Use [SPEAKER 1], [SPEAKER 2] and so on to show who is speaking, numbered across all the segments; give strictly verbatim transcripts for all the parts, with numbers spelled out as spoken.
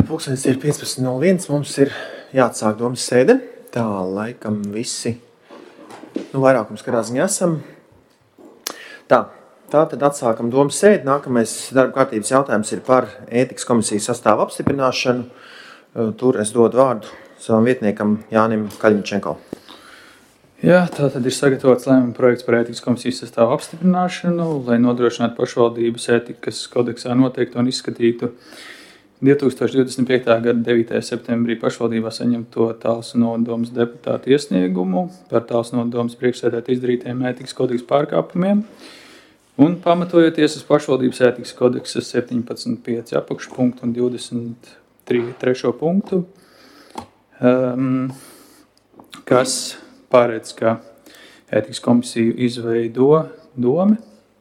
[SPEAKER 1] Pulkstenis ir piecpadsmit nulle viens, mums ir jāatsāk domas sēde. Tā laikam visi, nu vairākums kādā ziņā esam. Tā, tā tad atsākam domas sēdi. Nākamais darba kārtības jautājums ir par ētikas komisijas sastāvu apstiprināšanu. Tur es dodu vārdu savam vietniekam Jānim Kaļņčenko.
[SPEAKER 2] Jā, tā tad ir sagatavots lēmuma projekts par ētikas komisijas sastāvu apstiprināšanu, lai nodrošinātu pašvaldības ētikas kodeksā noteiktu un izskatītu divi tūkstoši divdesmit piekta gada devītajā septembrī pašvaldībā saņemto Talsu nodomas deputātu iesniegumu par Talsu nodomas priekšsēdētāja izdarītajiem ētikas kodeksa pārkāpumiem un pamatojoties uz pašvaldības ētikas kodeksa septiņpadsmit pieci apakšpunktu un divdesmit trešo punktu, um, kas paredz, ka ētikas komisiju izveido dome.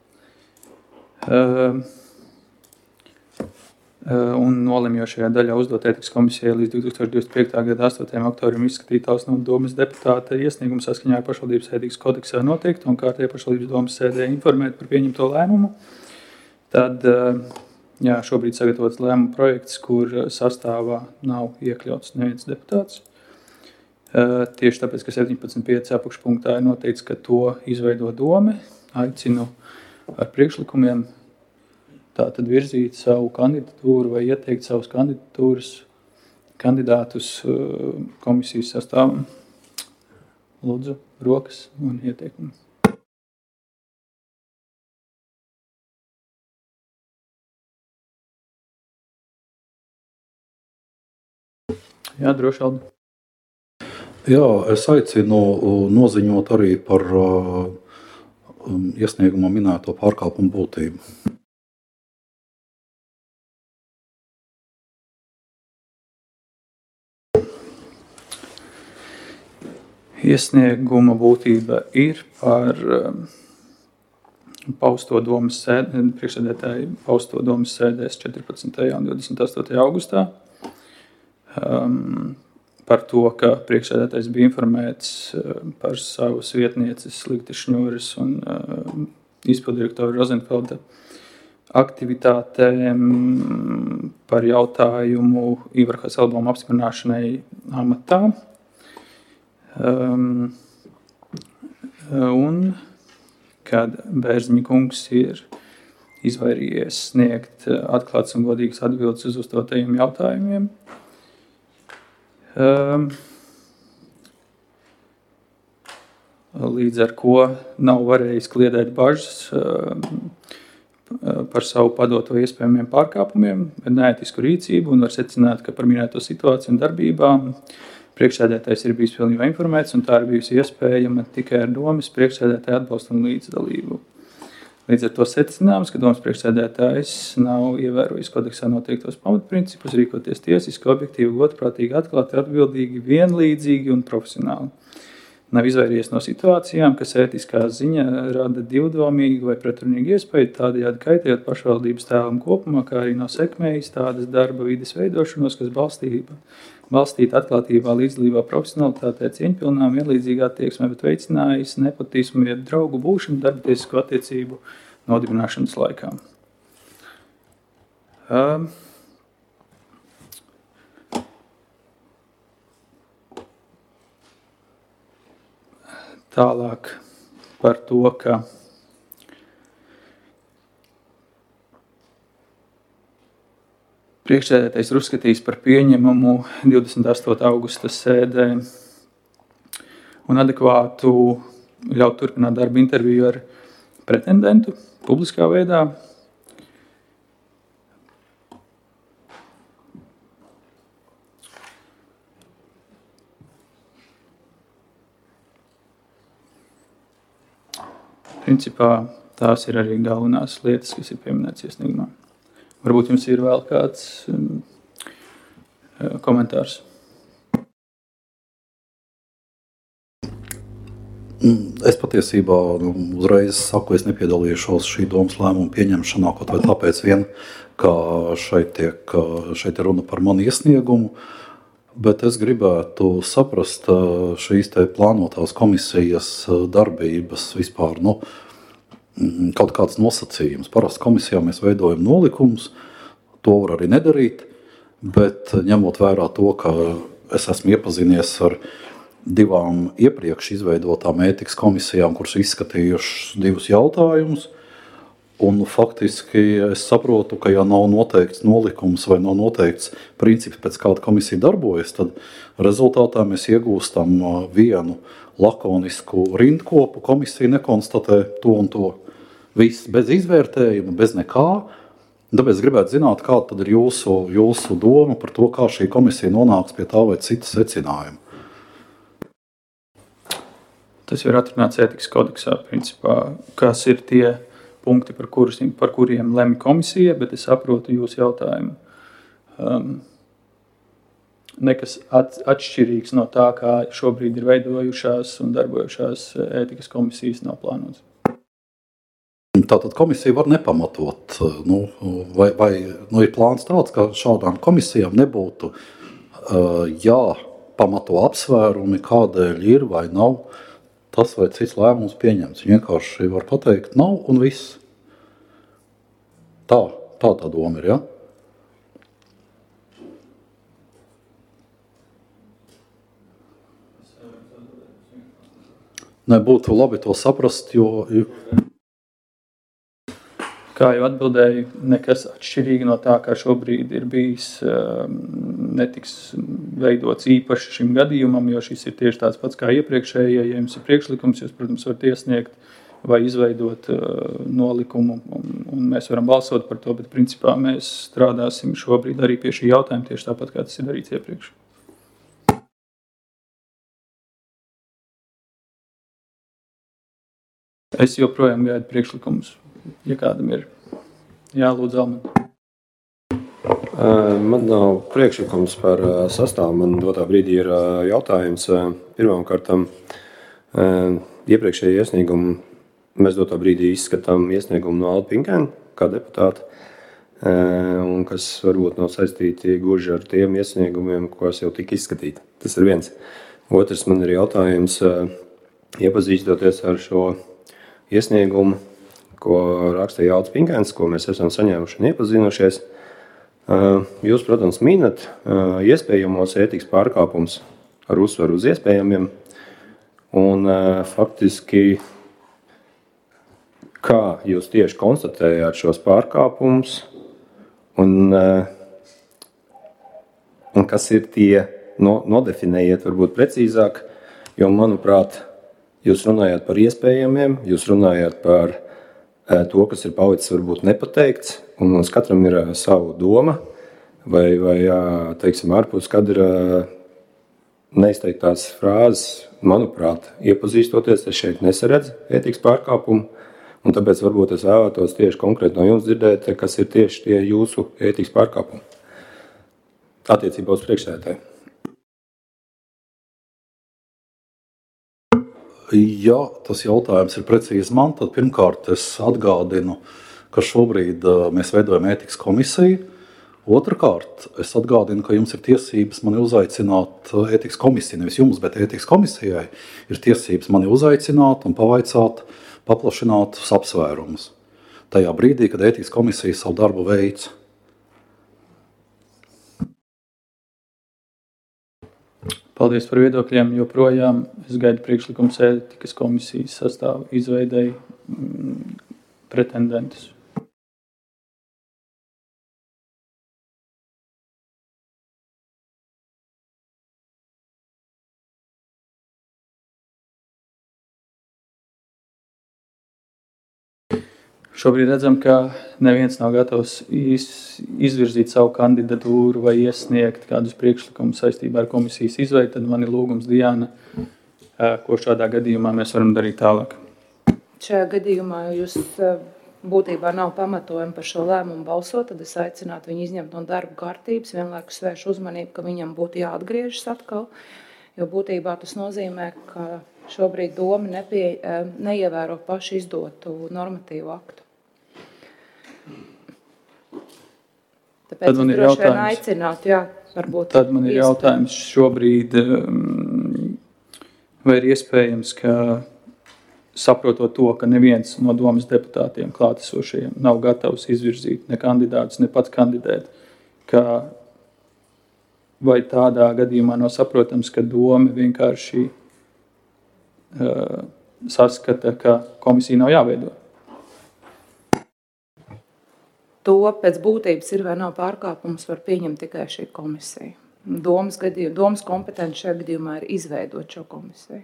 [SPEAKER 2] Um, un nolemjošajā daļā uzdot ētikas komisijai līdz divi tūkstoši divdesmit piekta gada astotajam oktobrim izskatīt Talsu nodomas deputāta iesniegumu saskaņā ar pašvaldības ētikas kodeksā noteiktu un kārtējā pašvaldības domas sēdē informēt par pieņemto lēmumu. Tad jā, šobrīd sagatavots lēmuma projekts, kur sastāvā nav iekļauts neviens deputāts. Tieši tāpēc, ka septiņpadsmit pieci apakšpunktā ir noteikts, ka to izveido dome, aicinu ar priekšlikumiem tātad virzīt savu kandidatūru vai ieteikt savus kandidatūras kandidātus komisijas sastāvam. Lūdzu, rokas un ieteikumi. Jā, droši Aldi.
[SPEAKER 3] Jā, es aicinu noziņot arī par um, iesniegumā minēto pārkāpumu būtību.
[SPEAKER 2] Iesnieguma būtība ir par um, pausto domas sēdē, priekšsēdētāju pausto domas sēdēs četrpadsmitajā un divdesmit astotajā augustā. Um, par to, ka priekšsēdētājs bija informēts uh, par savas vietnieces Ligtas Šņūras un uh, izpildirektora Rozenfelda aktivitātēm par jautājumu Ivara Haselbauma apstiprināšanai amatā. Um, un kad Bērziņa kungs ir izvairījies sniegt atklātas un godīgas atbildes uz uzdotajiem jautājumiem. Um, līdz ar ko nav varējis kliedēt bažas um, par savu padoto iespējamiem pārkāpumiem, neētisku rīcību un var secināt, ka par minēto situāciju un darbībām priekšsēdētājs ir bijis pilnībā informēts, un tā ir bijusi iespējama tikai ar domas priekšsēdētāja atbalstu un līdzdalību. Līdz ar to secināms, ka domas priekšsēdētājs nav ievērojis kodeksā noteiktos pamatprincipus, rīkoties tiesiski, objektīvi, godprātīgi, atklāti, atbildīgi, vienlīdzīgi un profesionāli. Nav izvairījies no situācijām, kas ētiskā ziņa rada divdomīgu vai pretrunīgu iespēju, tādējādi kaitējot pašvaldības tēlam kopumā, kā arī nav sekmējis tādas darba vides veidošanos, kas balstība, balstīta atklātībā, līdzdalībā, profesionalitātē, cieņpilnā, vienlīdzīgā attieksmē, bet veicinājis nepotismu, jeb draugu būšanu darba tiesisko attiecību nodibināšanas laikā. Um, Tālāk par to, ka priekšsēdētājs ir uzskatījis par pieņemamu divdesmit astotā augusta sēdē un adekvātu ļaut turpināt darba interviju ar pretendentu publiskā veidā. Principā tās ir arī galvenās lietas, kas ir pieminētas iesniegumā. Varbūt jums ir vēl kāds um, komentārs?
[SPEAKER 3] Es patiesībā nu, uzreiz saku, es nepiedalīšos šī domas lēmuma pieņemšanā, kaut vai tāpēc vien, ka šeit, tiek, šeit ir runa par manu iesniegumu, bet es gribētu saprast šīs te plānotās komisijas darbības vispār, nu, kaut kāds nosacījums. Parasti komisijā mēs veidojam nolikumus, to var arī nedarīt, bet ņemot vērā to, ka es esmu iepazinies ar divām iepriekš izveidotām ētikas komisijām, kuras izskatījušas divus jautājumus, un faktiski es saprotu, ka ja nav noteikts nolikums vai nav noteikts princips, pēc kāda komisija darbojas, tad rezultātā mēs iegūstam vienu lakonisku rindkopu, komisija nekonstatē to un to. Viss bez izvērtējuma, bez nekā. Tāpēc gribētu zināt, kāda tad ir jūsu, jūsu doma par to, kā šī komisija nonāks pie tā vai cita secinājuma.
[SPEAKER 2] Tas jau ir atrunāts ētikas kodeksā, principā, kas ir tie punkti, par, kurus, par kuriem lemj komisija, bet es saprotu jūsu jautājumu. Um, nekas at, atšķirīgs no tā, kā šobrīd ir veidojušās un darbojušās ētikas komisijas nav plānots.
[SPEAKER 3] Tātad komisija var nepamatot, nu, vai, vai nu, ir plāns tāds, ka šādām komisijām nebūtu uh, jāpamato apsvērumi, kādēļ ir vai nav tas vai cits lēmums pieņemts. Viņi vienkārši var pateikt, nav un viss. Tā, tā tā doma ir, ja? Nē, būtu labi to saprast, jo...
[SPEAKER 2] Kā jau atbildēju, nekas atšķirīgi no tā, kā šobrīd ir bijis, netiks veidots īpaši šim gadījumam, jo šis ir tieši tāds pats kā iepriekšējie. Ja jums ir priekšlikums, jūs, protams, varat iesniegt vai izveidot nolikumu, un mēs varam balsot par to, bet principā mēs strādāsim šobrīd arī pie šī jautājuma tieši tāpat, kā tas ir darīts iepriekš. Es joprojām gaidu priekšlikumus. Ja kādam ir, jā, lūdzu, Almen.
[SPEAKER 4] Man nav priekšlikums par sastāvu. Man dotā brīdī ir jautājums. Pirmkārt, iepriekšēji iesniegumu mēs dotā brīdī izskatām iesniegumu no Alda Pinkēna kā deputāta, un kas varbūt nav saistīti gluži ar tiem iesniegumiem, kas jau tika izskatīti. Tas ir viens. Otrs, man ir jautājums, iepazīstoties ar šo iesniegumu, ko rakstīja Alds Pinkēns, ko mēs esam saņēmuši un iepazinušies. Jūs, protams, minat iespējamos ētikas pārkāpumus ar uzsvaru uz iespējamiem. Un faktiski, kā jūs tieši konstatējāt šos pārkāpumus un, un kas ir tie, no, nodefinējiet varbūt precīzāk, jo, manuprāt, jūs runājāt par iespējamiem, jūs runājāt par to, kas ir palicis varbūt nepateikts, un mums katram ir savu doma, vai, vai teiksim, ārpus kadra neizteiktās frāzes, manuprāt, iepazīstoties, es šeit nesaredzu ētikas pārkāpumu, un tāpēc varbūt es vēlētos tieši konkrēti no jums dzirdēt, kas ir tieši tie jūsu ētikas pārkāpumi attiecībā uz priekšsēdētāju.
[SPEAKER 3] Ja tas jautājums ir precīzi man, tad pirmkārt es atgādinu, ka šobrīd mēs veidojam ētikas komisiju. Otrakārt, es atgādinu, ka jums ir tiesības mani uzaicināt ētikas komisiju, nevis jums, bet ētikas komisijai ir tiesības mani uzaicināt un pavaicāt paplašinātus apsvērumus. Tajā brīdī, kad ētikas komisija savu darbu veic.
[SPEAKER 2] Paldies par viedokļiem. Joprojām es gaidu priekšlikums ētikas komisijas sastāvu izveidēji pretendentus. Šobrīd redzam, ka neviens nav gatavs izvirzīt savu kandidatūru vai iesniegt kādus priekšlikumus saistībā ar komisijas izveidu, tad man ir lūgums Diana, ko šādā gadījumā mēs varam darīt tālāk.
[SPEAKER 5] Šajā gadījumā jūs būtībā nav pamatojumi par šo lēmumu balsot, tad es aicinātu viņu izņemt no darba kārtības, vienlaikus vēršu uzmanību, ka viņam būtu jāatgriežas atkal, jo būtībā tas nozīmē, ka šobrīd doma nepie, neievēro pašu izdotu normatīvu aktu. Tāpēc
[SPEAKER 2] tad man ir jautājums,
[SPEAKER 5] aicināt, jā, varbūt
[SPEAKER 2] tad man ir jautājums šobrīd, vai ir iespējams, ka saprotot to, ka neviens no domas deputātiem klātesošajiem nav gatavs izvirzīt ne kandidātus, ne pats kandidēt, ka vai tādā gadījumā nav saprotams, ka doma vienkārši uh, saskata, ka komisija nav jāveido?
[SPEAKER 5] To pēc būtības ir vai nav pārkāpums, var pieņemt tikai šī komisija. Domas, gadījum, domas kompetence šajā gadījumā ir izveidot šo komisiju.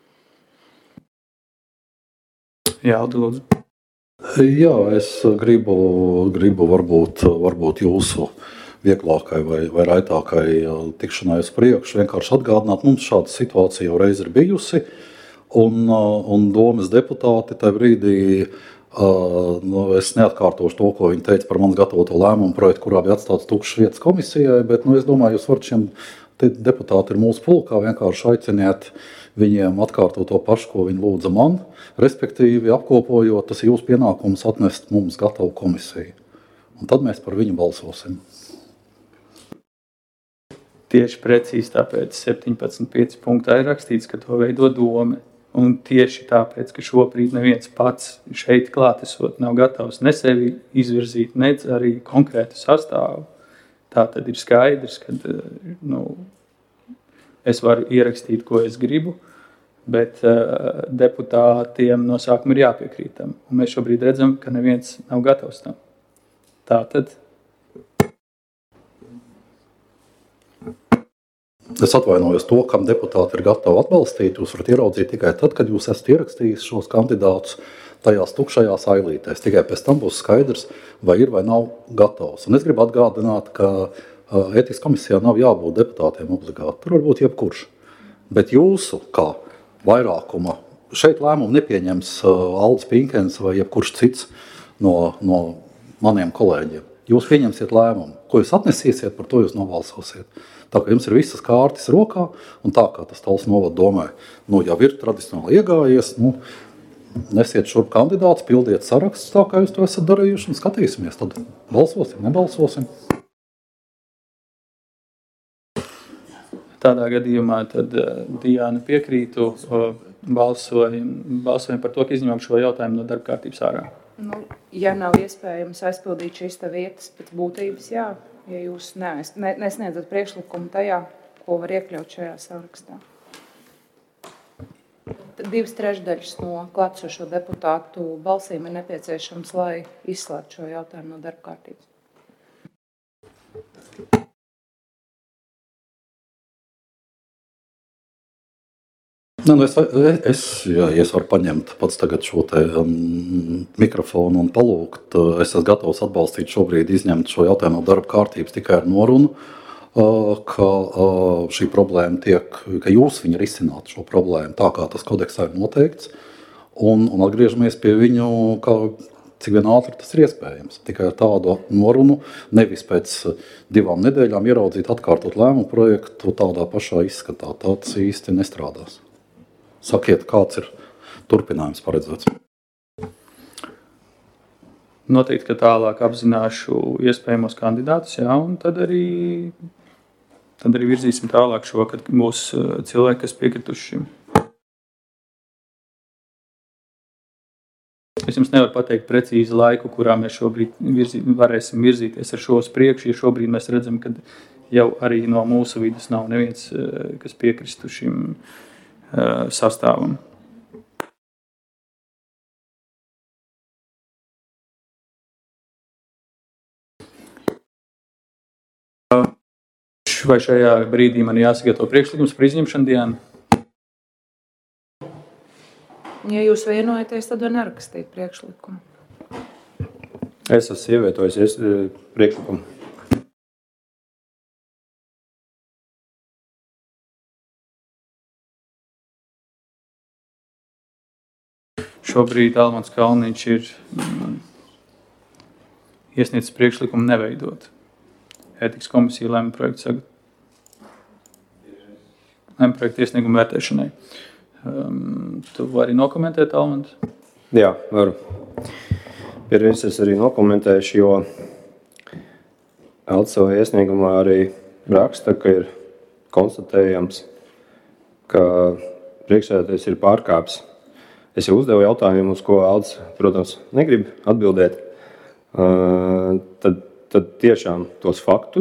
[SPEAKER 2] Jā, Aldi, lūdzu.
[SPEAKER 3] Jā, es gribu, gribu varbūt, varbūt jūsu vieglākai vai, vai raitākai tikšanai uz priekšu vienkārši atgādināt, mums šāda situācija jau reiz ir bijusi, un, un domas deputāti tajā brīdī, uh, nu, es neatkārtošu to, ko viņi teica par manas gatavoto lēmumu projektu, kurā bija atstāts tukšas vietas komisijai, bet nu, es domāju, jūs varat šiem deputāti ir mūsu pulkā, vienkārši aiciniet viņiem atkārtot to pašu, ko viņi lūdza man, respektīvi apkopojot, tas ir jūsu pienākums atnest mums gatavu komisiju. Un tad mēs par viņu balsosim.
[SPEAKER 2] Tieši precīzi tāpēc septiņpadsmit pieci punktā ir rakstīts, ka to veido dome. Un tieši tāpēc, ka šobrīd neviens pats šeit klātesot nav gatavs ne sevi izvirzīt, ne arī konkrētu sastāvu. Tā tad ir skaidrs, ka nu, es varu ierakstīt, ko es gribu, bet uh, deputātiem no sākuma ir jāpiekrīt tam. Un mēs šobrīd redzam, ka neviens nav gatavs tam. Tā tad.
[SPEAKER 3] Es atvainojos to, kam deputāti ir gatavi atbalstīt. Jūs varat ieraudzīt tikai tad, kad jūs esat ierakstījis šos kandidātus tajās tukšajās ailītēs. Tikai pēc tam būs skaidrs, vai ir vai nav gatavs. Un es gribu atgādināt, ka ētikas komisijā nav jābūt deputātiem obligāti. Tur var būt jebkurš. Bet jūsu, kā vairākuma, šeit lēmumu nepieņems Aldis Pinkens vai jebkurš cits no, no maniem kolēģiem. Jūs pieņemsiet lēmumu. Ko jūs atnesīsiet, par to jūs nobalsosiet. Tā kā jums ir visas kārtas rokā, un tā kā tas Talsu novada domē, nu, jau ir tradicionāli iegājies, nu, nesiet šurp kandidāts, pildiet sarakstus tā, kā jūs to esat darījuši, un skatīsimies. Tad balsosim, nebalsosim.
[SPEAKER 2] Tādā gadījumā tad uh, Diāna piekrītu, uh, balsojam, balsojam par to, ka izņemam šo jautājumu no darba kārtības ārā.
[SPEAKER 5] Nu, ja nav iespējams aizpildīt šīs te vietas pēc būtības, jā, ja jūs ne, ne, nesniedzat priekšlikumu tajā, ko var iekļaut šajā sarakstā. Tad divas trešdaļas no klātsošo deputātu balsīm ir nepieciešams, lai izslēgtu šo jautājumu no darba kārtības.
[SPEAKER 3] Ne, nu es, es, ja es varu paņemt pats tagad šo te um, mikrofonu un palūgt, es esmu gatavs atbalstīt šobrīd izņemt šo jautājumu no darba kārtības tikai ar norunu, uh, ka uh, šī problēma tiek, ka jūs viņu risināt šo problēmu tā, kā tas kodeksā ir noteikts, un, un atgriežamies pie viņu, kā, cik vien ātri tas ir iespējams. Tikai ar tādu norunu, nevis pēc divām nedēļām ieraudzīt atkārtot lēmumu projektu tādā pašā izskatā. Tā tas īsti nestrādās. Sakiet, kāds ir turpinājums paredzēts?
[SPEAKER 2] Noteikti, ka tālāk apzināšu iespējamos kandidātus, jā, un tad arī, tad arī virzīsim tālāk šo, kad būs cilvēki, kas piekrituši šim. Es jums nevaru pateikt precīzi laiku, kurā mēs šobrīd virzī, varēsim virzīties ar šo uz priekšu, ja šobrīd mēs redzam, ka jau arī no mūsu vidus nav neviens, kas piekristu šim sastāvam. Vai šajā brīdī man jāsagatavo priekšlikums par izņemšanu, Diana?
[SPEAKER 5] Ja jūs vienojaties, tad var nerakstīt priekšlikumu.
[SPEAKER 4] Es esmu ievietojis priekšlikumu.
[SPEAKER 2] Šobrīd Almans Kalniņš ir mm, iesniedzis priekšlikumu neveidot. Ētikas komisija lēma projektu sagat... lēma projektu iesniegumu vērtēšanai. Um, tu vari nokomentēt, Almans?
[SPEAKER 4] Jā, varu. Pirms es arī nokomentēšu, jo Aldis savā iesniegumā arī raksta, ka ir konstatējams, ka priekšsēdētājs ir pārkāpis. Es jau uzdevu jautājumu, uz ko Aldis, protams, negrib atbildēt. Uh, tad, tad tiešām tos faktus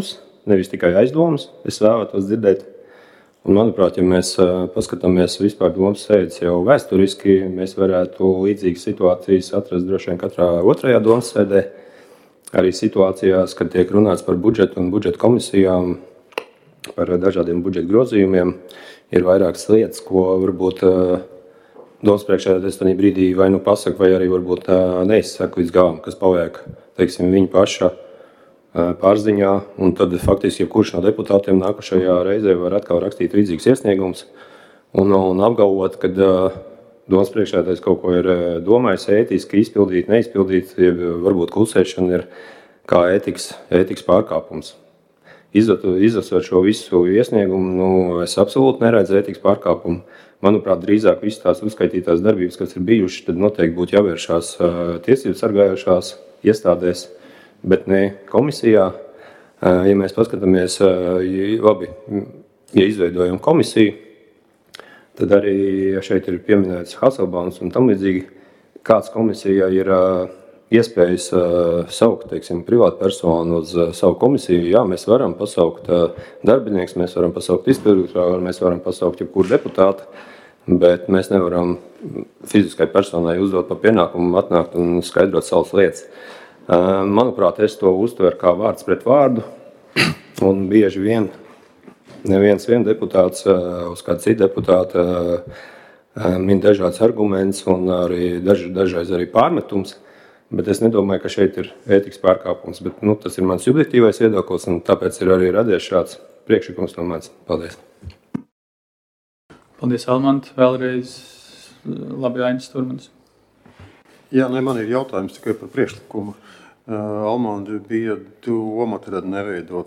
[SPEAKER 4] nevis tikai aizdomas. Es vēlētos dzirdēt. Un, manuprāt, ja mēs paskatāmies vispār domas sēdes jau vēsturiski, mēs varētu līdzīgas situācijas atrast droši vien katrā otrajā domas sēdē. Arī situācijās, kad tiek runāts par budžetu un budžeta komisijām, par dažādiem budžeta grozījumiem, ir vairākas lietas, ko varbūt domas priekšsēdētājs tajā brīdī vai nu pasaka, vai arī varbūt neizsaka līdz galam, kas paliek, teiksim, viņa paša pārziņā, un tad faktiski jebkurš no deputātiem nākošajā reizē var atkal rakstīt līdzīgus iesniegumus un, un apgalvot, ka uh, domas priekšsēdētājs kaut ko ir domājis ētiski, izpildīt, neizpildīt, ja varbūt klusēšana ir kā ētikas, ētikas pārkāpums. Izlasot šo visu iesniegumu, nu, es absolūti neredzu ētikas pārkāpumu. Manuprāt, drīzāk visas tās uzskaitītās darbības, kas ir bijušas, tad noteikti būtu jāvēršās uh, tiesību sargājošās iestādēs, bet ne komisijā. Ja mēs paskatāmies, ja, labi, ja izveidojam komisiju, tad arī ja šeit ir pieminēts Hasselbalms un tam līdzīgi, kāds komisija ir iespējas saukt, teiksim, privātu personu uz savu komisiju. Jā, mēs varam pasaukt darbinieks, mēs varam pasaukt izpildītāju, mēs varam pasaukt jebkuru deputātu, bet mēs nevaram fiziskai personai uzdot par pienākumu atnākt un skaidrot savas lietas. Manuprāt, es to uztveru kā vārds pret vārdu, un bieži vien neviens vien deputāts uz kādu citu deputātu min dažāds arguments un arī daž, dažreiz arī pārmetums, bet es nedomāju, ka šeit ir ētikas pārkāpums, bet nu, tas ir mans subjektīvais viedoklis, un tāpēc ir arī radies šāds priekšlikums no manis. Paldies.
[SPEAKER 2] Paldies, Almant. Vēlreiz labi Ainis Turmans.
[SPEAKER 6] Jā, ne, man ir jautājums tikai par priekšlikumu. Uh, Almandi bija doma tad neveidot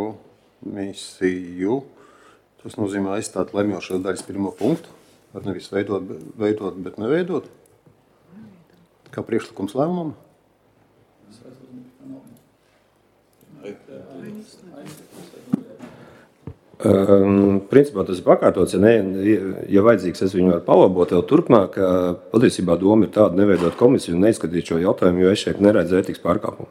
[SPEAKER 6] komisiju. Tas nozīmē aizstāt lemjošās daļas pirmo punktu. Var nevis veidot, veidot, bet neveidot. Kā priekšlikums lēmumam.
[SPEAKER 4] Um, principā tas ir pakārtots, ja, ne, ja, ja vajadzīgs, es viņu varu palabot vēl turpmāk. Patiesībā doma ir tāda neveidot komisiju un neizskatīt šo jautājumu, jo es šeit neredzu ētikas pārkāpumu.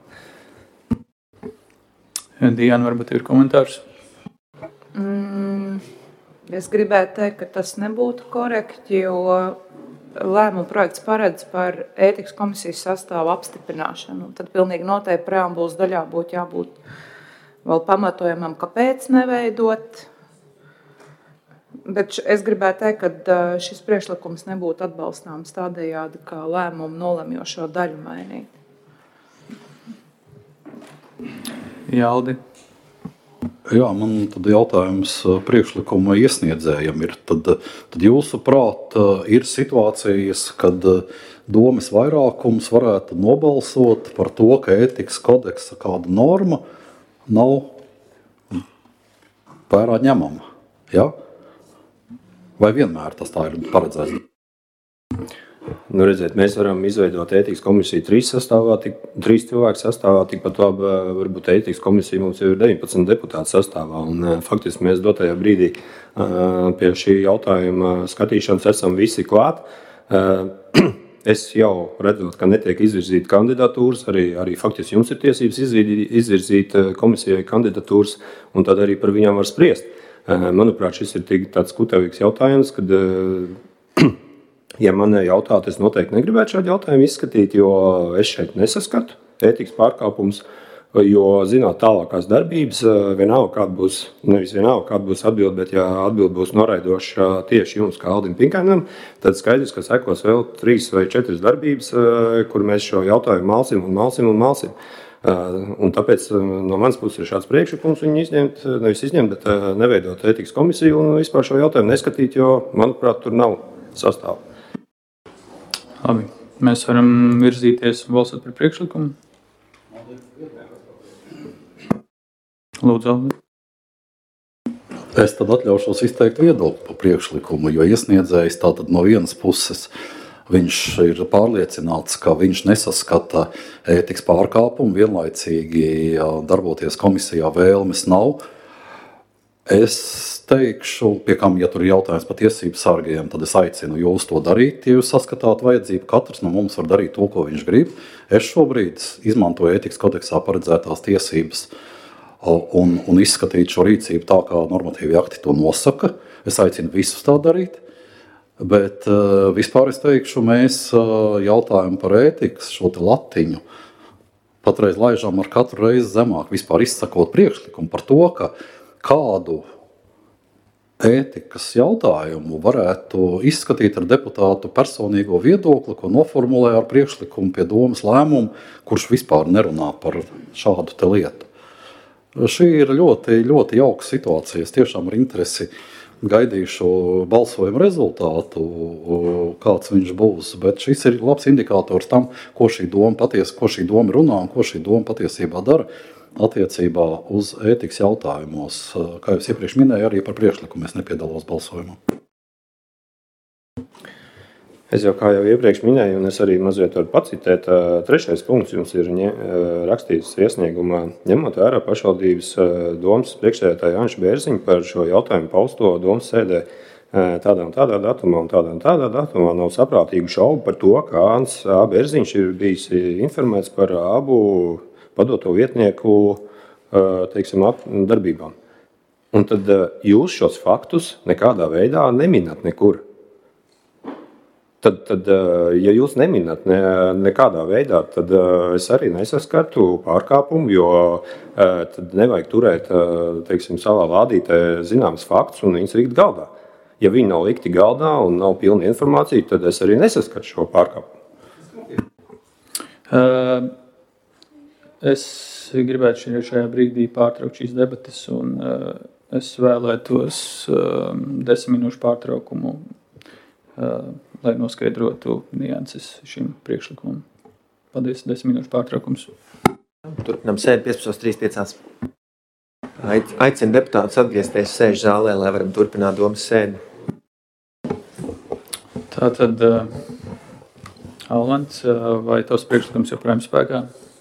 [SPEAKER 2] Diana, varbūt ir komentārs?
[SPEAKER 5] Mm, es gribētu teikt, ka tas nebūtu korekti, jo lēmuma projekts paredz par ētikas komisijas sastāvu apstiprināšanu. Tad pilnīgi noteikti preambulas daļā būtu jābūt vēl pamatojumam, kāpēc neveidot. Bet es gribētu teikt, ka šis priekšlikums nebūtu atbalstāms tādējādi, kā lēmumu nolemjošo daļu mainīt.
[SPEAKER 2] Jāldi.
[SPEAKER 3] Jā, man tad jautājums priekšlikuma iesniedzējam ir. Tad, tad jūsuprāt ir situācijas, kad domes vairākums varētu nobalsot par to, ka ētikas kodeksa kāda norma nav vērā ņemama. Ja? Vai vienmēr tas tā ir paredzēts?
[SPEAKER 4] Nu, redziet, mēs varam izveidot ētikas komisiju trīs sastāvā, tik, trīs cilvēku sastāvā, tikpat labi varbūt ētikas komisija mums jau ir deviņpadsmit deputātu sastāvā. Un, faktiski mēs dotajā brīdī pie šī jautājuma skatīšanas esam visi klāt. Es jau redzot, ka netiek izvirzīt kandidatūras, arī, arī faktiski jums ir tiesības izvirzīt, izvirzīt komisijai kandidatūras, un tad arī par viņām var spriest. Manuprāt, šis ir tik tāds kutavīgs jautājums, kad, ja man jautāt, es noteikti negribētu šādu jautājumu izskatīt, jo es šeit nesaskatu ētikas pārkāpums, jo zināt tālākās darbības, vienalga kāda būs, nevis vienalga kāda būs atbilde, bet ja atbilde būs noraidoša tieši jums kā Aldim Pinkainam, tad skaidrs, ka sekos vēl trīs vai četras darbības, kur mēs šo jautājumu malsim un malsim un malsim. Un tāpēc no manas puses ir šāds priekšlikums viņu izņemt, nevis izņemt, bet neveidot ētikas komisiju un vispār šo jautājumu neskatīt, jo, manuprāt, tur nav sastāvu.
[SPEAKER 2] Labi, mēs varam virzīties un balsot par priekšlikumu. Lūdzu.
[SPEAKER 3] Es tad atļaušos izteikt viedokli par priekšlikumu, jo iesniedzējs tātad no vienas puses viņš ir pārliecināts, ka viņš nesaskata ētikas pārkāpumu, vienlaicīgi darboties komisijā vēlmes nav. Es teikšu, pie kam, ja tur ir jautājums par tiesību sargiem, tad es aicinu jūs to darīt, ja jūs saskatāt vajadzību. Katrs no mums var darīt to, ko viņš grib. Es šobrīd izmantoju ētikas kodeksā paredzētās tiesības un, un izskatīt šo rīcību tā, kā normatīvi akti to nosaka. Es aicinu visus tā darīt, bet uh, vispār es teikšu, mēs uh, jautājumu par ētikas šo te latiņu patreiz laižam ar katru reizi zemāk, vispār izsakot priekšlikumu par to, ka kādu ētikas jautājumu varētu izskatīt ar deputātu personīgo viedokli, ko noformulē ar priekšlikumu pie domas lēmumu, kurš vispār nerunā par šādu te lietu. Šī ir ļoti, ļoti jauka situācija. Es tiešām ar interesi gaidīšu balsojumu rezultātu, kāds viņš būs, bet šis ir labs indikators tam, ko šī doma patiesi, ko šī doma runā un ko šī doma patiesībā dara attiecībā uz ētikas jautājumos. Kā jau es iepriekš minēju, arī par priekšlikumu es nepiedalos balsojumā.
[SPEAKER 4] Es jau kā jau iepriekš minēju, un es arī mazliet varu pacitēt, trešais punkts jums ir rakstīts iesniegumā, ņemot vērā pašvaldības domas priekšsēdētāja Anša Bērziņa par šo jautājumu pausto domas sēdē tādā un tādā datumā un tādā un tādā datumā nav saprātīgu šaubu par to, ka Ants A. Bērziņš ir bijis informēts par abu padoto vietnieku, teiksim, darbībām. Un tad jūs šos faktus nekādā veidā neminat nekur. Tad, tad, ja jūs neminat ne, nekādā veidā, tad es arī nesaskartu pārkāpumu, jo tad nevajag turēt, teiksim, savā lādītē zināmas faktus un viņus likt galdā. Ja viņi nav likti galdā un nav pilna informācija, tad es arī nesaskartu šo pārkāpumu.
[SPEAKER 2] Uh, es gribētu šajā brīdī pārtraukt šīs debates, un uh, es vēlētos uh, desmit minūšu pārtraukumu, uh, lai noskaidrotu nianses šim priekšlikumam. Paldies, desmit minūšu pārtraukums.
[SPEAKER 1] Turpinām sēdi piecpadsmit trīsdesmit pieci. Aicinu deputātus atgriezties sēžu zālē, lai varam turpināt domas sēdi.
[SPEAKER 2] Tātad, uh, Alvants, uh, vai tavs priekšlikums joprojām spēkā?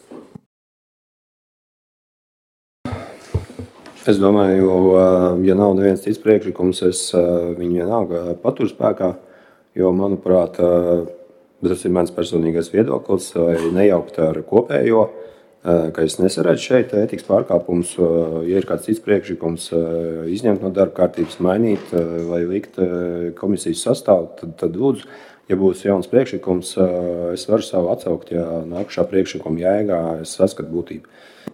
[SPEAKER 4] Es domāju, ja nav neviens cits priekšlikums, es viņu vienalga paturu spēkā, jo, manuprāt, tas ir mans personīgais viedoklis, nejaukt ar kopējo, ka es nesaredzu šeit ētikas pārkāpumus, ja ir kāds cits priekšlikums izņemt no darba kārtības, mainīt vai likt komisijas sastāvu, tad, tad lūdzu, ja būs jauns priekšlikums, es varu savu atsaukt, ja nākušā priekšlikuma jēgā es saskatu būtību.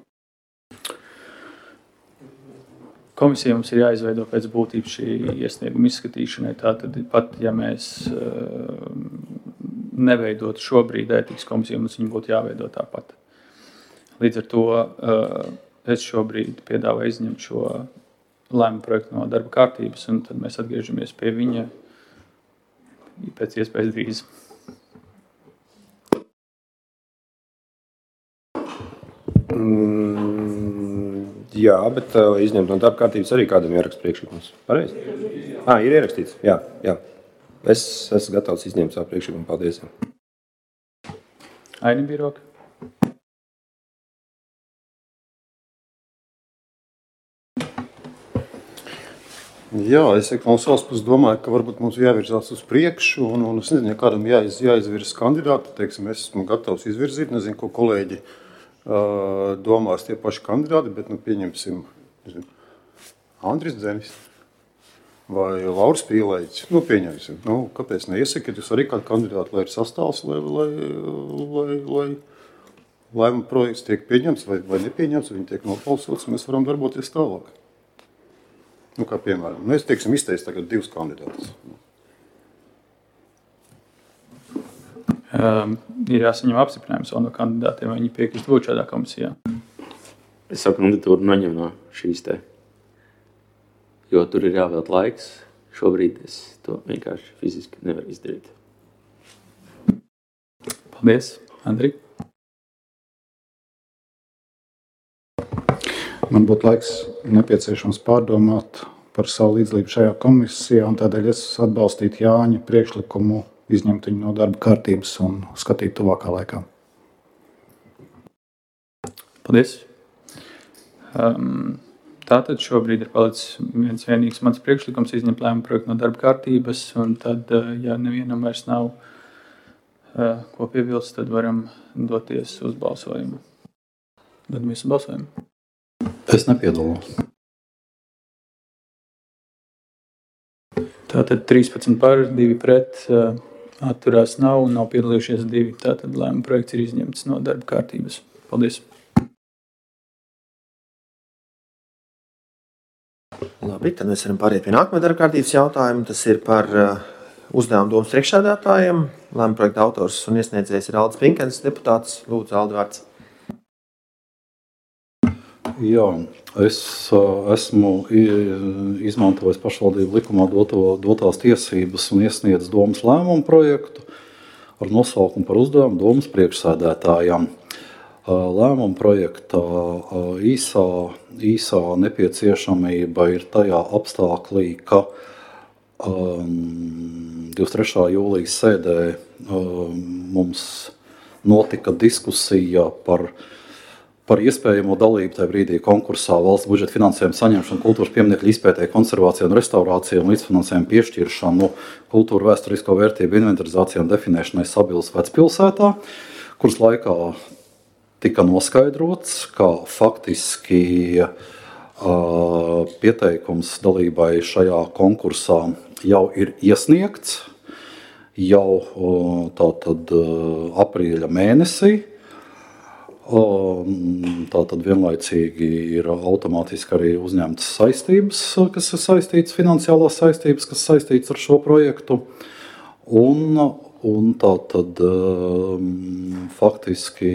[SPEAKER 2] Komisija mums ir jāizveido pēc būtības šī iesnieguma izskatīšanai. Tātad pat, ja mēs uh, neveidotu šobrīd ētikas komisiju, mums viņa būtu jāveido tāpat. Līdz ar to uh, es šobrīd piedāvāju izņemt šo lēmumu projektu no darba kārtības, un tad mēs atgriežamies pie viņa pēc iespējas drīz.
[SPEAKER 4] Mm. Jā, bet uh, izņemt no darba kārtības arī kādam ierakst priekšlikums. Pareizi? Ā, ir ierakstīts. Jā, jā. Es esmu gatavs izņemt savu priekšlikumu. Paldies.
[SPEAKER 2] Aini Biroka.
[SPEAKER 6] Jā, es no savas puses domāju, ka varbūt mums jāvirzās uz priekšu, un, un es nezinu, ja kādam jāiz, jāizvirz kandidāti, teiksim, es esmu gatavs izvirzīt, nezinu, ko kolēģi domās tie paši kandidāti, bet nu, pieņemsim nezinu, Andris Dzenis vai Lauris Pīlēģis. Nu, pieņemsim. Nu, kāpēc neiesakiet jūs arī kādu kandidātu, lai ir sastāvs, lai, lai, lai, lai lēmuma projekts tiek pieņemts vai, vai nepieņemts, viņi tiek nobalsots, un mēs varam darboties tālāk. Nu, kā piemēram, nu, es teiksim izteicu tagad divus kandidātus.
[SPEAKER 2] Um, ir jāsaņem apstiprinājums no kandidātiem, vai viņi piekrist būt šādā komisijā.
[SPEAKER 7] Es saku, kandidatūru noņem no šīs te, jo tur ir jāvēlt laiks. Šobrīd es to vienkārši fiziski nevaru izdarīt.
[SPEAKER 2] Paldies, Andri.
[SPEAKER 8] Man būtu laiks nepieciešams pārdomāt par savu līdzdalību šajā komisijā, un tādēļ es atbalstītu Jāņa priekšlikumu izņemt viņu no darba kārtības un skatīt tuvākā laikā.
[SPEAKER 2] Paldies. Um, tātad šobrīd ir palicis viens vienīgs mans priekšlikums izņemt lēmumu projektu no darba kārtības, un tad, ja nevienam vairs nav uh, ko piebilst, tad varam doties uz balsojumu. Dodamies uz balsojumu.
[SPEAKER 3] Es nepiedalos.
[SPEAKER 2] Tātad trīspadsmit par, divi pret, atturās nav un nav piedalījušies divi. Tātad lēmuma projekts ir izņemts no darba kārtības. Paldies!
[SPEAKER 1] Labi, tad mēs varam pāriet pie nākamā darba kārtības jautājuma. Tas ir par uh, uzdevumu domas priekšsēdētājiem. Lēmuma projekta autors un iesniedzējs ir Aldis Pinkens, deputāts. Lūdzu, Aldi, vārds.
[SPEAKER 3] Jā, es uh, esmu izmantojis pašvaldību likumā doto, dotās tiesības un iesniedz domas lēmumu projektu ar nosaukumu par uzdevumu domas priekšsēdētājām. Uh, lēmuma projekta uh, īsā, īsā nepieciešamība ir tajā apstāklī, ka um, divdesmit trešā jūlijas sēdē um, mums notika diskusija par par iespējamo dalību tajā brīdī konkursā valsts budžeta finansējumu saņemšanu kultūras pieminekļu izpētē, konservācijā un restaurācijā un līdzfinansējumu piešķiršanu kultūra vēsturisko vērtību inventarizācijā un definēšanai Sabilas vecpilsētā, kuras laikā tika noskaidrots, ka faktiski uh, pieteikums dalībai šajā konkursā jau ir iesniegts jau uh, tātad uh, aprīļa mēnesī. Tātad vienlaicīgi ir automātiski arī uzņemtas saistības, kas ir saistītas, finansiālās saistības, kas saistītas ar šo projektu. Un, un tātad faktiski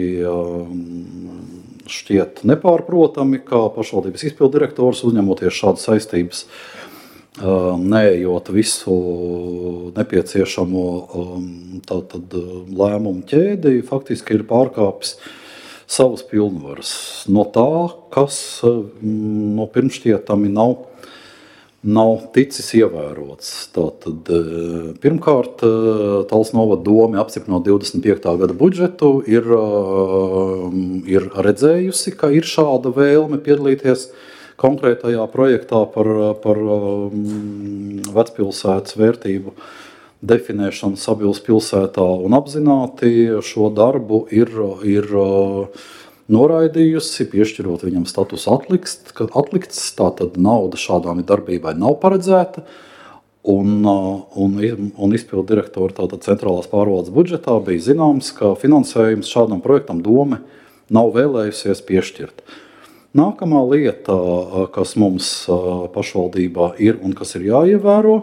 [SPEAKER 3] šķiet nepārprotami, ka pašvaldības izpildu direktors uzņemoties šādas saistības, neejot visu nepieciešamo tātad lēmumu ķēdi, faktiski ir pārkāpis savas pilnvaras no tā, kas no pirmšķietami nav, nav ticis ievērots. Tātad, pirmkārt, Tallas novada dome apstiprinot divdesmit piektā gada budžetu ir, ir redzējusi, ka ir šāda vēlme piedalīties konkrētajā projektā par, par vecpilsētas vērtību definēšanu Sabilas pilsētā un apzināti šo darbu ir, ir noraidījusi, piešķirot viņam status atlikst, atlikts, tātad nauda šādām darbībai nav paredzēta, un, un, un izpildu direktori tātad centrālās pārvaldes budžetā bija zināms, ka finansējums šādam projektam dome nav vēlējusies piešķirt. Nākamā lieta, kas mums pašvaldībā ir un kas ir jāievēro,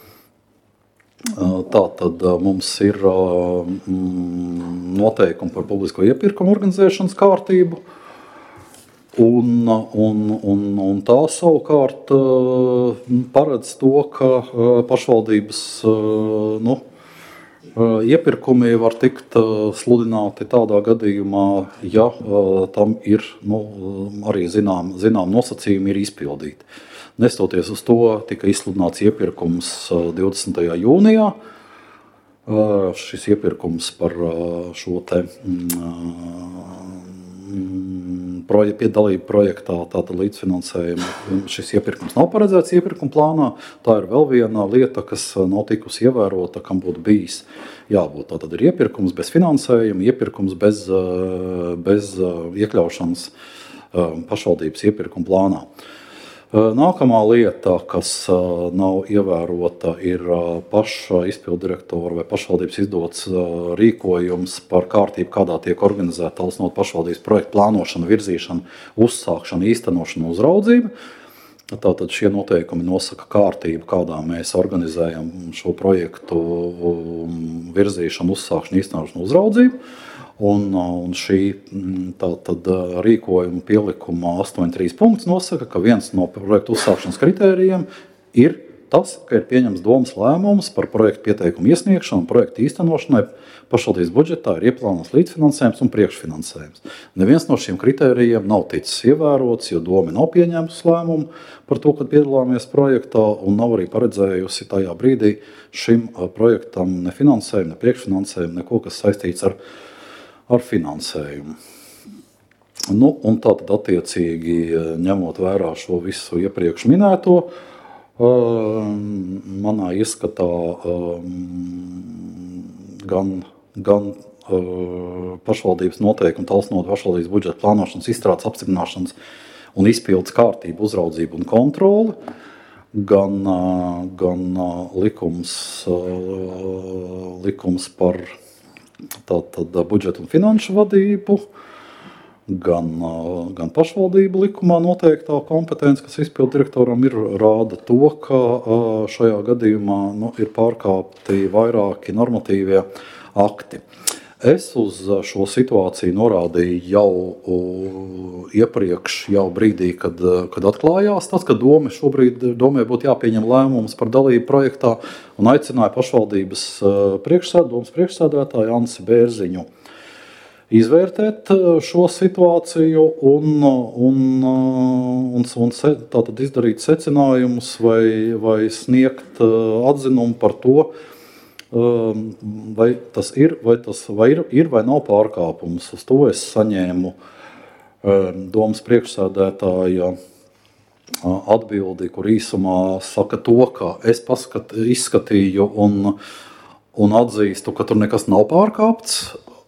[SPEAKER 3] tātad mums ir noteikumi par publisko iepirkumu organizēšanas kārtību, un, un, un, un tā savukārt paredz to, ka pašvaldības nu, iepirkumi var tikt sludināti tādā gadījumā, ja tam ir nu, arī zinām, zinām nosacījumi ir izpildīti. Nestoties uz to, tika izsludināts iepirkums divdesmitajā jūnijā. Šis iepirkums par šo te piedalību projektā, tātad līdzfinansējumu, šis iepirkums nav paredzēts iepirkuma plānā. Tā ir vēl viena lieta, kas nav tikusi ievērota, kam būtu bijis jābūt. Tātad ir iepirkums bez finansējuma, iepirkums bez, bez iekļaušanas pašvaldības iepirkuma plānā. Nākamā lieta, kas nav ievērota, ir paša izpildirektora vai pašvaldības izdots rīkojums par kārtību, kādā tiek organizēta Tallas novada pašvaldības projektu plānošana, virzīšana, uzsākšana, īstenošana, uzraudzība. Tātad šie noteikumi nosaka kārtību, kādā mēs organizējam šo projektu virzīšanu, uzsākšanu, īstenošanu, uzraudzību. Un, un šī tātad, rīkojuma pielikuma astoņi trīs punkts nosaka, ka viens no projektu uzsākšanas kritērijiem ir tas, ka ir pieņems domas lēmums par projektu pieteikumu iesniegšanu un projektu īstenošanai pašvaldības budžetā ir ieplānots līdzfinansējums un priekšfinansējums. Neviens no šiem kritērijiem nav ticis ievērots, jo doma nav pieņēmusi lēmumu par to, kad piedalāmies projektā un nav arī paredzējusi tajā brīdī šim projektam ne finansējumu, ne priekšfinansējumu, neko, kas saistīts ar ar finansējumu. Nu, un tātad attiecīgi ņemot vērā šo visu iepriekš minēto, manā ieskatā gan, gan pašvaldības noteikumi, Tallas novada pašvaldības budžeta plānošanas, izstrādes, apstiprināšanas un izpildes kārtību, uzraudzību un kontroli, gan, gan likums, likums par tātad, budžetu un finanšu vadību, gan, gan pašvaldību likumā noteiktā kompetence, kas izpildu direktoram ir, rāda to, ka šajā gadījumā nu, ir pārkāpti vairāki normatīvie akti. Es uz šo situāciju norādīju jau iepriekš, jau brīdī, kad, kad atklājās tas, ka doma šobrīd domai būtu jāpieņem lēmums par dalību projektā un aicināja pašvaldības priekšsēd, domas priekšsēdētāju Ansi Bērziņu izvērtēt šo situāciju un, un, un, un se, tātad izdarīt secinājumus vai, vai sniegt atzinumu par to, vai tas ir vai, tas, vai ir, ir vai nav pārkāpums. Uz to es saņēmu domas priekšsēdētāja atbildi, kur īsumā saka to, ka es paskat, izskatīju un, un atzīstu, ka tur nekas nav pārkāpts.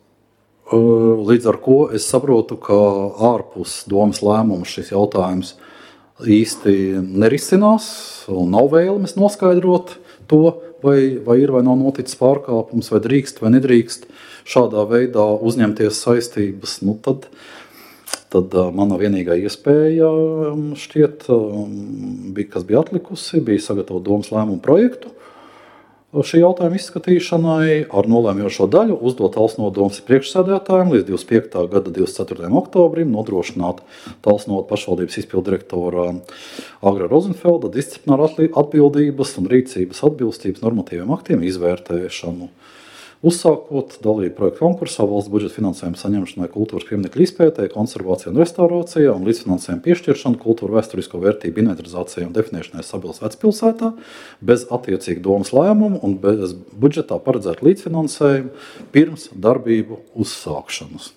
[SPEAKER 3] Līdz ar ko es saprotu, ka ārpus domas lēmuma šis jautājums īsti nerisinās un nav vēlamies noskaidrot to, vai, vai ir vai nav noticis pārkāpums, vai drīkst vai nedrīkst šādā veidā uzņemties saistības. Nu, tad, tad mana vienīgā iespēja šķiet, bija, kas bija atlikusi, bija sagatavot domas lēmumu projektu šī jautājuma izskatīšanai ar nolēmjošo daļu uzdot Talsnodomas priekšsēdētājiem līdz divdesmit piektā gada divdesmit ceturtajam oktobrim nodrošināt Talsnodu pašvaldības izpilddirektora Agra Rozenfelda disciplināra atbildības un rīcības atbilstības normatīviem aktiem izvērtēšanu. Uzsākot dalību projektu konkursā valsts budžeta finansējumu saņemšanai kultūras pieminekļu izpētē, konservācijā un restaurācijā un līdzfinansējumu piešķiršanu kultūra vēsturisko vērtību inventarizācijai un definēšanai Sabilas vecpilsētā bez attiecīga domas lēmumu un bez budžetā paredzēt līdzfinansējumu pirms darbību uzsākšanas.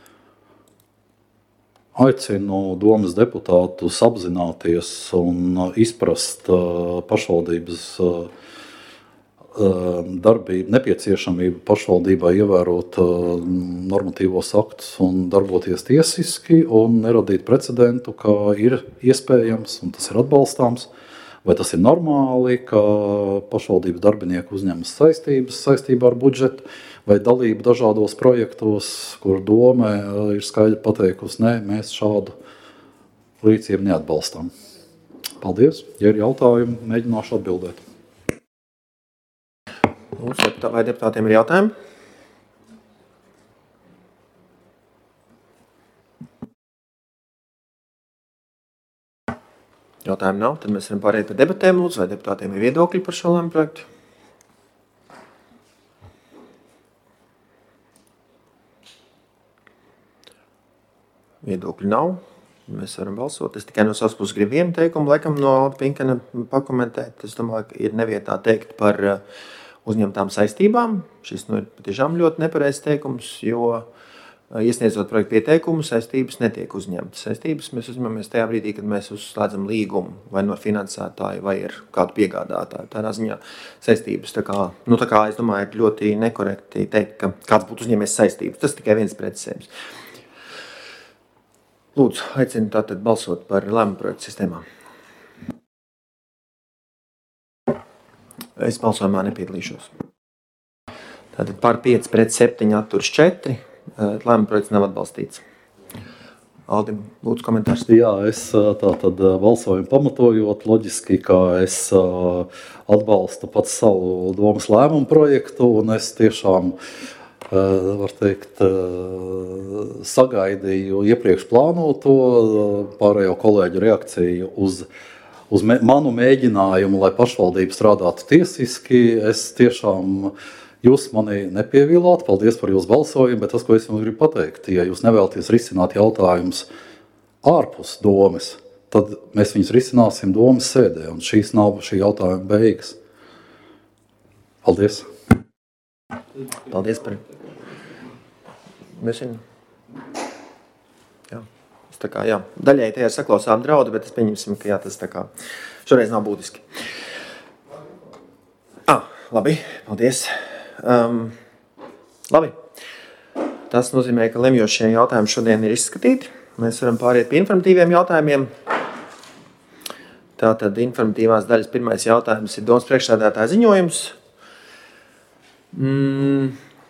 [SPEAKER 3] Aicinu domas deputātus apzināties un izprast pašvaldības darbību, nepieciešamību pašvaldībai ievērot normatīvos aktus un darboties tiesiski un neradīt precedentu, ka ir iespējams un tas ir atbalstāms, vai tas ir normāli, ka pašvaldības darbinieki uzņemas saistības saistībā ar budžetu vai dalību dažādos projektos, kur doma ir skaidri pateikusi, nē, mēs šādu rīcību neatbalstām. Paldies, ja ir jautājumi, mēģināšu atbildēt.
[SPEAKER 1] Vai deputātiem ir jautājumi? Jautājumu nav, tad mēs varam pārēt par debatēm. Lūdzu, vai deputātiem ir viedokļi par šo lēmumu projektu? Viedokļi nav. Mēs varam balsot. Es tikai no savas puses gribu vienu teikumu, laikam no Alda Pinkana pakomentēt. Es domāju, ka ir nevietā teikt par uzņemtām saistībām. Šis nu, ir patiešām ļoti nepareizs teikums, jo iesniedzot projektu pieteikumu, saistības netiek uzņemtas. Saistības mēs uzņemamies tajā brīdī, kad mēs uzslēdzam līgumu vai no finansētāju vai ar kādu piegādātāju. Tādā ziņā saistības, tā kā, nu tā kā es domāju, ir ļoti nekorekti teikt, ka kāds būtu uzņēmies saistības. Tas tikai viens precizējums. Lūdzu, aicinu tātad balsot par lēmumu projektu sistēmām. Es balsojumā nepiedalīšos. Tātad par pieci pret septiņi atturas četri. Lēmuma projekts nav atbalstīts. Aldim, lūdzu komentārs.
[SPEAKER 3] Jā, es tātad balsojumu pamatojot loģiski, ka es atbalstu pats savu domas lēmumu projektu un es tiešām, var teikt, sagaidīju iepriekš plānoto pārējo kolēģu reakciju uz uz manu mēģinājumu, lai pašvaldība strādātu tiesiski. Es tiešām, jūs mani nepievilāt, paldies par jūsu balsojumu, bet tas, ko es jums gribu pateikt, ja jūs nevēlaties risināt jautājumus ārpus domas, tad mēs viņus risināsim domas sēdē, un šīs nav šī jautājuma beigas. Paldies.
[SPEAKER 1] Paldies par... Mēs viņu... Jā. Tā kā, jā, daļai tajā saklausām draudu, bet es pieņemsim, ka jā, tas tā kā šoreiz nav būtiski. Ah, labi, paldies. Um, labi, tas nozīmē, ka lemjošie jautājumi šodien ir izskatīti. mēs varam pāriet pie informatīviem jautājumiem. Tātad informatīvās daļas pirmais jautājums ir domas priekšsēdētāja ziņojums. Mm.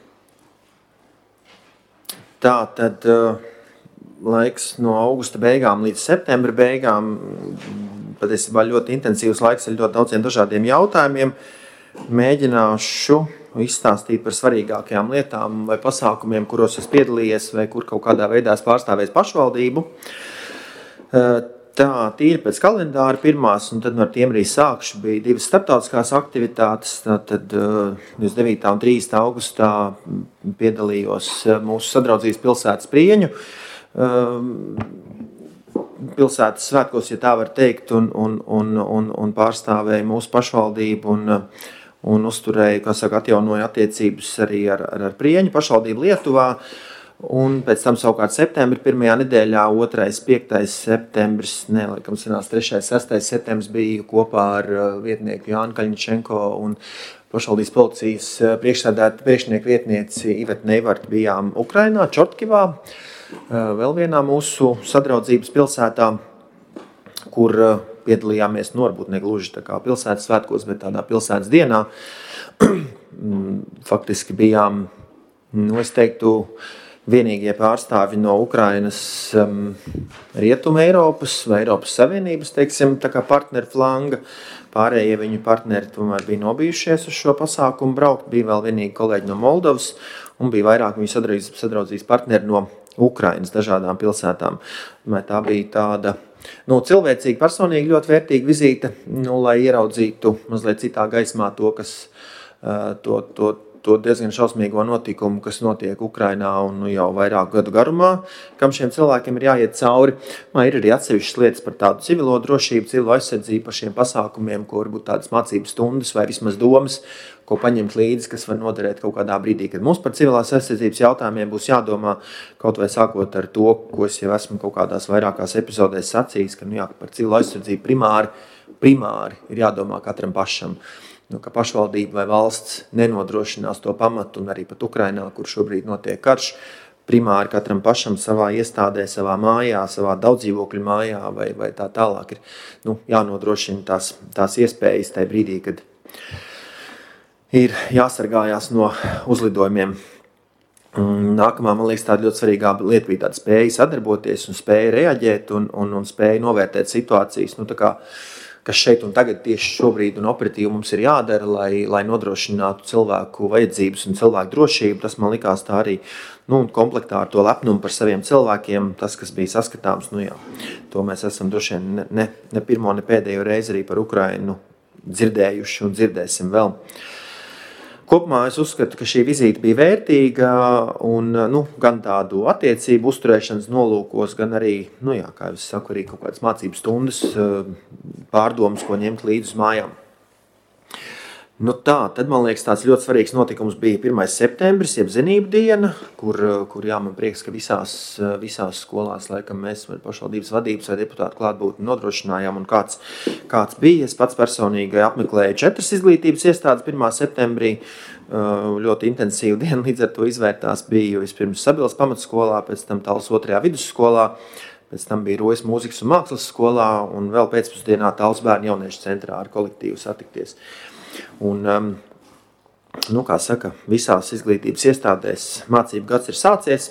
[SPEAKER 1] Tātad laiks no augusta beigām līdz septembra beigām. Patiesībā ļoti intensīvs laiks ar ļoti daudziem dažādiem jautājumiem. Mēģināšu izstāstīt par svarīgākajām lietām vai pasākumiem, kuros es piedalījies vai kur kaut kādā veidā es pārstāvēju pašvaldību. Tā, tīri pēc kalendāra pirmās, un tad no tiem arī sākšu, bija divas starptautiskās aktivitātes. Tad divdesmit devītā un trīsdesmitā augustā piedalījos mūsu sadraudzības pilsētas Prieņu pilsētas svētkos, ja tā var teikt, un, un, un, un, un pārstāvēju mūsu pašvaldību un, un uzturēju, kā saka, atjaunoju attiecības arī ar, ar, ar Prieņu pašvaldību Lietuvā. Un pēc tam savukārt septembra pirmajā nedēļā, otrais, piektais septembris, ne, laikam sanās trešais, sestais septembris bija kopā ar vietnieku Jānu Kaļņčenko un pašvaldības policijas priekšsēdētāju priekšnieku vietnieci Ivetu Neivartu bijām Ukrainā, Čortkivā, vēl vienā mūsu sadraudzības pilsētā, kur piedalījāmies, nu, varbūt ne gluži tā kā pilsētas svētkos, bet tādā pilsētas dienā. Faktiski bijām, nu, es teiktu, vienīgie pārstāvi no Ukrainas um, Rietuma Eiropas vai Eiropas Savienības, teiksim, tā kā partneru flanga. Pārējie viņu partneri tomēr bija nobijušies uz šo pasākumu braukt. Bija vēl vienīgi kolēģi no Moldovas un bija vairāk viņu sadraudzības, sadraudzības partneri no Ukrainas dažādām pilsētām. Tā bija tāda, nu, cilvēcīga, personīgi ļoti vērtīga vizīte, nu, lai ieraudzītu mazliet citā gaismā to, kas, uh, to, to, to diezgan šausmīgo notikumu, kas notiek Ukrainā un nu, jau vairāku gadu garumā, kam šiem cilvēkiem ir jāiet cauri. Man ir arī atsevišķas lietas par tādu civilo drošību, civilo aizsardzību, par šiem pasākumiem, ko varbūt tādas mācības stundas vai vismaz domas, ko paņemt līdzi, kas var noderēt kaut kādā brīdī, kad mums par civilās aizsardzības jautājumiem būs jādomā, kaut vai sākot ar to, ko es jau esmu kaut kādās vairākās epizodēs sacījis, ka nu jā, par civilo aizsardzību primāri, primāri ir jādomā katram pašam. Nu, ka pašvaldība vai valsts nenodrošinās to pamatu, un arī pat Ukrainā, kur šobrīd notiek karš, primāri katram pašam savā iestādē, savā mājā, savā daudzdzīvokļu mājā vai, vai tā tālāk ir nu, jānodrošina tās, tās iespējas tajā brīdī, kad ir jāsargājās no uzlidojumiem. Nākamā, man liekas, tāda ļoti svarīgā lieta bija tāda spēja sadarboties un spēja reaģēt un, un, un spēja novērtēt situācijas. Nu, tā kā kas šeit un tagad tieši šobrīd un operatīvi mums ir jādara, lai, lai nodrošinātu cilvēku vajadzības un cilvēku drošību. Tas man likās tā arī nu, komplektā ar to lepnumu par saviem cilvēkiem, tas, kas bija saskatāms. Nu, jā, to mēs esam droši vien ne, ne, ne pirmo, ne pēdējo reizi arī par Ukrainu dzirdējuši un dzirdēsim vēl. Kopumā es uzskatu, ka šī vizīte bija vērtīga un nu, gan tādu attiecību uzturēšanas nolūkos, gan arī, nu jā, kā es saku, arī kaut kādas mācības stundas, pārdomas, ko ņemt līdzi uz mājām. Nu tā, tad man liekas tāds ļoti svarīgs notikums bija pirmais septembris, jeb zinību diena, kur, kur jā, man prieks, ka visās, visās skolās laikam mēs vai pašvaldības vadības vai deputātu klātbūtni nodrošinājām un kāds, kāds bija. Es pats personīgi apmeklēju četras izglītības iestādes pirmā septembrī, ļoti intensīvu dienu līdz ar to izvērtās biju vispirms Sabilas pamatskolā, pēc tam Tallas otrajā vidusskolā, pēc tam bija Rojas mūzikas un mākslas skolā un vēl pēcpusdienā Tallas bērnu jauniešu centrā ar kolektīvu satikties. Un, um, nu, kā saka, visās izglītības iestādēs mācību gads ir sācies.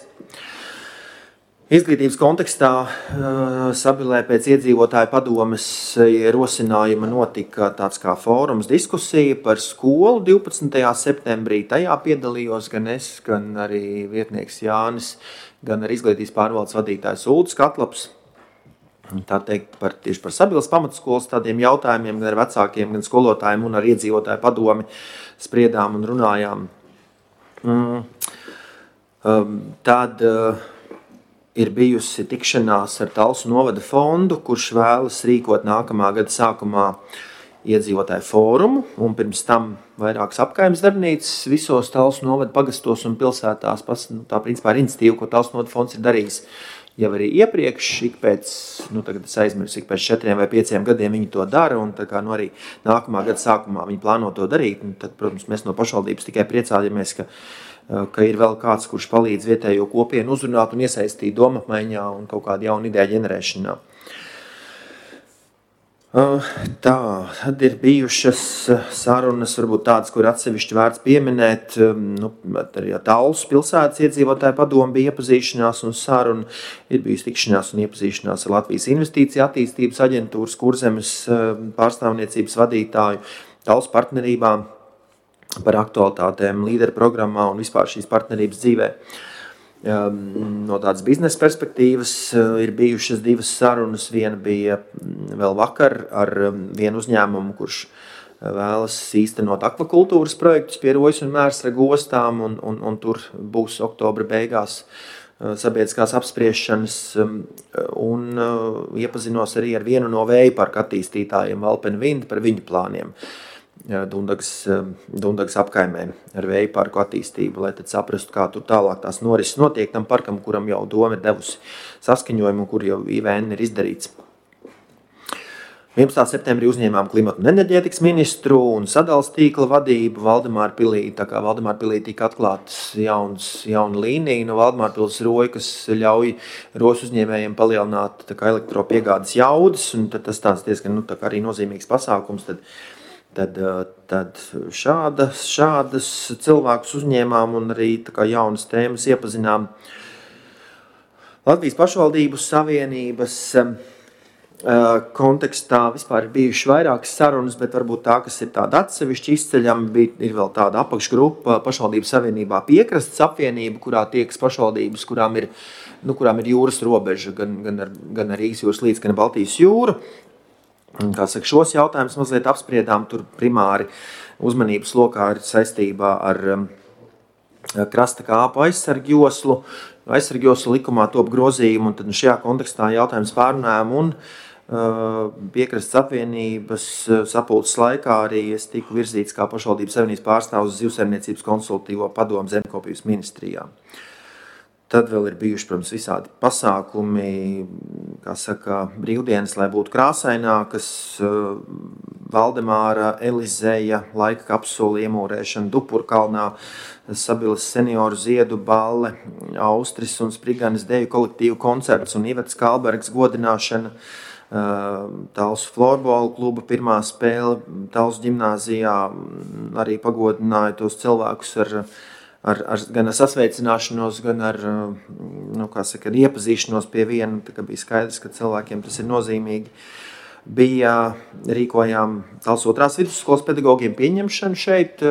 [SPEAKER 1] Izglītības kontekstā uh, Sabilē pēc iedzīvotāju padomes ierosinājuma notika tāds kā fórums diskusija par skolu divpadsmitajā septembrī. Tajā piedalījos gan es, gan arī vietnieks Jānis, gan arī izglītības pārvaldes vadītājs Uldis Katlaps. Tā teikt, par, tieši par Sabilas pamatskolas tādiem jautājumiem, gan ar vecākiem, gan skolotājiem un ar iedzīvotāju padomi spriedām un runājām. Mm. Um, tad uh, ir bijusi tikšanās ar Talsu novada fondu, kurš vēlas rīkot nākamā gada sākumā iedzīvotāju fórumu, un pirms tam vairākas apkaimes darbnīcas visos Talsu novada pagastos un pilsētās. Pas, nu, tā principā ir iniciatīva, ko Talsu novada fonds ir darījis jau arī iepriekš, ik pēc, nu tagad es aizmirsu, ik pēc četriem vai pieciem gadiem viņi to dara, un tā kā, nu arī nākamā gada sākumā viņi plāno to darīt, un tad, protams, mēs no pašvaldības tikai priecājamies, ka, ka ir vēl kāds, kurš palīdz vietējo kopienu uzrunāt un iesaistīt domapmaiņā un kaut kādu jaunu ideju ģenerēšanā. Tā, tad ir bijušas sarunas, varbūt tādas, kur atsevišķi vērts pieminēt, nu, arī Talsu pilsētas iedzīvotāju padomu bija iepazīšanās un saruna, ir bijusi tikšanās un iepazīšanās ar Latvijas investīcija attīstības aģentūras Kurzemes pārstāvniecības vadītāju, Talsu partnerībām par aktualitātēm līderu programmā un vispār šīs partnerības dzīvē. No tādas biznesa perspektīvas ir bijušas divas sarunas. Viena bija vēl vakar ar vienu uzņēmumu, kurš vēlas īstenot akvakultūras projektus pie Rojas un Mērsraga ostām, un, un, un tur būs oktobra beigās sabiedriskās apspriešanas, un iepazinos arī ar vienu no vēja parka attīstītājiem, Alpen Wind, par viņu plāniem Dundagas, Dundagas apkaimē ar vēja parku attīstību, lai tad saprastu, kā tur tālāk tās norises notiek tam parkam, kuram jau doma ir devusi saskaņojumu, kur jau I V N ir izdarīts. vienpadsmitā septembrī uzņēmām klimatu un enerģētikas ministru un sadales tīkla vadību Valdemāra pilī. Tā kā Valdemāra pilī tika atklātas jauns, jauna līnija no Valdemāra pils roja, kas ļauj Rojas uzņēmējiem palielināt tā kā elektropiegādes jaudas, un tad tas tāds diezgan, nu, tā kā arī nozīmīgs pasākums, tad Tad, tad šādas, šādas cilvēkus uzņēmām un arī tā kā jaunas tēmas iepazinām. Latvijas pašvaldību savienības kontekstā vispār ir bijuši vairākas sarunas, bet varbūt tā, kas ir tāda atsevišķi izceļama, bija, ir vēl tāda apakšgrupa pašvaldību savienībā Piekrastes apvienība, kurā tiekas pašvaldības, kurām ir, nu, kurām ir jūras robeža, gan, gan ar, gan ar Rīgas jūras līdz, gan Baltijas jūru. Kā saka, šos jautājumus mazliet apspriedām, tur primāri uzmanības lokā ir saistībā ar um, krasta kāpu aizsargjoslu, aizsargjoslu likumā top grozījumu, un tad šajā kontekstā jautājums pārunājām, un uh, Piekrastes apvienības uh, sapulces laikā arī es tiku virzīts kā pašvaldības savienības pārstāvs uz zivsaimniecības konsultīvo padomu zemkopības ministrijā. Tad vēl ir bijuši, protams, visādi pasākumi, kā saka, brīvdienas, lai būtu krāsainākas, Valdemāra, Elizeja, laika kapsula iemūrēšana Dupurkalnā, Sabilas senioru ziedu balle, Austris un Spriganes deju kolektīvu koncerts un Ivetas Kalbergs godināšana, Talsu florbola kluba pirmā spēle Talsu ģimnāzijā arī pagodināja tos cilvēkus ar Ar, ar, gan ar sasveicināšanos, gan ar, nu, kā saka, ar iepazīšanos pie viena, tā kā bija skaidrs, ka cilvēkiem tas ir nozīmīgi. Bija rīkojām Talsu otrās vidusskolas pedagogiem pieņemšanu šeit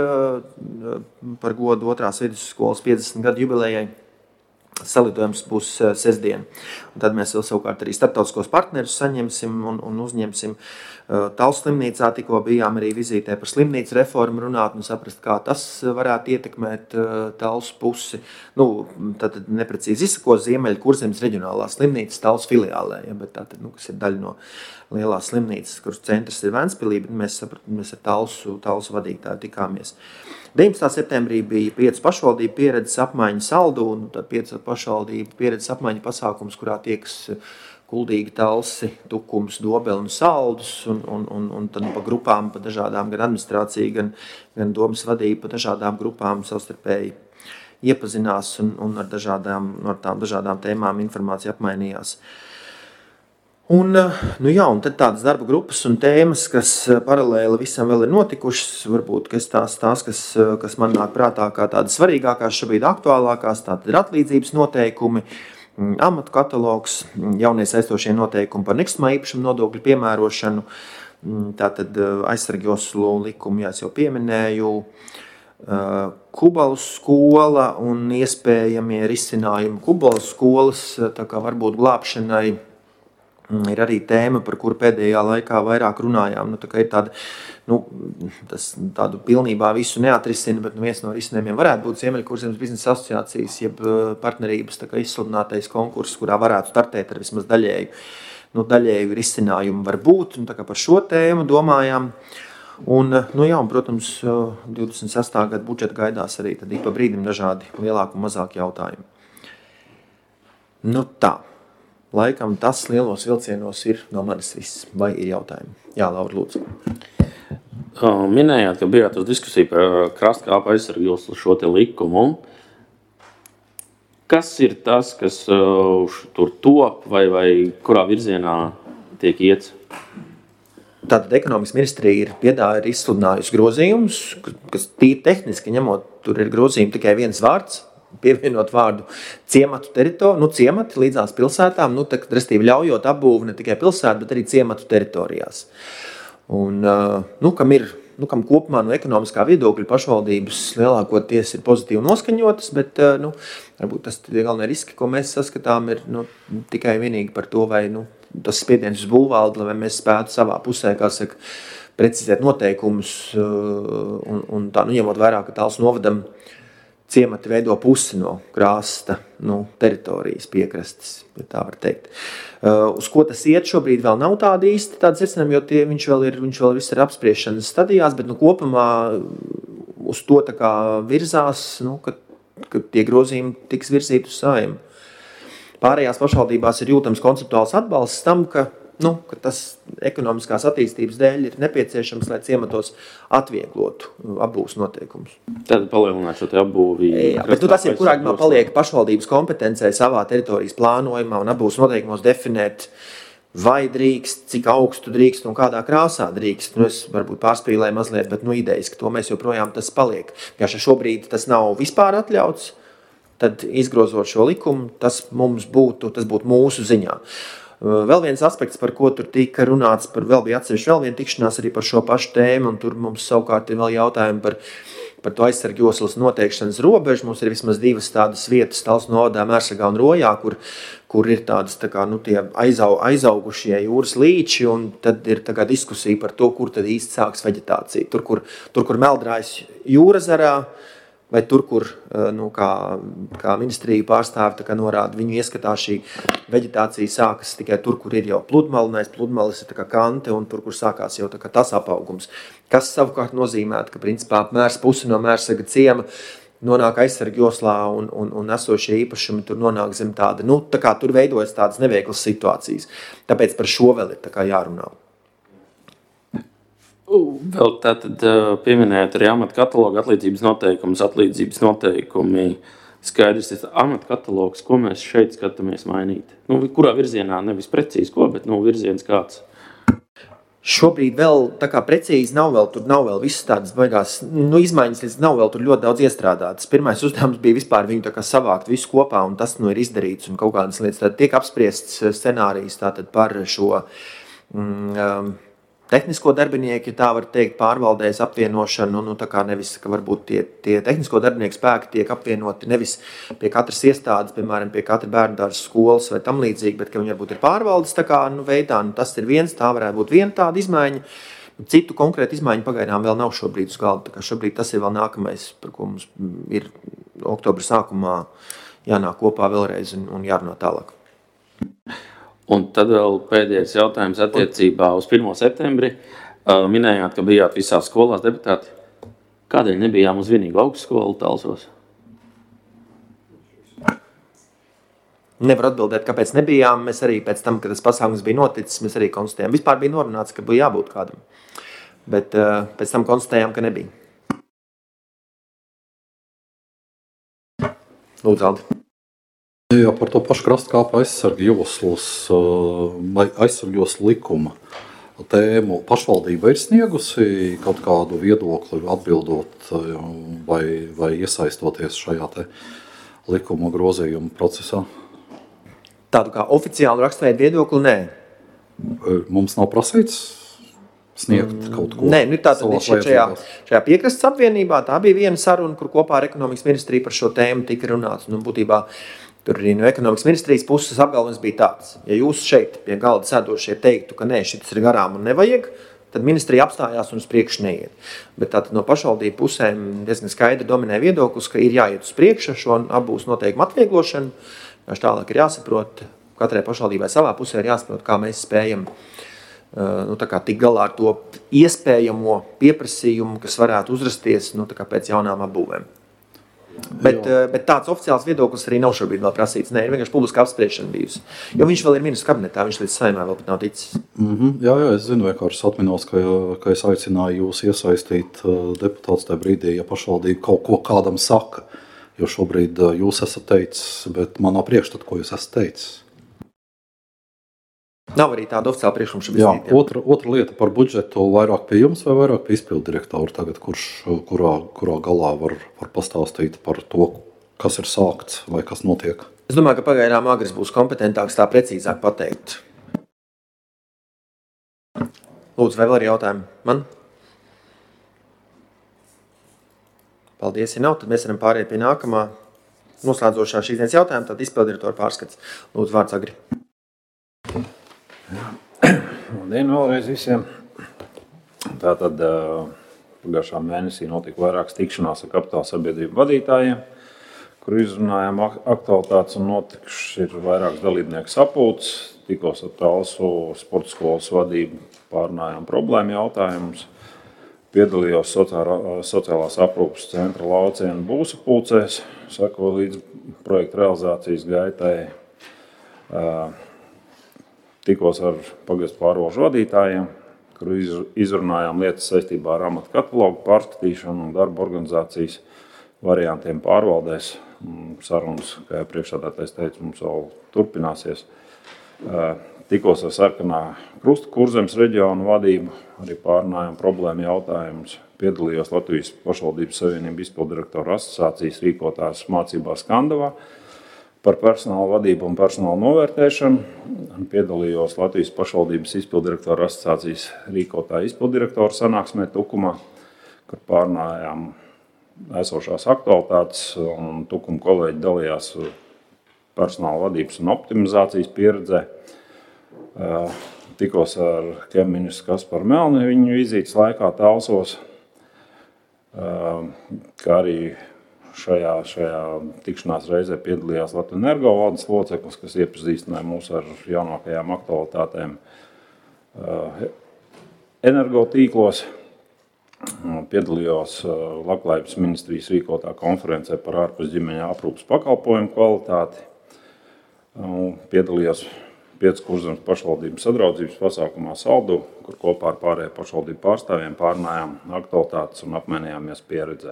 [SPEAKER 1] par godu otrās vidusskolas piecdesmit gadu jubilejai. Salidojums būs sestdien. Un tad mēs vēl savukārt arī starptautiskos partnerus saņemsim un, un uzņemsim. Talsu slimnīcā tikko bijām arī vizītē par slimnīcu reformu runāt un saprast, kā tas varētu ietekmēt Talsu pusi. Nu, tad neprecīzi izsakos Ziemeļa Kurzemes reģionālā slimnīcas Talsu filiālē, ja, bet tātad, nu, kas ir daļa no lielās slimnīcas, kuras centrs ir Ventspilī, bet mēs sapratam, mēs ar Talsu, Talsu vadītāju tikāmies. deviņpadsmitā septembrī bija piecu pašvaldību pieredzes apmaiņa saldu un tad piecu pašvaldību pieredzes apmaiņa pasākums, kurā tiekas Kuldīgi, Talsi, Tukums, Dobeli un Saldus un, un, un, un tad pa grupām, pa dažādām gan administrācija, gan, gan domas vadība, pa dažādām grupām savstarpēji iepazinās un, un ar, dažādām, ar tām dažādām tēmām informācija apmainījās. Un, nu jā, un tad tādas darba grupas un tēmas, kas paralēli visam vēl ir notikušas, varbūt kas tās, tās kas, kas man nāk prātā kā tādas svarīgākās, šobrīd aktuālākās, tātad ir atlīdzības noteikumi, amatu katalogs, jaunie saistošie noteikumi par nekustamā īpašuma nodokļu piemērošanu, tātad aizsargjoslu likumu, jā, es jau pieminēju, Kubalu skola un iespējamie risinājumi Kubalu skolas, tā kā varbūt glābšanai, ir arī tēma, par kuru pēdējā laikā vairāk runājām. Nu, tā kā ir tāda, nu, tas tādu pilnībā visu neatrisina, bet nu, viens no risinājumiem varētu būt Ziemeļa Kurzemes biznesa asociācijas, jeb partnerības tā kā izsludinātais konkurss, kurā varētu startēt ar vismaz daļēju, nu, daļēju risinājumu var būt. Un, tā kā par šo tēmu domājām. Un, nu, jā, un, protams, divdesmit sestā gada budžeta gaidās arī tad ik pa brīdim dažādi lielāki un mazāki jautājumi. Nu tā. laikam tas lielos vilcienos ir no manis viss. Vai ir jautājumi? Jā, Laura, lūdzu.
[SPEAKER 7] Minējāt, ka bijāt uz diskusiju par krastkāpu aizsargu šo te likumu. Kas ir tas, kas uh, tur top vai, vai kurā virzienā tiek iets?
[SPEAKER 1] Tātad ekonomikas ministrija ir piedāvā ir izsludinājusi grozījumus, kas tīri tehniski ņemot, tur ir grozījumi tikai viens vārds, pievienot vārdu ciematu teritoriju, nu ciemati līdzās pilsētām, nu tā, restīvi ļaujot apbūvi ne tikai pilsētu, bet arī ciematu teritorijās. Un, uh, nu, kam ir Nu, kam kopumā no ekonomiskā viedokļa pašvaldības lielākoties ir pozitīvi noskaņotas, bet nu, varbūt tas tie galvenie riski, ko mēs saskatām, ir nu, tikai vienīgi par to, vai nu, tas spiediens uz būvvaldi, vai mēs spētu savā pusē, kā saka, precizēt noteikumus un, un tā, nu, ņemot vērā, ka tāls novadam ciemati veido pusi no krāsta nu, teritorijas piekrastes, ja tā var teikt. Uh, uz ko tas iet šobrīd vēl nav tāda īsti tāda secinājuma, jo tie, viņš vēl ir, viņš vēl viss ir apspriešanas stadijās, bet nu, kopumā uz to tā kā virzās, nu, ka, ka tie grozījumi tiks virzīti uz Saeimu. Pārējās pašvaldībās ir jūtams konceptuāls atbalsts tam, ka Nu, ka tas ekonomiskās attīstības dēļ ir nepieciešams, lai ciematos atvieglotu apbūves noteikumus.
[SPEAKER 7] Tad palielināt šo te apbūvi.
[SPEAKER 1] Jā, bet nu, tas ir kurā gadījumā paliek pašvaldības kompetencē savā teritorijas plānojumā un apbūves noteikumos definēt, vai drīkst, cik augstu drīkst un kādā krāsā drīkst. Nu, es varbūt pārspīlēju mazliet, bet nu, idejas, ka to mēs joprojām tas paliek. Ja šobrīd tas nav vispār atļauts, tad izgrozot šo likumu, tas mums būtu, tas būtu mūsu ziņā. Vēl viens aspekts, par ko tur tika runāts, par vēl bija atsevišķi vēl viena tikšanās arī par šo pašu tēmu, un tur mums savukārt ir vēl jautājumi par, par to aizsargjoslas noteikšanas robežu. Mums ir vismaz divas tādas vietas, Talsu novadā, Mērsagā un Rojā, kur, kur ir tādas tā kā, nu, tie aizau, aizaugušie jūras līči, un tad ir tā kā diskusija par to, kur tad īsti sāks veģetācija. Tur, kur, tur, kur meldrājas jūrazarā, vai tur, kur nu, kā, kā ministrija pārstāvi tā kā norāda, viņu ieskatā šī veģetācija sākas tikai tur, kur ir jau pludmalinais, pludmalis ir tā kā kante, un tur, kur sākās jau tā kā tas apaugums. Kas savukārt nozīmētu, ka principā mērs pusi no Mērsaga ciema nonāk aizsargjoslā un, un, un esošie īpašumi tur nonāk zem tāda, nu, tā kā tur veidojas tādas neveiklas situācijas. Tāpēc par šo vēl ir tā kā jārunā.
[SPEAKER 7] Vēl tātad pieminējāt arī amata katalogu, atlīdzības noteikumus, atlīdzības noteikumi. Skaidrs, ir amata katalogs, ko mēs šeit skatāmies mainīt. Nu, kurā virzienā, nevis precīzi ko, bet nu, virziens kāds.
[SPEAKER 1] Šobrīd vēl tā kā precīzi nav vēl, tur nav vēl visas tādas baigās, nu, izmaiņas nav vēl tur ļoti daudz iestrādātas. Pirmais uzdevums bija vispār viņu tā kā savākt visu kopā, un tas nu ir izdarīts, un kaut kādas lietas tātad tiek apspriests scenārijs tātad par šo mm, tehnisko darbinieku, ja tā var teikt, pārvaldēs apvienošanu, nu tā kā nevis, ka varbūt tie, tie tehnisko darbinieku spēki tiek apvienoti nevis pie katras iestādes, piemēram, pie katra bērndārza skolas vai tam līdzīgi, bet ka viņi varbūt ir pārvaldes tā kā, nu, veidā, nu, tas ir viens, tā varētu būt viena tāda izmaiņa. Citu konkrētu izmaiņu pagaidām vēl nav šobrīd uz galda, tā kā šobrīd tas ir vēl nākamais, par ko mums ir oktobra sākumā jānāk kopā vēlreiz un, un jārunā tālāk.
[SPEAKER 7] Un tad vēl pēdējais jautājums attiecībā uz pirmo septembri. Minējāt, ka bijāt visās skolās deputāti. Kādēļ nebijām uz vienīgu augstskolu Talsos?
[SPEAKER 1] Nevar atbildēt, kāpēc nebijām. Mēs arī pēc tam, kad tas pasākums bija noticis, mēs arī konstatējām. Vispār bija norunāts, ka bija jābūt kādam. Bet uh, pēc tam konstatējām, ka nebija. Lūdzu, Aldi.
[SPEAKER 3] Jā, par to pašu krastkāpu aizsargjoslas vai aizsargjoslas likuma tēmu pašvaldība ir sniegusi kaut kādu viedokli atbildot vai, vai iesaistoties šajā te likuma grozījuma procesā?
[SPEAKER 1] Tādu kā oficiālu rakstveidu viedokli, nē.
[SPEAKER 3] Mums nav prasīts sniegt kaut ko?
[SPEAKER 1] Nē, nu tātad šajā, šajā piekrastes apvienībā tā bija viena saruna, kur kopā ar ekonomikas ministriju par šo tēmu tika runāts. Nu, būtībā tur arī no ekonomikas ministrijas puses apgalvojums bija tāds. Ja jūs šeit pie galda sēdošie teiktu, ka nē, šitas ir garām un nevajag, tad ministrija apstājās un uz priekšu neiet. Bet tātad no pašvaldību pusēm diezgan skaidri dominē viedoklis, ka ir jāiet uz priekšu šo apbūves noteikumu atvieglošanu. Tāpēc tālāk ir jāsaprot, katrai pašvaldībai savā pusē ir jāsaprot, kā mēs spējam nu, tā kā tik galā ar to iespējamo pieprasījumu, kas varētu uzrasties nu, tā kā pēc jaunām apbūvēm. Bet, bet tāds oficiāls viedoklis arī nav šobrīd vēl prasīts. Nē, ir vienkārši publiska apspriešana bijusi. Jo viņš vēl ir ministru kabinetā, viņš līdz saimē vēl pat nav ticis.
[SPEAKER 3] Mm-hmm. Jā, jā, es zinu, vienkārši atminos, ka, ka es aicināju jūs iesaistīt deputātus tajā brīdī, ja pašvaldība kaut ko kādam saka. Jo šobrīd jūs esat teicis, bet man nav priekšstat, ko jūs esat teicis.
[SPEAKER 1] Nav arī tāda oficiāla priekšlikuma šobrīd.
[SPEAKER 3] Jā, otra, otra lieta par budžetu, vairāk pie jums vai vairāk pie izpildu direktora tagad, kurš, kurā, kurā galā var, var pastāstīt par to, kas ir sākts vai kas notiek?
[SPEAKER 1] Es domāju, ka pagaidām Agris būs kompetentāks tā precīzāk pateikt. Lūdzu, vai vēl ir jautājumi? Man? Paldies, ja nav, tad mēs varam pāriet pie nākamā noslēdzošā šīs dienas jautājuma, tad izpildu direktora pārskats. Lūdzu, vārds Agri.
[SPEAKER 9] Labdien vēlreiz visiem. Tātad pagājušā mēnesī notika vairākas tikšanās ar kapitāla sabiedrību vadītājiem, kur izrunājām aktualitātes un notikuši ir vairākas dalībnieku sapulces. Tikos ar Talsu sporta skolas vadību, pārunājām problēmu jautājumus. Piedalījos sociālās aprūpes centra laucienu būvsapulcēs, sako līdz projekta realizācijas gaitai. Tikos ar pagastu pārvalžu vadītājiem, kur izrunājām lietas saistībā ar amatu katalogu pārskatīšanu un darba organizācijas variantiem pārvaldēs. Sarunas, kā jau priekšsēdētājs teica, mums vēl turpināsies. Tikos ar Sarkanā Krusta Kurzemes reģionu vadību, arī pārunājām problēmu jautājumus. Piedalījos Latvijas pašvaldības savienību izpildirektoru asociācijas rīkotās mācībās Skandavā par personāla vadību un personāla novērtēšanu. Piedalījos Latvijas pašvaldības izpildirektoru asociācijas rīkotāja izpildirektoru sanāksmē Tukumā, kur pārunājām esošās aktualitātes, un Tukuma kolēģi dalījās personāla vadības un optimizācijas pieredzē. Tikos ar ķemministru Kasparu Melni viņu vizītes laikā Talsos, kā arī šajā, šajā tikšanās reizē piedalījās Latvijas Energo valdes loceklis, kas iepazīstināja mūs ar jaunākajām aktualitātēm energotīklos. Piedalījos Labklājības ministrijas rīkotā konferencē par ārpus ģimeņa aprūpes pakalpojumu kvalitāti. Piedalījos Piecas Kurzemes pašvaldības sadraudzības pasākumā Saldu, kur kopā ar pārējiem pašvaldību pārstāvjiem pārunājām aktualitātes un apmainījāmies pieredzē.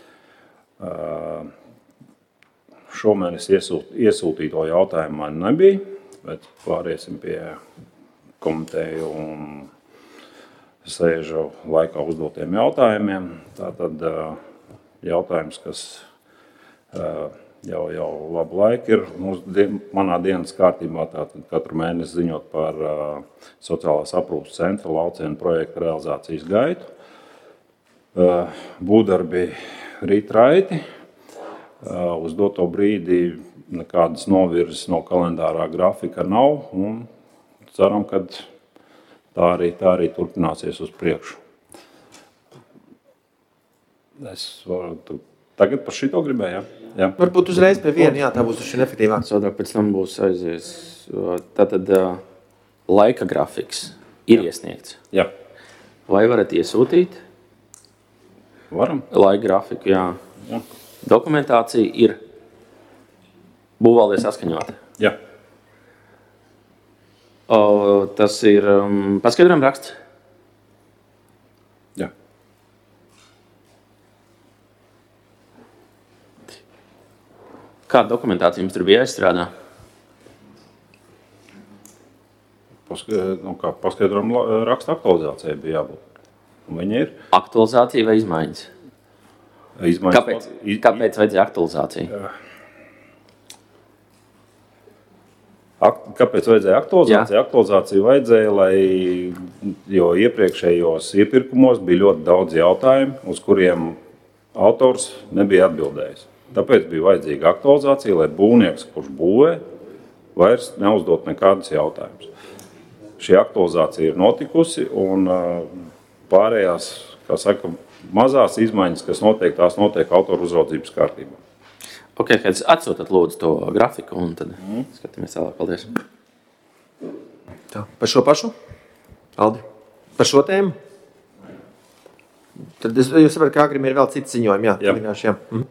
[SPEAKER 9] Šomēnes iesūt, iesūtīto jautājumu man nebija, bet pāriesim pie komiteju un sēžu laikā uzdotiem jautājumiem. Tātad jautājums, kas jau, jau labu laiku ir mūsu manā dienas kārtībā, tātad katru mēnesi ziņot par sociālās aprūpes centra laucienu projekta realizācijas gaitu. Būdarbi rīt raiti. Uz doto brīdi nekādas novirzes no kalendārā grafika nav, un ceram, ka tā arī, tā arī turpināsies uz priekšu. Es varu tagad par šito gribēju, jā? Jā.
[SPEAKER 1] Varbūt uzreiz pie viena, jā, tā būs šī efektīvāk.
[SPEAKER 7] Sodāk pēc tam būs aizies. Tātad laika grafiks ir jā. Iesniegts.
[SPEAKER 9] Jā.
[SPEAKER 7] Vai varat iesūtīt?
[SPEAKER 9] Varam.
[SPEAKER 7] Laika grafiku, jā.
[SPEAKER 9] jā.
[SPEAKER 7] Dokumentācija ir būvvaldē saskaņota.
[SPEAKER 9] Jā.
[SPEAKER 7] O, tas ir um, paskaidrojuma raksts?
[SPEAKER 9] Jā.
[SPEAKER 7] Kāda dokumentācija jums tur bija jāizstrādā?
[SPEAKER 9] Paskaidrojuma, nu kā, paskaidrojuma raksta aktualizācija bija jābūt. Un viņa ir?
[SPEAKER 7] Aktualizācija vai izmaiņas?
[SPEAKER 9] Izmaiņas.
[SPEAKER 7] Kāpēc, kāpēc vajadzēja aktualizāciju?
[SPEAKER 9] Ak, kāpēc vajadzēja aktualizāciju? Jā. Aktualizāciju vajadzēja, lai, jo iepriekšējos iepirkumos bija ļoti daudz jautājumu, uz kuriem autors nebija atbildējis. Tāpēc bija vajadzīga aktualizācija, lai būvnieks, kurš būvē, vairs neuzdot nekādus jautājumus. Šī aktualizācija ir notikusi, un pārējās, kā saka, mazās izmaiņas, kas notiek, tās notiek autoru uzraudzības kārtībā.
[SPEAKER 7] Ok, kad atsūtat lūdzu to grafiku, un tad mm. skatāmies tālāk. Paldies.
[SPEAKER 1] Tā, par šo pašu? Aldi, par šo tēmu? Tad es, jūs saprotat, ka Agrim ir vēl cits ziņojumi, jā?
[SPEAKER 9] Jā.
[SPEAKER 1] Vienkārši, jā. Mm.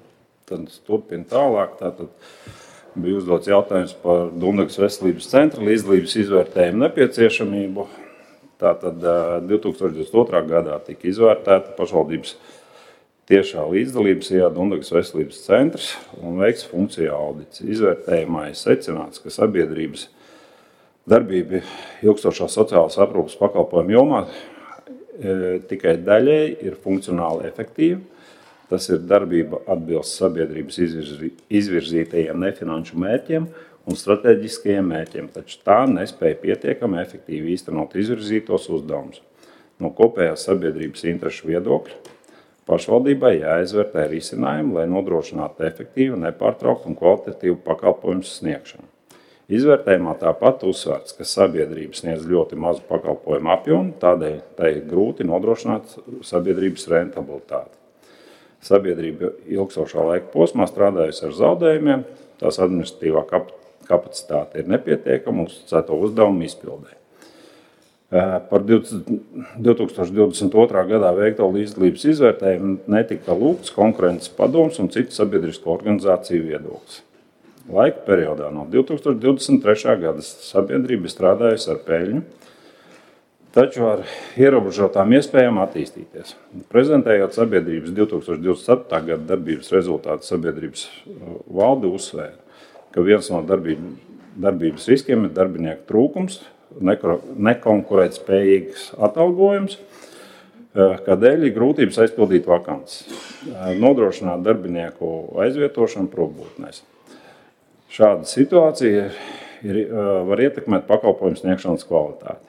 [SPEAKER 9] tad turpina tālāk. Tātad bija uzdots jautājums par Dundagas veselības centra līdzdalības izvērtējumu nepieciešamību. Tātad divi tūkstoši divdesmit otrā gadā tika izvērtēta pašvaldības tiešā līdzdalības ejā Dundagas veselības centrs un veikts funkciju audits. Izvērtējumā ir secināts, ka sabiedrības darbība ilgstošā sociālās aprūpes pakalpojumu jomā e, tikai daļēji ir funkcionāli efektīva. Tas ir darbība atbilst sabiedrības izvirzi, izvirzītajiem nefinanšu mērķiem un strateģiskajiem mērķiem, taču tā nespēja pietiekami efektīvi īstenot izvirzītos uzdevumus. No kopējās sabiedrības interešu viedokļa pašvaldībai jāizvērtē risinājumi, lai nodrošinātu efektīvu, nepārtrauktu un kvalitatīvu pakalpojumu sniegšanu. Izvērtējumā tāpat uzsvērts, ka sabiedrība sniedz ļoti mazu pakalpojumu apjomu, tādēļ tai ir grūti nodrošināt sabiedrības rentabilitāti. Sabiedrība ilgstošā laika posmā strādājusi ar zaudējumiem, tās administratīvā kapacitāte ir nepietiekama uzticēto uzdevumu izpildē. Par divi tūkstoši divdesmit otrā gadā veikto līdzdalības izvērtējumu netika lūgts konkurences padoms un citu sabiedrisko organizāciju viedoklis. Laika periodā no divi tūkstoši divdesmit trešā gada sabiedrība strādājusi ar peļņu, taču ar ierobežotām iespējām attīstīties. Prezentējot sabiedrības divi tūkstoši divdesmit septītā gada darbības rezultātu, sabiedrības valde uzsvēra, ka viens no darbības, darbības riskiem ir darbinieku trūkums, nekonkurētspējīgs atalgojums, kādēļ ir grūtības aizpildīt vakances, nodrošināt darbinieku aizvietošanu probūtnēs. Šāda situācija ir, var ietekmēt pakalpojumu sniegšanas kvalitāti.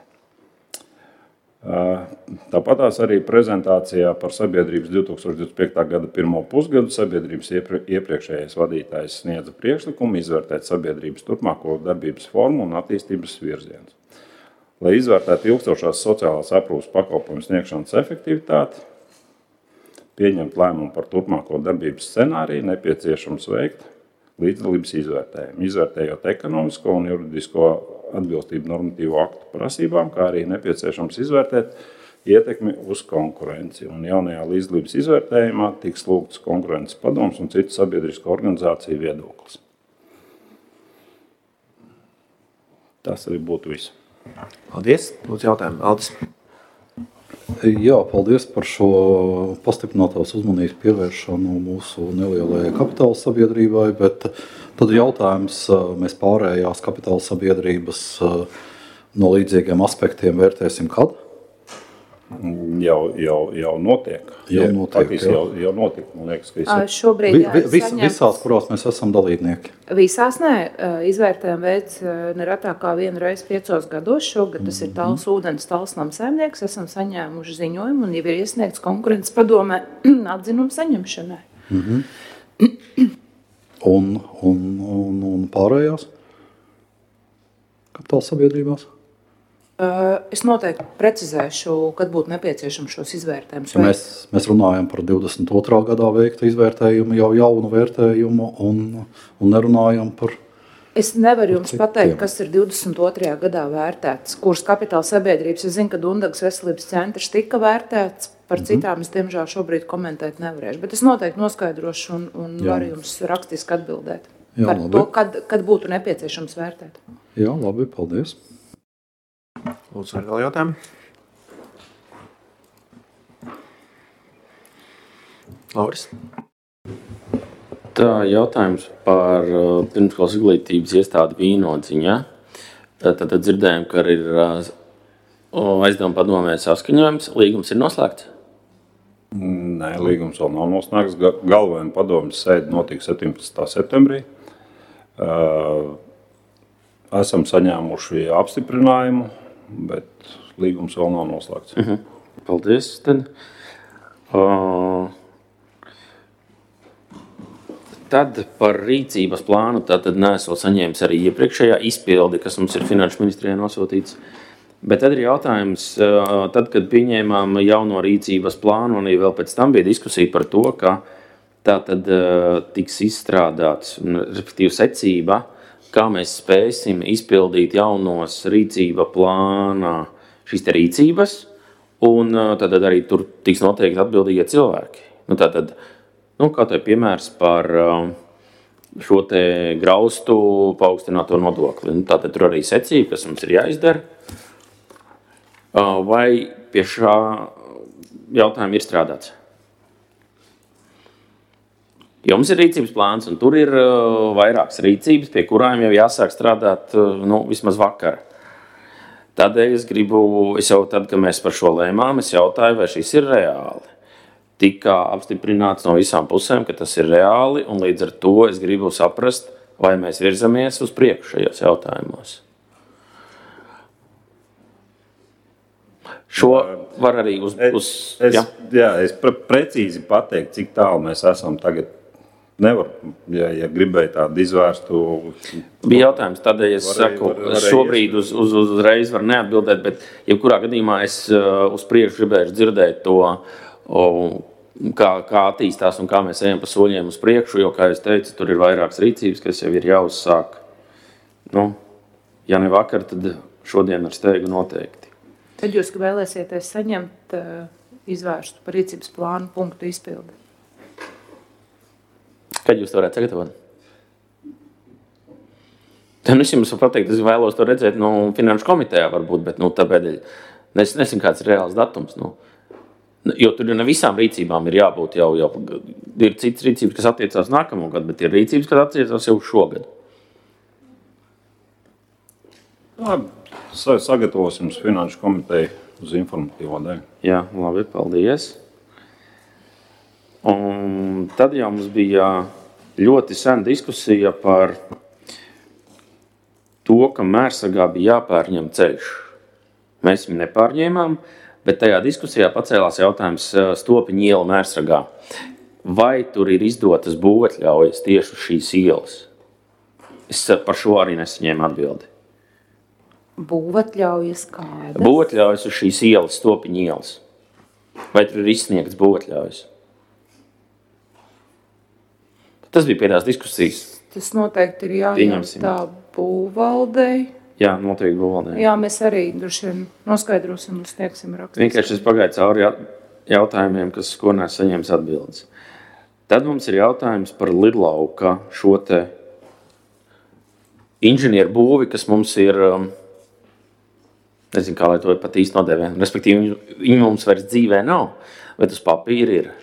[SPEAKER 9] Tāpatās arī prezentācijā par sabiedrības divi tūkstoši divdesmit piekta gada pirmo pusgadu sabiedrības iepriekšējais vadītājs sniedza priekšlikumu izvērtēt sabiedrības turpmāko darbības formu un attīstības virzienus. Lai izvērtētu ilgstošās sociālās aprūpes pakalpojumu sniegšanas efektivitāti, pieņemt lēmumu par turpmāko darbības scenāriju, nepieciešams veikt līdzdalības izvērtējumu, izvērtējot ekonomisko un juridisko atbilstību normatīvu aktu prasībām, kā arī nepieciešams izvērtēt ietekmi uz konkurenci. Un jaunajā līdzdalības izvērtējumā tiks lūgts konkurences padoms un citu sabiedrisko organizāciju viedoklis. Tas arī būtu viss.
[SPEAKER 1] Paldies. Lūdzu jautājumu. Aldis.
[SPEAKER 3] Jā, paldies par šo pastiprinātās uzmanības pievēršanu mūsu nelielajai kapitāla sabiedrībai, bet tad jautājums, mēs pārējās kapitāla sabiedrības no līdzīgiem aspektiem vērtēsim kad?
[SPEAKER 9] Jau, jau, jau notiek.
[SPEAKER 3] Jau notiek,
[SPEAKER 9] jā. Jau, jau notiek, man liekas, ka
[SPEAKER 5] visi. Šobrīd, jā,
[SPEAKER 3] vis, visās, kurās mēs esam dalībnieki.
[SPEAKER 5] Visās nē, izvērtējumu veids neretāk kā vienu reizi piecos gados. Šogad tas ir Tāls ūdens Tāls namsaimnieks. Esam saņēmuši ziņojumu un jau ir iesniegts konkurences padomē atzinumu saņemšanai.
[SPEAKER 3] Mm-hmm. un, un, un, un pārējās kapitāla sabiedrībās?
[SPEAKER 5] Es noteikti precizēšu, kad būtu nepieciešams šos izvērtējumus.
[SPEAKER 3] Mēs, mēs runājam par divdesmit otrā gadā veiktu izvērtējumu, jau jaunu vērtējumu, un, un nerunājam par...
[SPEAKER 5] Es nevaru jums pateikt, kas ir divdesmit otrajā gadā vērtēts, kuras kapitāla sabiedrības. Es zinu, ka Dundagas veselības centrs tika vērtēts, par citām es diemžēl šobrīd komentēt nevarēšu. Bet es noteikti noskaidrošu un, un varu jums rakstiski atbildēt Jā, par labi. to, kad, kad būtu nepieciešams vērtēt.
[SPEAKER 3] Jā, labi, paldies.
[SPEAKER 1] Lūdzu, var vēl jautājumu? Lauris.
[SPEAKER 7] Tā jautājums par uh, pirmskolas izglītības iestādi Vīnodziņā. Tad, tad dzirdējām, ka ir uh, aizdevuma padomē saskaņojums. Līgums ir noslēgts?
[SPEAKER 9] Nē, līgums vēl nav noslēgts. Galvenā padomes sēde notika septiņpadsmitā septembrī. Uh, esam saņēmuši apstiprinājumu, bet līgums vēl nav noslēgts.
[SPEAKER 7] Uh-huh. Paldies. Tad. Uh, tad par rīcības plānu tad neesmu saņēmis arī iepriekšējā izpildi, kas mums ir Finanšu ministrijā nosūtīts. Bet tad ir jautājums, uh, tad, kad pieņēmām jauno rīcības plānu, un vēl pēc tam bija diskusija par to, ka tā tad uh, tiks izstrādāts, respektīvi secība, kā mēs spēsim izpildīt jaunos rīcība plānā šīs te rīcības, un tad arī tur tiks noteikti atbildīgie cilvēki. Nu, tātad Nu, kā tai piemērs par šo te graustu paaugstināto nodokli. Nu, tātad tur arī secība, kas mums ir jāizdara. Vai pie šā jautājuma ir strādāts? Jums ir rīcības plāns, un tur ir vairākas rīcības, pie kurām jau jāsāk strādāt nu, vismaz vakar. Tādēļ es gribu, es jau tad, kad mēs par šo lēmām, es jautāju, vai šis ir reāli. Tika apstiprināts no visām pusēm, ka tas ir reāli, un līdz ar to es gribu saprast, vai mēs virzamies uz priekšu šajos jautājumos. Šo var arī uz... uz
[SPEAKER 9] es,
[SPEAKER 7] ja?
[SPEAKER 9] Jā, es pre precīzi pateikt, cik tālu mēs esam tagad. Nevar, ja, ja gribēju tādu izvērstu...
[SPEAKER 7] Bija jautājums, tādēļ es
[SPEAKER 9] varēja,
[SPEAKER 7] saku,
[SPEAKER 9] var, varēja
[SPEAKER 7] šobrīd uz, uz, uzreiz var neatbildēt, bet jebkurā gadījumā es uh, uz priekšu gribēšu dzirdēt to, uh, kā, kā attīstās un kā mēs ejam pa soļiem uz priekšu, jo, kā es teicu, tur ir vairākas rīcības, kas jau ir jāuzsāk. Nu, ja ne vakar, tad šodien ar steigu noteikti.
[SPEAKER 5] Tad jūs vēlēsieties saņemt uh, izvērstu par rīcības plānu punktu izpildi?
[SPEAKER 7] Kad jūs to varētu sagatavot? Nu, es jums varu pateikt, es vēlos to redzēt nu, finanšu komitejā varbūt, bet nu, tāpēc es nezinu, kāds ir reāls datums. Nu. Jo tur ne visām rīcībām ir jābūt jau, jau ir citas rīcības, kas attiecās nākamo gadu, bet ir rīcības, kas attiecās jau šogad.
[SPEAKER 9] Labi, sagatavosim uz finanšu komiteju uz informatīvo daļu.
[SPEAKER 7] Jā, labi, paldies. Un tad jau mums bija ļoti sena diskusija par to, ka Mērsagā bija jāpārņem ceļš. Mēs viņu nepārņēmām, bet tajā diskusijā pacēlās jautājums Stopiņa iela Mērsagā. Vai tur ir izdotas būvatļaujas tieši uz šīs ielas? Es par šo arī nesaņēmu atbildi.
[SPEAKER 5] Būvatļaujas kādas?
[SPEAKER 7] Būvatļaujas uz šīs ielas, Stopiņa ielas. Vai tur ir izsniegts būvatļaujas? Tas bija pēdējās diskusijas.
[SPEAKER 5] Tas noteikti ir jājautā būvvaldei.
[SPEAKER 7] Jā, noteikti būvvaldei.
[SPEAKER 5] Jā, mēs arī droši vien noskaidrosim un sniegsim rakstu.
[SPEAKER 7] Vienkārši es pagāju cauri jautājumiem, kas ko nes saņems atbildes. Tad mums ir jautājums par lidlauka šo te inženieru būvi, kas mums ir, nezinu, kā lai to pat īsti nodēvē. Respektīvi, viņi mums vairs dzīvē nav, bet uz papīra ir.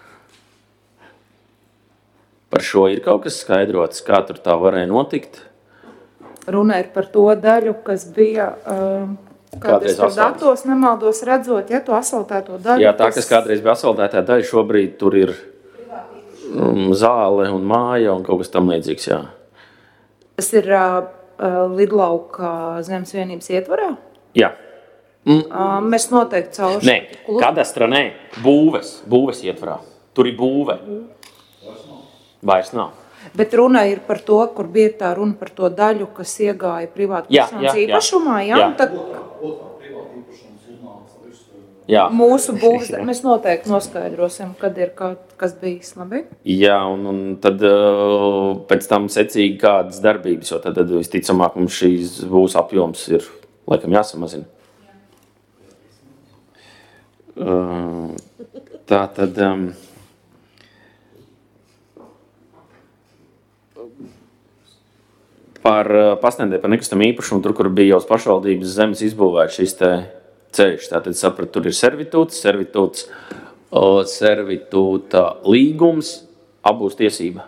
[SPEAKER 7] Par šo ir kaut kas skaidrots, kā tur tā varēja notikt?
[SPEAKER 5] Runa ir par to daļu, kas bija, uh, kādreiz tur datos nemaldos redzot, ja to asfaltēto daļu.
[SPEAKER 7] Jā, tā, kas kādreiz bija asfaltētā daļa, šobrīd tur ir um, zāle un māja un kaut kas tam līdzīgs, jā.
[SPEAKER 5] Tas ir uh, lidlauka zemes vienības ietvarā?
[SPEAKER 7] Jā.
[SPEAKER 5] Mm. Uh, mēs noteikti caur...
[SPEAKER 7] Nē, kadastra nē, būves, būves ietvarā. Tur ir būve. Vairs nav.
[SPEAKER 5] Bet runa ir par to, kur bija tā runa par to daļu, kas iegāja privātpersonas īpašumā, jā? jā. Tad...
[SPEAKER 7] jā.
[SPEAKER 5] Mūsu būvs, mēs noteikti noskaidrosim, kad ir kā, kas bijis, labi?
[SPEAKER 7] Jā, un, un tad uh, pēc tam secīgi kādas darbības, jo tad, tad visticamāk mums šīs būs apjoms ir, laikam, jāsamazina. Uh, tā tad... Um, Par pastendē par nekustamā īpašumu, tur, kur bija jau uz pašvaldības zemes izbūvēts šis te ceļš. Tātad saprat, tur ir servitūts, servitūts, o, servitūta līgums, abūs tiesība.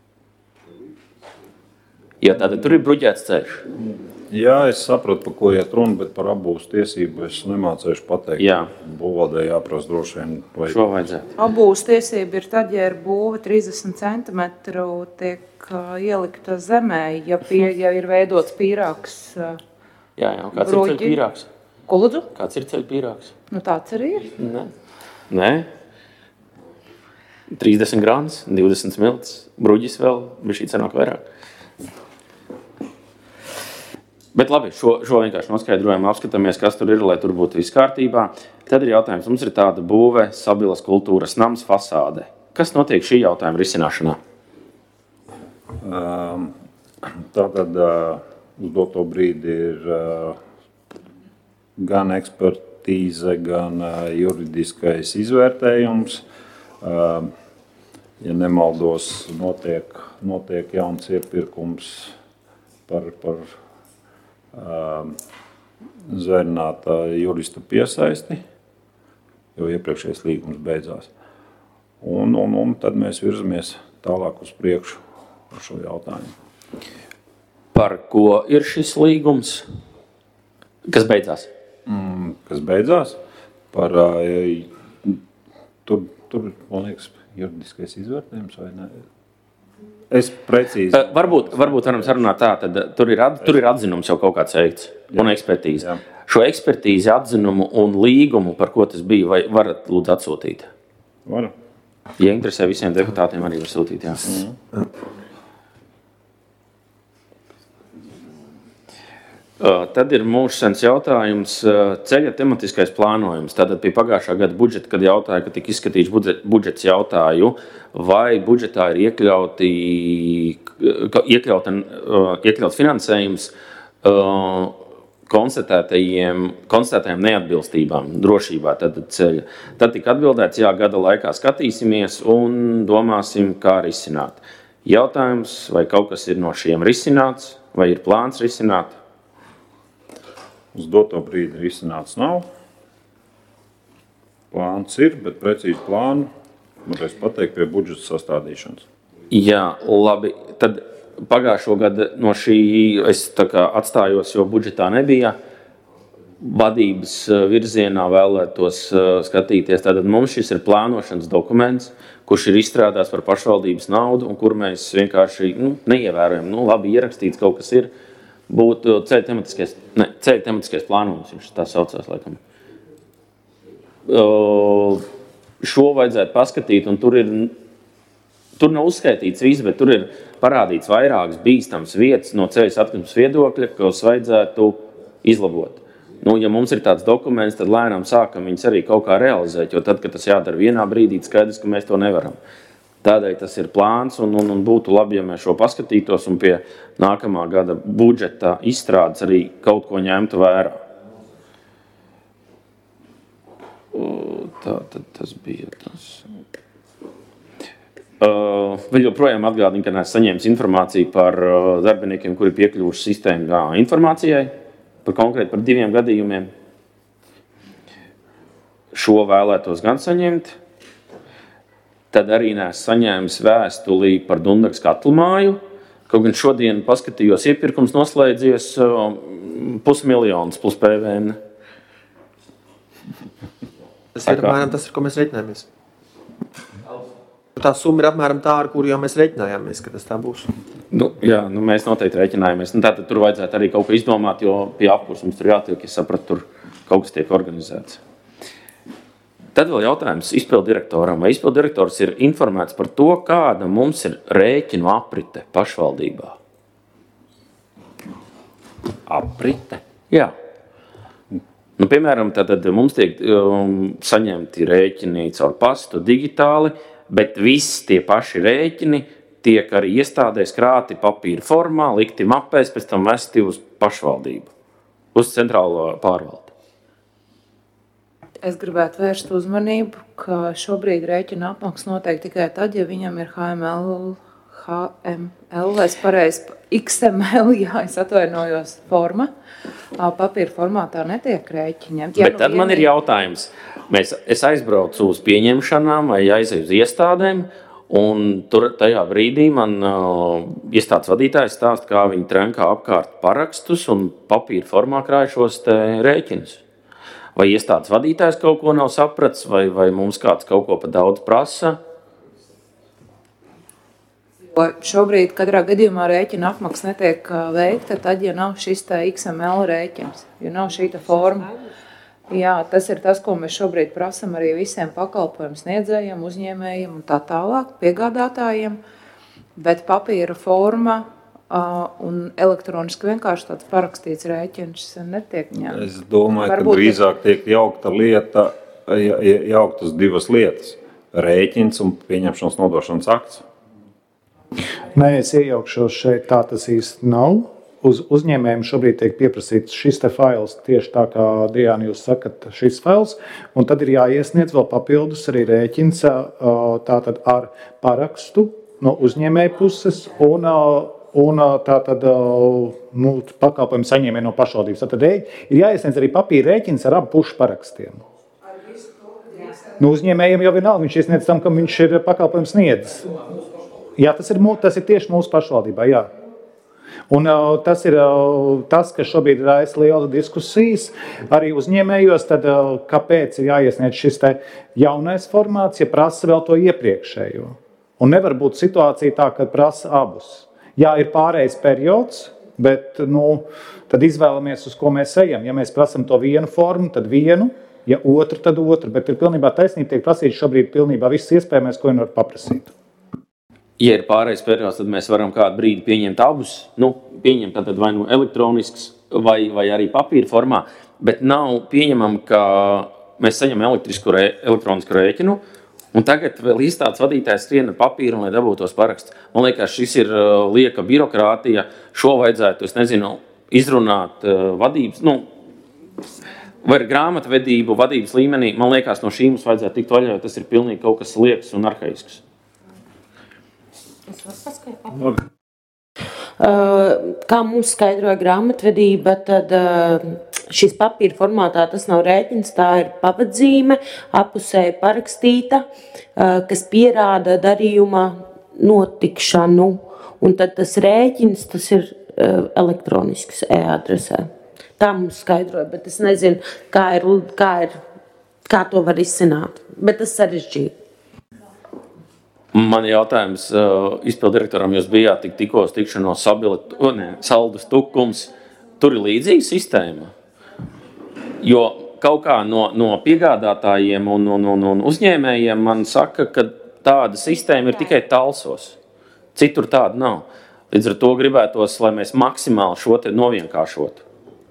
[SPEAKER 7] Jā, tātad tur ir bruģēts ceļš.
[SPEAKER 9] Jā, es sapratu, par ko iet runa, bet par abūs tiesību es nemācēšu pateikt.
[SPEAKER 7] Jā.
[SPEAKER 9] Būvvaldei jāprasa droši vien. Vai...
[SPEAKER 7] Šo vajadzētu.
[SPEAKER 5] Abūs tiesība ir tad, ja ir būve trīsdesmit centimetru tiek ielikta zemē, ja, pie, ja ir veidots pīrāks.
[SPEAKER 7] Jā, jā, kāds
[SPEAKER 5] bruģi.
[SPEAKER 7] ir ceļu pīrāks?
[SPEAKER 5] Ko lūdzu?
[SPEAKER 7] Kāds ir ceļu pīrāks?
[SPEAKER 5] Nu tāds arī ir.
[SPEAKER 7] Nē. Nē. trīsdesmit grāns, divdesmit smilts, bruģis vēl, bet šī cenāk vairāk. Bet labi, šo, šo vienkārši noskaidrojam, apskatāmies, kas tur ir, lai tur būtu viss kārtībā. Tad ir jautājums, mums ir tāda būve, Sabilas kultūras nams fasāde. Kas notiek šī jautājuma risināšanā?
[SPEAKER 9] Um, tātad uh, uz doto brīdi ir uh, gan ekspertīze, gan uh, juridiskais izvērtējums. Uh, ja nemaldos, notiek, notiek jauns iepirkums par, par um, zvērināta jurista piesaisti, jo iepriekšējais līgums beidzās. Un, un, un tad mēs virzamies tālāk uz priekšu ar šo jautājumu.
[SPEAKER 7] Par ko ir šis līgums? Kas beidzās?
[SPEAKER 9] Mm, kas beidzās? Par, uh, tur, tur, man liekas, juridiskais izvērtējums vai ne? Es precīzi...
[SPEAKER 7] Uh, varbūt, varbūt varam sarunāt tā, tad tur ir, ad, tur ir atzinums jau kaut kāds veikts un ekspertīze. Jā. Šo ekspertīzi, atzinumu un līgumu, par ko tas bija, vai varat lūdzu atsūtīt?
[SPEAKER 9] Varam.
[SPEAKER 7] Ja interesē visiem deputātiem, arī var sūtīt, jā. Mm. Uh, tad ir mūsu sens jautājums, uh, ceļa tematiskais plānojums. Tātad pie pagājušā gada budžeta, kad jautāju, ka tika izskatīts budžets, jautāju, vai budžetā ir iekļauti, iekļauta, uh, iekļauts finansējums uh, konstatētajiem, konstatētajām neatbilstībām drošībā tad ceļa. Tad tika atbildēts, jā, gada laikā skatīsimies un domāsim, kā risināt. Jautājums, vai kaut kas ir no šiem risināts, vai ir plāns risināt?
[SPEAKER 9] Uz doto brīdi risināts nav. Plāns ir, bet precīzi plānu varēs pateikt pie budžeta sastādīšanas.
[SPEAKER 7] Jā, labi. Tad pagājušo gadu no šī es tā kā atstājos, jo budžetā nebija. Vadības virzienā vēlētos skatīties. Tātad mums šis ir plānošanas dokuments, kurš ir izstrādāts par pašvaldības naudu un kur mēs vienkārši nu, neievērojam. Nu, labi, ierakstīts kaut kas ir. Būtu ceļa tematiskais, ne, ceļa tematiskais plānojums, viņš tā saucās, laikam. Uh, šo vajadzētu paskatīt, un tur ir, tur nav uzskaitīts viss, bet tur ir parādīts vairākas bīstams vietas no ceļa satiksmes viedokļa, kas vajadzētu izlabot. Nu, ja mums ir tāds dokuments, tad lēnām sākam viņus arī kaut kā realizēt, jo tad, kad tas jādara vienā brīdī, skaidrs, ka mēs to nevaram. Tādēļ tas ir plāns, un, un, un būtu labi, ja mēs šo paskatītos un pie nākamā gada budžeta izstrādes arī kaut ko ņemtu vērā. Tā tad tas bija tas. Uh, vēl joprojām atgādinu, ka neesmu saņēmis informāciju par uh, darbiniekiem, kuri piekļuvuši sistēmā informācijai, par konkrēti par diviem gadījumiem. Šo vēlētos gan saņemt. Tad arī neesmu saņēmis vēstuli par Dundagas katlmāju. Kaut gan šodien paskatījos, iepirkums noslēdzies pusmiljonus plus P V N.
[SPEAKER 1] Tas ir apmēram tas, ar ko mēs reiķinājāmies. Tā summa ir apmēram tā, ar kuru jau mēs reiķinājāmies, ka tas tā būs.
[SPEAKER 7] Nu, jā, nu mēs noteikti reiķinājāmies. Nu, tātad tur vajadzētu arī kaut ko izdomāt, jo pie apkursums tur jātiek, ja sapratu, tur kaut kas tiek organizēts. Tad vēl jautājums izpildu direktoram. Vai izpildu direktors ir informēts par to, kāda mums ir rēķinu aprite pašvaldībā?
[SPEAKER 9] Aprite?
[SPEAKER 7] Jā. Nu, piemēram, tad mums tiek um, saņemti rēķini caur pastu digitāli, bet visi tie paši rēķini tiek arī iestādēs krāti papīra formā, likti mapēs, pēc tam vesti uz pašvaldību, uz centrālo pārvaldi.
[SPEAKER 5] Es gribētu vērst uzmanību, ka šobrīd rēķina apmaksa notiek tikai tad, ja viņam ir H M L, H M L, vai es pareizi, X M L, jā, es atvainojos, forma. Papīra formātā netiek rēķiņiem.
[SPEAKER 7] Bet tad man ir jautājums. Mēs, es aizbraucu uz pieņemšanām vai aizēju uz iestādēm, un tur tajā brīdī man uh, iestādes vadītājs stāsta, kā viņi trenkā apkārt parakstus un papīra formā krāj šos te rēķinus. Vai iestādes vadītājs kaut ko nav sapratis, vai, vai mums kāds kaut ko pa daudz prasa?
[SPEAKER 5] Šobrīd katrā gadījumā rēķina apmaksa netiek veikta, tad, ja nav šis tā X M L rēķins, ja nav šīta forma. Jā, tas ir tas, ko mēs šobrīd prasam arī visiem pakalpojumu sniedzējiem, uzņēmējiem un tā tālāk, piegādātājiem, bet papīra forma Uh, un elektroniski vienkārši tāds parakstīts rēķins netiek ņemts.
[SPEAKER 9] Es domāju, Varbūt ka drīzāk tiek jaukta lieta, ja, jauktas divas lietas – rēķins un pieņemšanas nodošanas akts.
[SPEAKER 8] Nē, es iejaukšos šeit, tā tas īsti nav. uz uzņēmējiem šobrīd tiek pieprasīts šis te fails, tieši tā kā Diana jūs sakat, šis fails, un tad ir jāiesniedz vēl papildus arī rēķins tātad ar parakstu no uzņēmēja puses un, un tātad nu, pakalpojumu saņēmēja no pašvaldības. Tātad ir jāiesniedz arī papīra rēķins ar abu pušu parakstiem. Nu, uzņēmējiem jau vienalga, viņš iesniedz tam, kam viņš ir pakalpojums sniedzis. Jā, tas ir, tas ir tieši mūsu pašvaldībā, jā. Un uh, tas ir uh, tas, kas šobrīd raisa liela diskusijas arī uzņēmējos, tad uh, kāpēc ir jāiesniedz šis te jaunais formāts, ja prasa vēl to iepriekšējo. Un nevar būt situācija tā, ka prasa abus. Jā, ir pārējais periods, bet nu, tad izvēlamies, uz ko mēs ejam. Ja mēs prasam to vienu formu, tad vienu. Ja otru, tad otru, bet ir pilnībā taisnība, tiek prasīts šobrīd pilnībā viss iespējamais, ko viņi var paprasīt.
[SPEAKER 7] Ja ir pārējais periods, tad mēs varam kādu brīdi pieņemt abus, nu, pieņemt tātad vai nu elektronisks, vai, vai arī papīra formā, bet nav pieņemam, ka mēs saņem elektrisku rē, elektronisku rēķinu, un tagad vēl iestādes vadītājs skrien ar papīru, lai dabūtos paraksts. Man liekas, šis ir uh, lieka birokrātija, šo vajadzētu, es nezinu, izrunāt uh, vadības, nu, vai ar grāmatvedību, vadības līmenī, man liekas, no šī mums vajadzētu tikt vaļā, jo tas ir pilnīgi kaut kas liekas un arhaisks.
[SPEAKER 10] Es varu paskaidrot. Uh, kā mums skaidroja grāmatvedība, tad uh, šis papīra formātā tas nav rēķins, tā ir pavadzīme, apusēji parakstīta, uh, kas pierāda darījuma notikšanu, un tad tas rēķins, tas ir uh, elektronisks e-adresē. Tā mums skaidroja, bet es nezinu, kā, ir, kā, ir, kā to var izsināt. Bet tas sarežģīti.
[SPEAKER 7] Man jautājums uh, izpildirektoram, jūs bijāt tik tikos tikšanos sabilit, o, ne, saldus tukums. Tur ir līdzīga sistēma. Jo kaut kā no, no piegādātājiem un, un, un, un uzņēmējiem man saka, ka tāda sistēma ir tikai Talsos. Citur tāda nav. Līdz ar to gribētos, lai mēs maksimāli šo te novienkāršotu.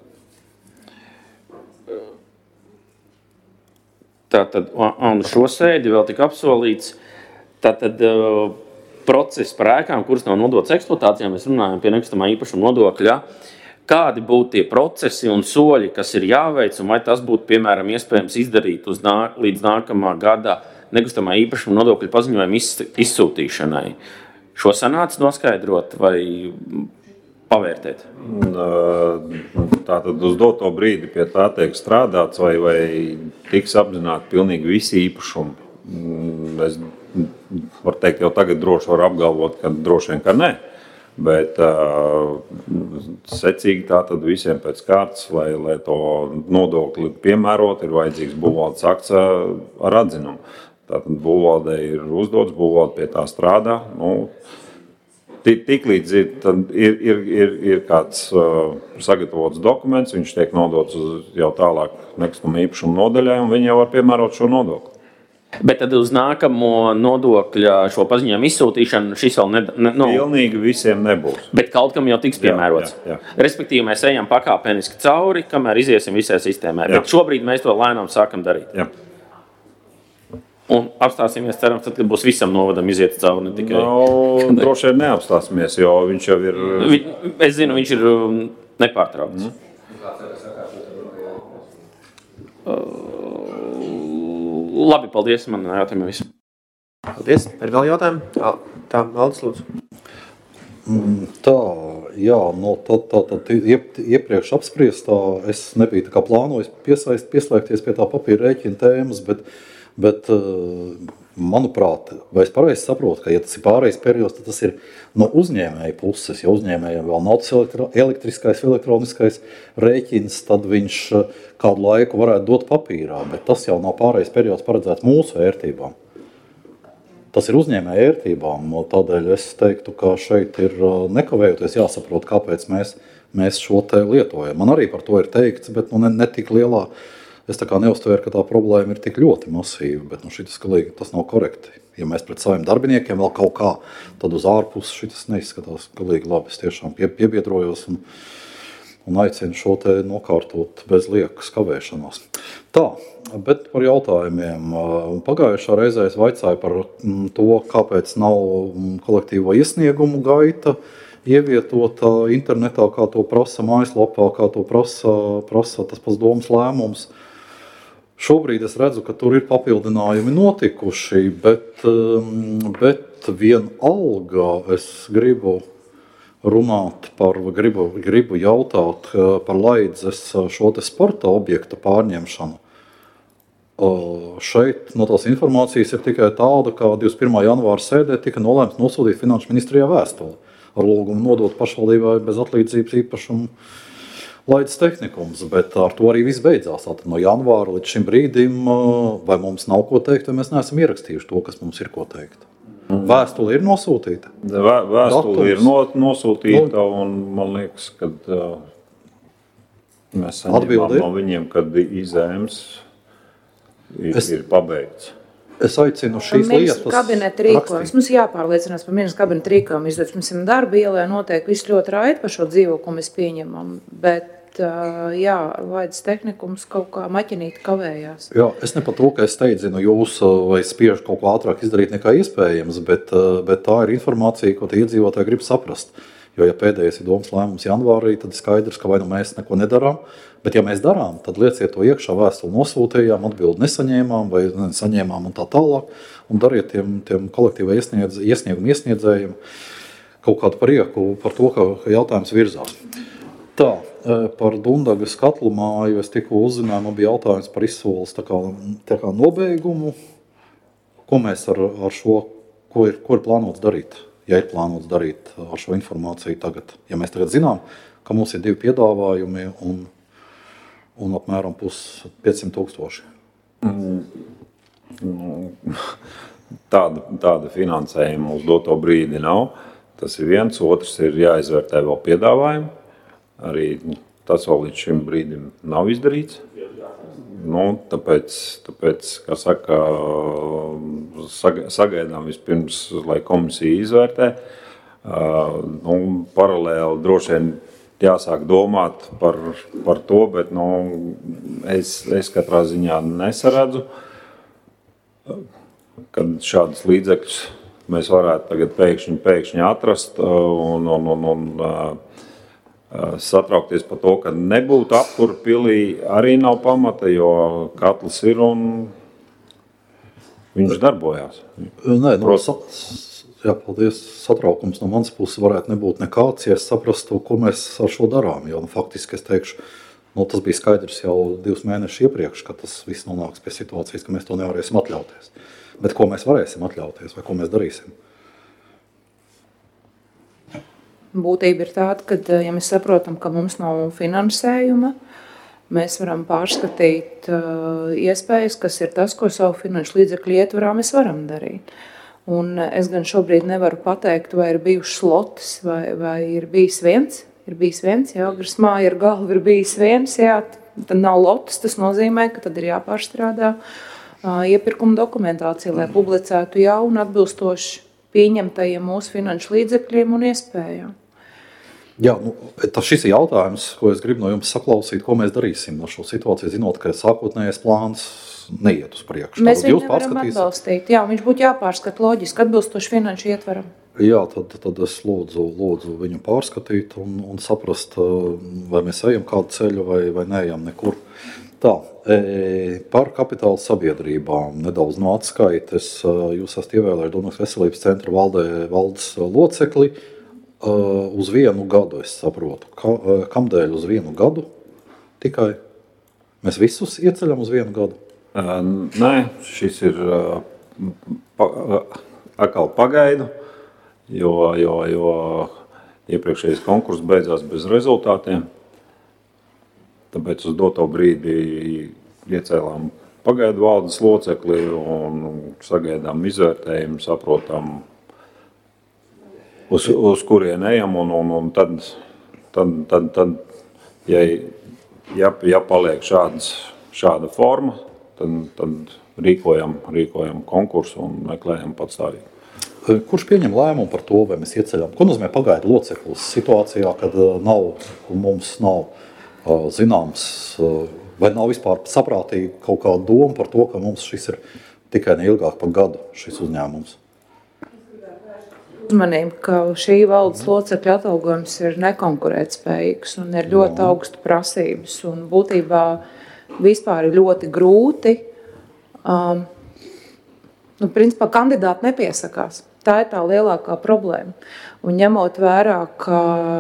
[SPEAKER 7] Tātad, un šo sēdi vēl tika apsolīts, tātad uh, process par ēkām, kuras nav nodotas eksploatācijā, mēs runājam pie nekustamā īpašuma nodokļa, kādi būtu tie procesi un soļi, kas ir jāveic, un vai tas būtu, piemēram, iespējams izdarīt uz nā, līdz nākamā gada nekustamā īpašuma nodokļa paziņojuma iz, izsūtīšanai. Šo sanāca noskaidrot vai pavērtēt?
[SPEAKER 9] Tātad uz doto brīdi pie tā tiek strādāts vai, vai tiks apzināti pilnīgi visi īpašumi. Es varu teikt, jau tagad droši var apgalvot, ka droši vien, ka ne. Bet uh, secīgi tātad visiem pēc kārtas, lai, lai to nodokli piemērot, ir vajadzīgs būvvaldes akts ar atzinumu. Tātad būvvaldē ir uzdots, būvvalde pie tā strādā. Nu, Tik līdz ir, ir, ir, ir, ir kāds uh, sagatavots dokuments, viņš tiek nodots uz jau tālāk nekustamā īpašuma nodaļai, un viņi jau var piemērot šo nodokli.
[SPEAKER 7] Bet tad uz nākamo nodokļa šo paziņojumu izsūtīšanu šis vēl ne... ne no...
[SPEAKER 9] Pilnīgi visiem nebūs.
[SPEAKER 7] Bet kaut kam jau tiks piemērots. Jā, jā, jā. Respektīvi, mēs ejam pakāpeniski cauri, kamēr iziesim visai sistēmai. Jā. Bet šobrīd mēs to lēnām sākam darīt.
[SPEAKER 9] Jā.
[SPEAKER 7] Un apstāsimies, cerams, tad, kad būs visam novadam iziet cauri, ne tikai...
[SPEAKER 9] No, droši vien neapstāsimies, jo viņš jau ir...
[SPEAKER 7] Vi, es zinu, viņš ir nepārtraukts. Mm. Uh, labi, paldies, man jautājumiem visu.
[SPEAKER 1] Paldies. Ir vēl jautājumi? Tā, tā Aldis, lūdzu.
[SPEAKER 3] Tā, jā, no tā, tā, tā iepriekš apspriestā es nebiju tā kā plānojis piesaist, pieslēgties pie tā papīra rēķina tēmas, bet Bet, manuprāt, vai es pareizi saprotu, ka, ja tas ir pārējais periods, tad tas ir no uzņēmēja puses. Ja uzņēmējiem vēl nav tas elektriskais, elektroniskais rēķins, tad viņš kādu laiku varētu dot papīrā, bet tas jau nav pārējais periods paredzēts mūsu vērtībām. Tas ir uzņēmēja vērtībām, tādēļ es teiktu, ka šeit ir nekavējoties jāsaprot, kāpēc mēs, mēs šo te lietojam. Man arī par to ir teikts, bet nu, ne, ne tik lielā. Es tā kā neuztvēru, ka tā problēma ir tik ļoti masīva, bet nu, šitas, galīgi, tas nav korekti. Ja mēs pret saviem darbiniekiem vēl kaut kā, tad uz ārpusi šitas neizskatās galīgi labi. Es tiešām pie, piebiedrojos un, un aicinu šo te nokārtot bez liekas kavēšanās. Tā, bet par jautājumiem. Pagājušā reizē es vaicāju par to, kāpēc nav kolektīvo iesniegumu gaita ievietota internetā, kā to prasa mājaslapā, kā to prasa, prasa tas pats domas lēmums. Šobrīd es redzu, ka tur ir papildinājumi notikuši, bet, bet vienalga es gribu runāt par, gribu, gribu jautāt par Laidzes šo te sporta objekta pārņemšanu. Šeit no tās informācijas ir tikai tāda, ka divdesmit pirmā janvāra sēdē tika nolēmts nosūtīt Finanšu ministrijā vēstuli ar lūgumu nodot pašvaldībai bez atlīdzības īpašumu Laidzes tehnikums, bet ar to arī viss beidzās. Tātad no janvāra līdz šim brīdim vai mums nav ko teikt, vai mēs neesam ierakstījuši to, kas mums ir ko teikt. Vēstule ir nosūtīta?
[SPEAKER 9] Vē, vēstule ir no, nosūtīta, no. Un man liekas, ka uh, mēs saņemām no viņiem, kad izēms ir, es, ir pabeigts.
[SPEAKER 3] Es aicinu šīs lietas
[SPEAKER 5] kabineta rīkojums. Mums jāpārliecinās par ministru kabineta rīkojumu izdodas. Mums ir darba ielē noteikti viss ļoti raiti par šo dzīvo, ko mēs pieņemam, bet uh, jā, Laidzes tehnikums kaut kā maķinīti kavējās.
[SPEAKER 3] Jā, es ne par to, ka es steidzinu jūs vai spiežu kaut ko ātrāk izdarīt nekā iespējams, bet, bet tā ir informācija, ko tie iedzīvotāji grib saprast. Jo, ja pēdējais ir domas lēmums janvārī, tad skaidrs, ka vai nu mēs neko nedarām, bet ja mēs darām, tad lieciet to iekšā, vēstuli nosūtījām, atbildi nesaņēmām vai nesaņēmām un tā tālāk, un dariet tiem, tiem kolektīvai iesniedz, iesniegumu iesniedzējiem kaut kādu prieku par to, ka jautājums virzās. Tā, par Dundagas katlu māju es tikko uzzināju, man bija jautājums par izsoles tā kā, tā kā nobeigumu, ko mēs ar, ar šo, ko ir, ko ir plānots darīt. Ja ir plānots darīt ar šo informāciju tagad. Ja mēs tagad zinām, ka mums ir divi piedāvājumi un, un apmēram pus piecsimt tūkstoši.
[SPEAKER 9] Mm. Tāda, tāda finansējuma uz doto brīdi nav. Tas ir viens, otrs ir jāizvērtē vēl piedāvājumi. Arī tas vēl līdz šim brīdim nav izdarīts. Nu, tāpēc, tāpēc, kā saka, sagaidām vispirms, lai komisija izvērtē. Nu, paralēli droši vien jāsāk domāt par, par to, bet nu, es, es katrā ziņā nesaredzu, kad šādas līdzekļus mēs varētu tagad pēkšņi, pēkšņi atrast un, un, un, un satraukties par to, ka nebūtu apkura pilī, arī nav pamata, jo katls ir un viņš darbojās.
[SPEAKER 3] Nē, nu, sa, jā, paldies. Satraukums no manas puses varētu nebūt nekāds, ja es saprastu, ko mēs ar šo darām. Jo, nu, faktiski es teikšu, nu, tas bija skaidrs jau divus mēnešus iepriekš, ka tas viss nonāks pie situācijas, ka mēs to nevarēsim atļauties. Bet ko mēs varēsim atļauties vai ko mēs darīsim?
[SPEAKER 5] Būtība ir tāda, ka, ja mēs saprotam, ka mums nav finansējuma, mēs varam pārskatīt uh, iespējas, kas ir tas, ko savu finanšu līdzekļu ietvarā mēs varam darīt. Un es gan šobrīd nevaru pateikt, vai ir bijušas slotas, vai, vai ir bijis viens. Ir bijis viens, jā, Agras māja ar galvu ir bijis viens, jā, tad nav lotas, tas nozīmē, ka tad ir jāpārstrādā uh, iepirkuma dokumentācija, lai publicētu jaunu atbilstoši pieņemtajiem mūsu finanšu līdzekļiem un iespējām.
[SPEAKER 3] Jā, nu, tas šis ir jautājums, ko es gribu no jums saklausīt, ko mēs darīsim ar šo situāciju, zinot, ka sākotnējais plāns neiet uz priekšu.
[SPEAKER 5] Mēs viņu nevaram atbalstīt. Jā, viņš būtu jāpārskat loģiski, atbilstoši finanšu ietvaram.
[SPEAKER 3] Jā, tad, tad es lūdzu, lūdzu viņu pārskatīt un, un saprast, vai mēs ejam kādu ceļu vai, vai neejam nekur. Tā, e, par kapitāla sabiedrībām nedaudz no atskaites. Jūs esat ievēlējuši Dundagas veselības centra valdē, valdes locekli. Uh, uz vienu gadu, es saprotu. Ka, uh, kamdēļ uz vienu gadu tikai? Mēs visus ieceļam uz vienu gadu?
[SPEAKER 9] Uh, nē, šis ir uh, pa, uh, atkal pagaidu, jo, jo, jo iepriekšējais konkurss beidzās bez rezultātiem. Tāpēc uz doto brīdi iecēlām pagaidu valdes locekli un sagaidām izvērtējumu, saprotam, Uz, uz kurien ejam, un, un, un tad, tad, tad, tad ja, ja, ja paliek šāds, šāda forma, tad, tad rīkojam, rīkojam konkursu un meklējam patstāvīgi.
[SPEAKER 3] Kurš pieņem lēmumu par to, vai mēs ieceļam? Ko nozīmē pagaidu loceklis situācijā, kad nav, mums nav uh, zināms, uh, vai nav vispār saprātīgi kaut kāda doma par to, ka mums šis ir tikai neilgāk par gadu šis uzņēmums?
[SPEAKER 5] uzmanību, ka šī valdes locekļa atalgojums ir nekonkurētspējīgs un ir ļoti augstu prasības. Un būtībā vispār ir ļoti grūti. Um, nu, principā kandidāti nepiesakās. Tā ir tā lielākā problēma. Un ņemot vērā, ka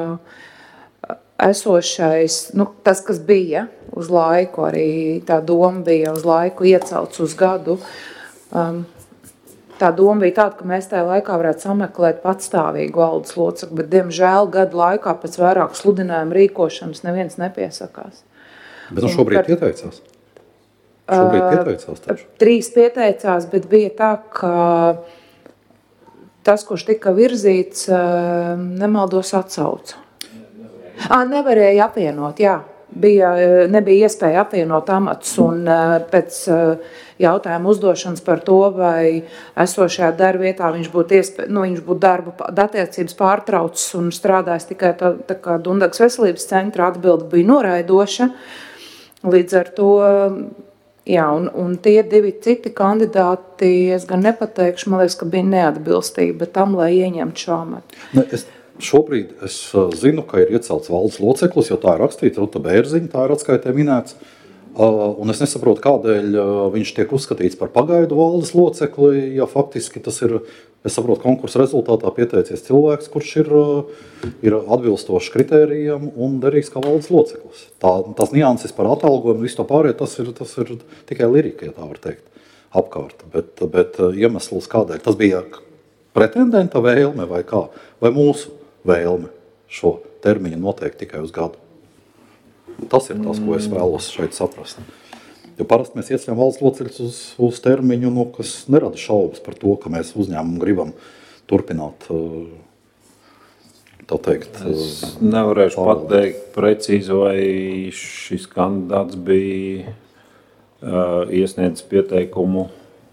[SPEAKER 5] esošais, nu, tas, kas bija uz laiku, arī tā doma bija uz laiku iecelts uz gadu, um, tā doma bija tāda, ka mēs tajā laikā varētu sameklēt patstāvīgu valdes locekli, bet, diemžēl, gadu laikā pēc vairāku sludinājumu rīkošanas neviens nepiesakās.
[SPEAKER 3] Bet nu šobrīd par... pieteicās? Šobrīd pieteicās taču?
[SPEAKER 5] Uh, trīs pieteicās, bet bija tā, ka tas, kurš tika virzīts, nemaldos atsauca. À, nevarēja apvienot, jā. Bija, nebija iespēja apvienot amatus, un pēc jautājuma uzdošanas par to, vai esošajā darba vietā viņš būtu, iespē, nu, viņš būtu darbu attiecības pārtraucis un strādājis tikai tā, tā kā Dundagas veselības centra, atbilde bija noraidoša. Līdz ar to... Jā, un, un tie divi citi kandidāti, es gan nepateikšu, man liekas, ka bija neatbilstība tam, lai ieņemtu šo amatu.
[SPEAKER 3] Ne, es, šobrīd es zinu, ka ir iecelts valdes loceklis, jo tā ir rakstīta, Ruta Bērziņa, tā ir atskaitē minēts. Uh, un es nesaprotu, kādēļ uh, viņš tiek uzskatīts par pagaidu valdes locekli, ja faktiski tas ir, es saprotu, konkursa rezultātā pieteicies cilvēks, kurš ir, uh, ir atbilstošs kritērijam un derīgs kā valdes loceklis. Tā, tās nianses par atalgojumu, visu to pārējo, tas ir, tas ir tikai lirika, ja tā var teikt, apkārt. Bet, bet uh, iemesls kādēļ, tas bija pretendenta vēlme vai kā, vai mūsu vēlme šo termiņu noteikt tikai uz gadu. Tas ir tas, ko es vēlos šeit saprast. Jo parasti mēs ieceļam valsts locekļus uz, uz termiņu, nu, kas nerada šaubas par to, ka mēs uzņēmumu gribam turpināt, tā teikt.
[SPEAKER 9] Es nevarēšu pārvaldīt. Pateikt precīzi, vai šis kandidāts bija uh, iesniedzis pieteikumu.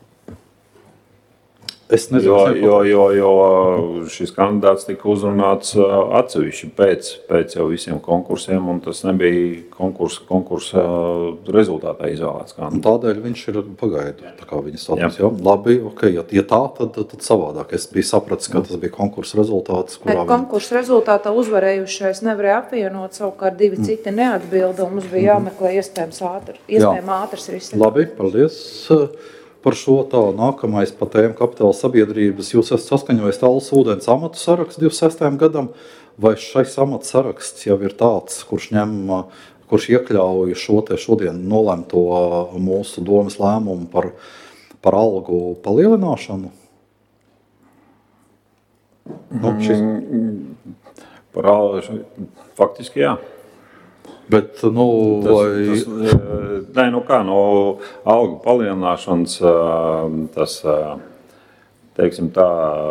[SPEAKER 3] Es nezinu,
[SPEAKER 9] jo, jo, jo, jo šis kandidāts tika uzrunāts atsevišķi pēc, pēc jau visiem konkursiem, un tas nebija konkursa, konkursa rezultātā izvēlēts kandidāts.
[SPEAKER 3] Tādēļ viņš ir pagaidu, tā kā viņa status. Jā. Labi, okay, ja, ja tā, tad, tad savādāk. Es biju sapratis, ka tas bija konkursa rezultāts.
[SPEAKER 5] Bet konkursa viņa... rezultātā uzvarējušais nevarēja apvienot, savukārt divi mm. citi neatbilda, un mums bija jāmeklē iespējams ātri, iespējams ātrs risinājums.
[SPEAKER 3] Labi, paldies. Par šo tā nākamais pa tēmu kapitāla sabiedrības. Jūs esat saskaņojis Tallas ūdens amatu sarakstu divdesmit sestajam gadam, vai šais amatu saraksts jau ir tāds, kurš ņem, kurš iekļauj šo te šodien nolemto mūsu domas lēmumu par, par algu palielināšanu? Nu, šis...
[SPEAKER 9] Par algu, faktiski jā.
[SPEAKER 3] Bet, nu,
[SPEAKER 9] tas,
[SPEAKER 3] vai...
[SPEAKER 9] tas, nē, nu kā, no algu palielināšanas, tas, teiksim tā,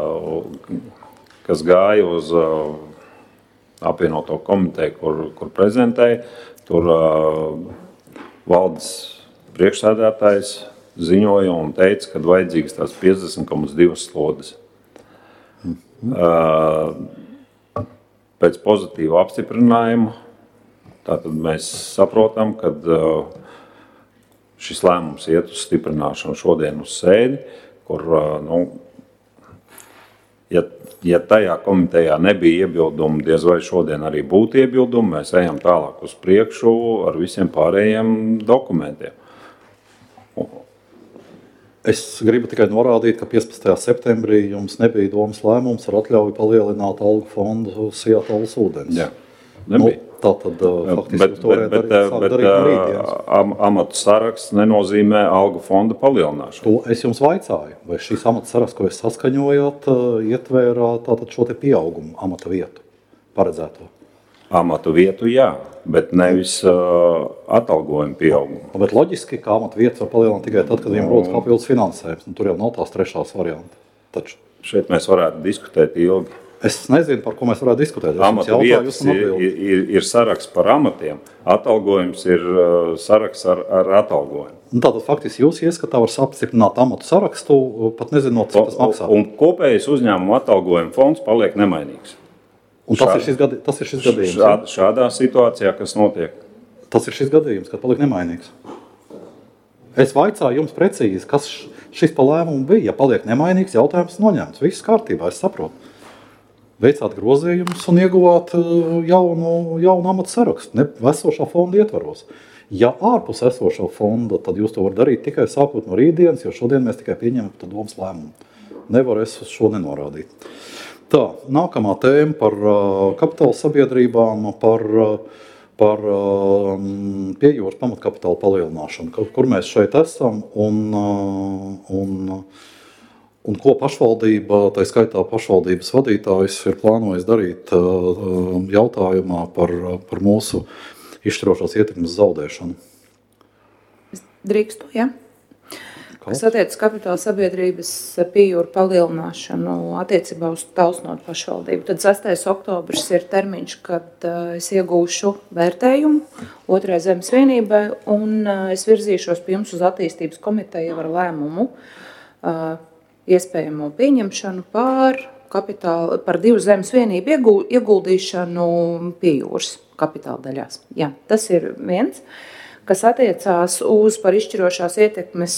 [SPEAKER 9] kas gāja uz apvienoto komiteju, kur, kur prezentēja, tur valdes priekšsēdētājs ziņoja un teica, ka vajadzīgas tās piecdesmit komats divas slodes. Mm-hmm. Pēc pozitīva apstiprinājuma tātad mēs saprotam, ka šis lēmums iet uz stiprināšanu šodien uz sēdi, kur, nu, ja, ja tajā komitejā nebija iebildumi, diez vai šodien arī būtu iebildumi, mēs ejam tālāk uz priekšu ar visiem pārējiem dokumentiem.
[SPEAKER 3] Es gribu tikai norādīt, ka piecpadsmitajā septembrī jums nebija domas lēmums ar atļauju palielināt algu fondu Sijā Tallas ūdens.
[SPEAKER 9] Jā, nebija. Nu,
[SPEAKER 3] tā tad faktiski
[SPEAKER 9] bet,
[SPEAKER 3] to varētu
[SPEAKER 9] bet,
[SPEAKER 3] darīt,
[SPEAKER 9] bet,
[SPEAKER 3] darīt no rītdienas.
[SPEAKER 9] Am, amatu saraksts nenozīmē algu fonda palielināšanu.
[SPEAKER 3] To es jums vaicāju, vai šīs amatu saraksts, ko jūs saskaņojāt, ietvērā tātad šo te pieaugumu amata vietu paredzēto?
[SPEAKER 9] Amatu vietu, jā, bet nevis uh, atalgojumu pieaugumu.
[SPEAKER 3] Bet loģiski, ka amatu vietas var palielināt tikai tad, kad viņiem rodas papildus finansējums. Un tur jau nav tās trešās varianti. Taču.
[SPEAKER 9] Šeit mēs varētu diskutēt ilgi.
[SPEAKER 3] Es nezinu, par ko mēs varētu diskutēt.
[SPEAKER 9] Amatu vietas ir, ir, ir saraksts par amatiem. Atalgojums ir uh, saraksts ar, ar atalgojumu.
[SPEAKER 3] Un tātad faktiski jūs ieskatā var apstiprināt amatu sarakstu, pat nezinot, cik tas maksā.
[SPEAKER 9] Un kopējais uzņēmuma atalgojuma fonds paliek nemainīgs.
[SPEAKER 3] Un tas, Šād, ir, šis gadi, tas ir šis gadījums?
[SPEAKER 9] Šād, šādā situācijā, kas notiek?
[SPEAKER 3] Tas ir šis gadījums, kad paliek nemainīgs. Es vaicāju jums precīzi, kas šis pa lēmumu bija. Ja paliek nemainīgs, jautājums noņemts. Viss kārtībā, es saprotu. veicāt grozījumus un ieguvāt jaunu, jaunu amatu sarakstu, ne esošā fonda ietvaros. Ja ārpus esošā fonda, tad jūs to varat darīt tikai sākot no rītdienas, jo šodien mēs tikai pieņemam domas lēmumu. Nevaru es uz šo nenorādīt. Tā, nākamā tēma par uh, kapitāla sabiedrībām, par, uh, par uh, piejūras pamatkapitāla palielināšanu, kur, kur mēs šeit esam un, uh, un, un ko pašvaldība, tā skaitā pašvaldības vadītājs, ir plānojis darīt uh, jautājumā par, par mūsu izšķirošās ietekmes zaudēšanu.
[SPEAKER 5] Drīkstu, jā. Kas attiecas kapitāla sabiedrības piejūru palielināšanu attiecībā uz Talsnotu pašvaldību. Tad sastais oktobris ir termiņš, kad uh, es iegūšu vērtējumu otrai zemes vienībai un uh, es virzīšos pie jums uz attīstības komiteju ar lēmumu uh, iespējamo pieņemšanu par, kapitāla, par divu zemes vienību ieguldīšanu piejūras kapitāla daļās. Jā, tas ir viens. Kas attiecās uz par izšķirošās ietekmes,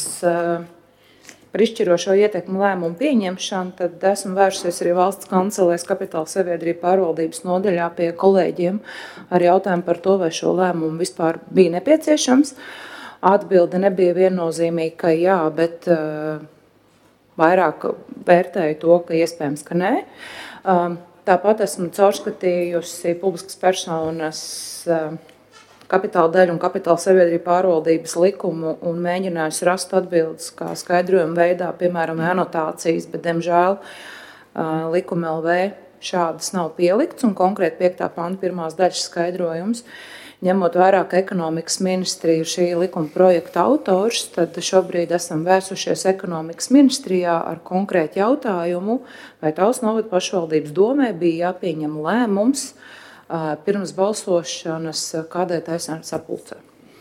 [SPEAKER 5] par izšķirošo ietekmu lēmumu pieņemšanu, tad esmu vērsusies arī valsts kancelēs kapitāla sabiedrība pārvaldības nodaļā pie kolēģiem ar jautājumu par to, vai šo lēmumu vispār bija nepieciešams. Atbilde nebija viennozīmīga, ka jā, bet uh, vairāk vērtēju to, ka iespējams, ka nē. Uh, tāpat esmu caurskatījusi publiskas personas uh, kapitāla daļu un kapitāla sabiedrība pārvaldības likumu un mēģinājusi rast atbildes kā skaidrojuma veidā, piemēram, anotācijas, bet, diemžēl, likuma L V šādas nav pielikts un konkrēti piektā panta pirmās daļas skaidrojums. Ņemot vērā, ka ekonomikas ministrija ir šī likuma projekta autors, tad šobrīd esam vērsušies ekonomikas ministrijā ar konkrētu jautājumu, vai Talsnovada pašvaldības domē bija jāpieņem lēmums pirms balsošanas kādai taisnām sapulcē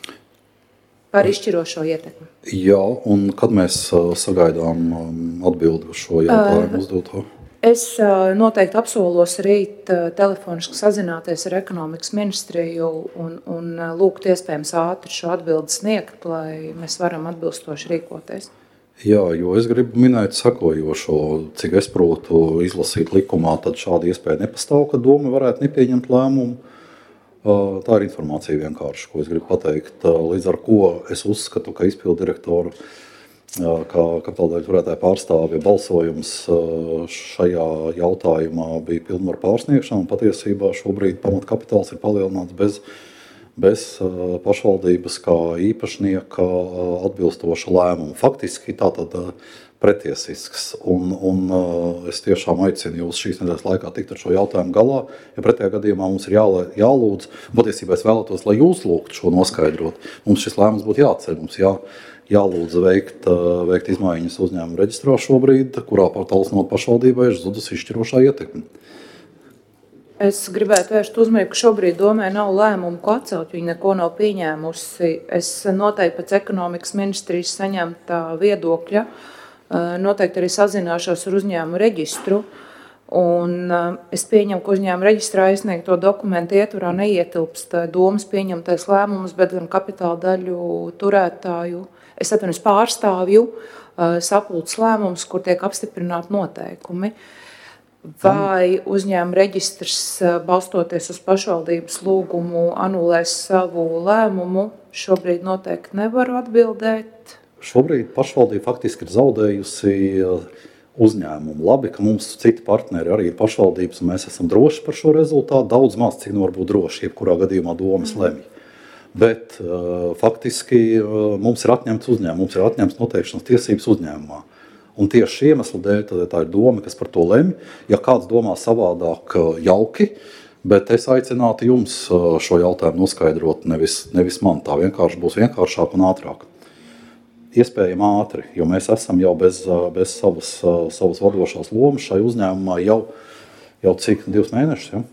[SPEAKER 5] par izšķirošo ietekmi.
[SPEAKER 3] Jā, un kad mēs sagaidām atbildi uz šo jautājumu uzdoto?
[SPEAKER 5] Es noteikti apsolos rīt telefoniski sazināties ar ekonomikas ministriju un, un lūgt iespējams ātri šo atbildi sniegt, lai mēs varam atbilstoši rīkoties.
[SPEAKER 3] Jā, jo es gribu minēt sekojošo, cik es protu izlasīt likumā, tad šāda iespēja nepastāv, ka doma varētu nepieņemt lēmumu. Tā ir informācija vienkārši, ko es gribu pateikt. Līdz ar ko es uzskatu, ka izpildu direktoru, kā kapitāla daļu turētāja pārstāvja balsojums šajā jautājumā bija pilnvaru pārsniegšana, un patiesībā šobrīd pamatkapitāls ir palielināts bez bez pašvaldības kā īpašnieka atbilstoša lēmuma. Faktiski tātad pretiesisks. Un, un es tiešām aicinu jūs šīs nedēļas laikā tikt ar šo jautājumu galā, ja pretējā gadījumā mums ir jā, jālūdz. Patiesībā es vēlētos, lai jūs lūgtu šo noskaidrot. Mums šis lēmums būtu jāceļ, mums jā, jālūdz veikt, veikt izmaiņas uzņēmuma reģistrā šobrīd, kurā par Talsnotu pašvaldībai ir zudusi izšķirošā ietekme.
[SPEAKER 5] Es gribētu vērst uzmanību, ka šobrīd domē nav lēmumu, ko atcelt, viņi neko nav pieņēmusi. Es noteikti pēc ekonomikas ministrijas saņemtā viedokļa, noteikti arī sazināšos ar uzņēmumu reģistru. Un es pieņemu, ka uzņēmuma reģistrā iesniegto dokumentu ietvarā neietilpst domas pieņemtais lēmums, bet gan kapitāla daļu turētāju, es atvainojos pārstāvju sapulces lēmums, kur tiek apstiprināti noteikumi. Vai uzņēmuma reģistrs, balstoties uz pašvaldības lūgumu, anulēs savu lēmumu, šobrīd noteikti nevaru atbildēt.
[SPEAKER 3] Šobrīd pašvaldība faktiski ir zaudējusi uzņēmumu. Labi, ka mums citi partneri arī ir pašvaldības, un mēs esam droši par šo rezultātu. Daudz maz, cik nu var būt droši, jebkurā gadījumā domas lemj. Bet uh, faktiski uh, mums ir atņemts uzņēmums, mums ir atņemts noteikšanas tiesības uzņēmumā. Un tieši šī iemesla dēļ tā ir doma, kas par to lemj. Ja kāds domā savādāk, jauki, bet es aicinātu jums šo jautājumu noskaidrot, nevis, nevis man. Tā vienkārši būs vienkāršāk un ātrāk. Iespējami ātri, jo mēs esam jau bez, bez savas, savas vadošās lomas šai uzņēmumā jau, jau cik divus mēnešus. Ja?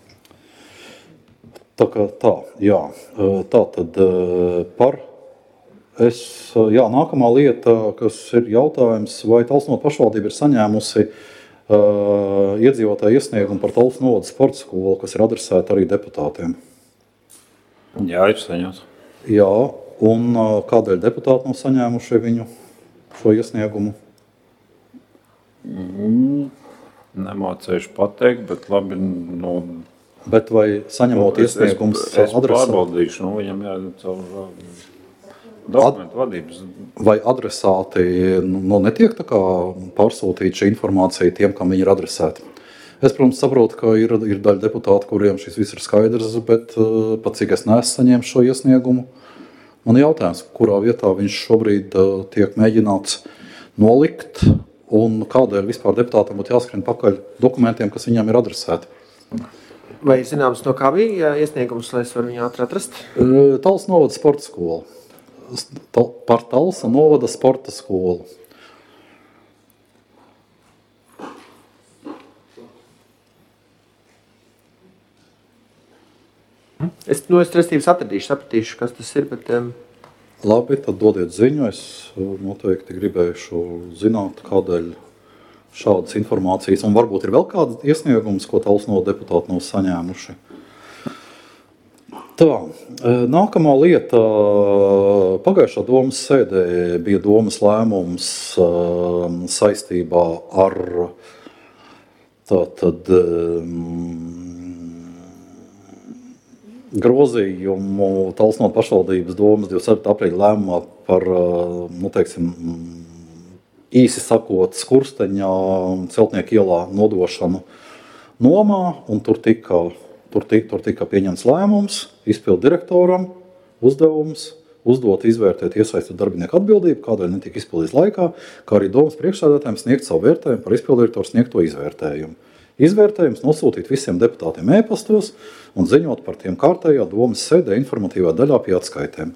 [SPEAKER 3] Tā kā tā, jā. Tā tad par... Es, jā, nākamā lieta, kas ir jautājums, vai Talsnotu pašvaldība ir saņēmusi uh, iedzīvotāju iesniegumu par Talsnotu sporta skolu, kas ir adresēta arī deputātiem.
[SPEAKER 9] Jā, ir saņemts.
[SPEAKER 3] Jā, un uh, kādēļ deputāti nav saņēmuši viņu šo iesniegumu?
[SPEAKER 9] Mm, ne, nemācējuši pateikt, bet labi, nu...
[SPEAKER 3] Bet vai saņemot
[SPEAKER 9] es,
[SPEAKER 3] iesniegums
[SPEAKER 9] es, es
[SPEAKER 3] adresā...
[SPEAKER 9] pārbaudīšu, nu, viņam jāiet caur dokumentu vadības.
[SPEAKER 3] Vai adresāti nu, netiek tā kā pārsūtīt šī informācija tiem, kam viņi ir adresēti? Es, protams, saprotu, ka ir, ir daļa deputāti, kuriem šis viss ir skaidrs, bet uh, pat cik es neesmu saņēmis šo iesniegumu, man jautājums, kurā vietā viņš šobrīd uh, tiek mēģināts nolikt un kādēļ vispār deputātam būtu jāskrien pakaļ dokumentiem, kas viņam ir adresēti.
[SPEAKER 1] Vai zināms, no kā bija iesniegums, lai es varu viņu ātri atrast?
[SPEAKER 3] Uh, Talsa novada sporta skola. Tal, par Talsa novada sporta skolu.
[SPEAKER 1] Es, nu, es restības atradīšu, sapratīšu, kas tas ir, bet... Um...
[SPEAKER 3] Labi, tad dodiet ziņu. Es noteikti gribējušu zināt, kādēļ šādas informācijas, un varbūt ir vēl kāds iesniegums, ko Talsa novada deputāti nav saņēmuši. Tā, nākamā lieta. Pagājušā domas sēdē bija domas lēmums saistībā ar tātad... grozījumu Talsa novada pašvaldības domas divdesmit septītā aprīļa lēmumā par, nu, teiksim, īsi sakot, Skursteņa Celtnieku ielā nodošanu nomā, un tur tika, tur tika, tur tika pieņemts lēmums izpildu direktoram, uzdevums uzdot, izvērtēt iesaistot darbinieku atbildību, kādēļ netika izpildīts laikā, kā arī domas priekšsēdētājiem sniegt savu vērtējumu par izpildu direktoru sniegto izvērtējumu. Izvērtējums nosūtīt visiem deputātiem e-pastos un ziņot par tiem kārtējā domas sēdē informatīvā daļā pie atskaitēm.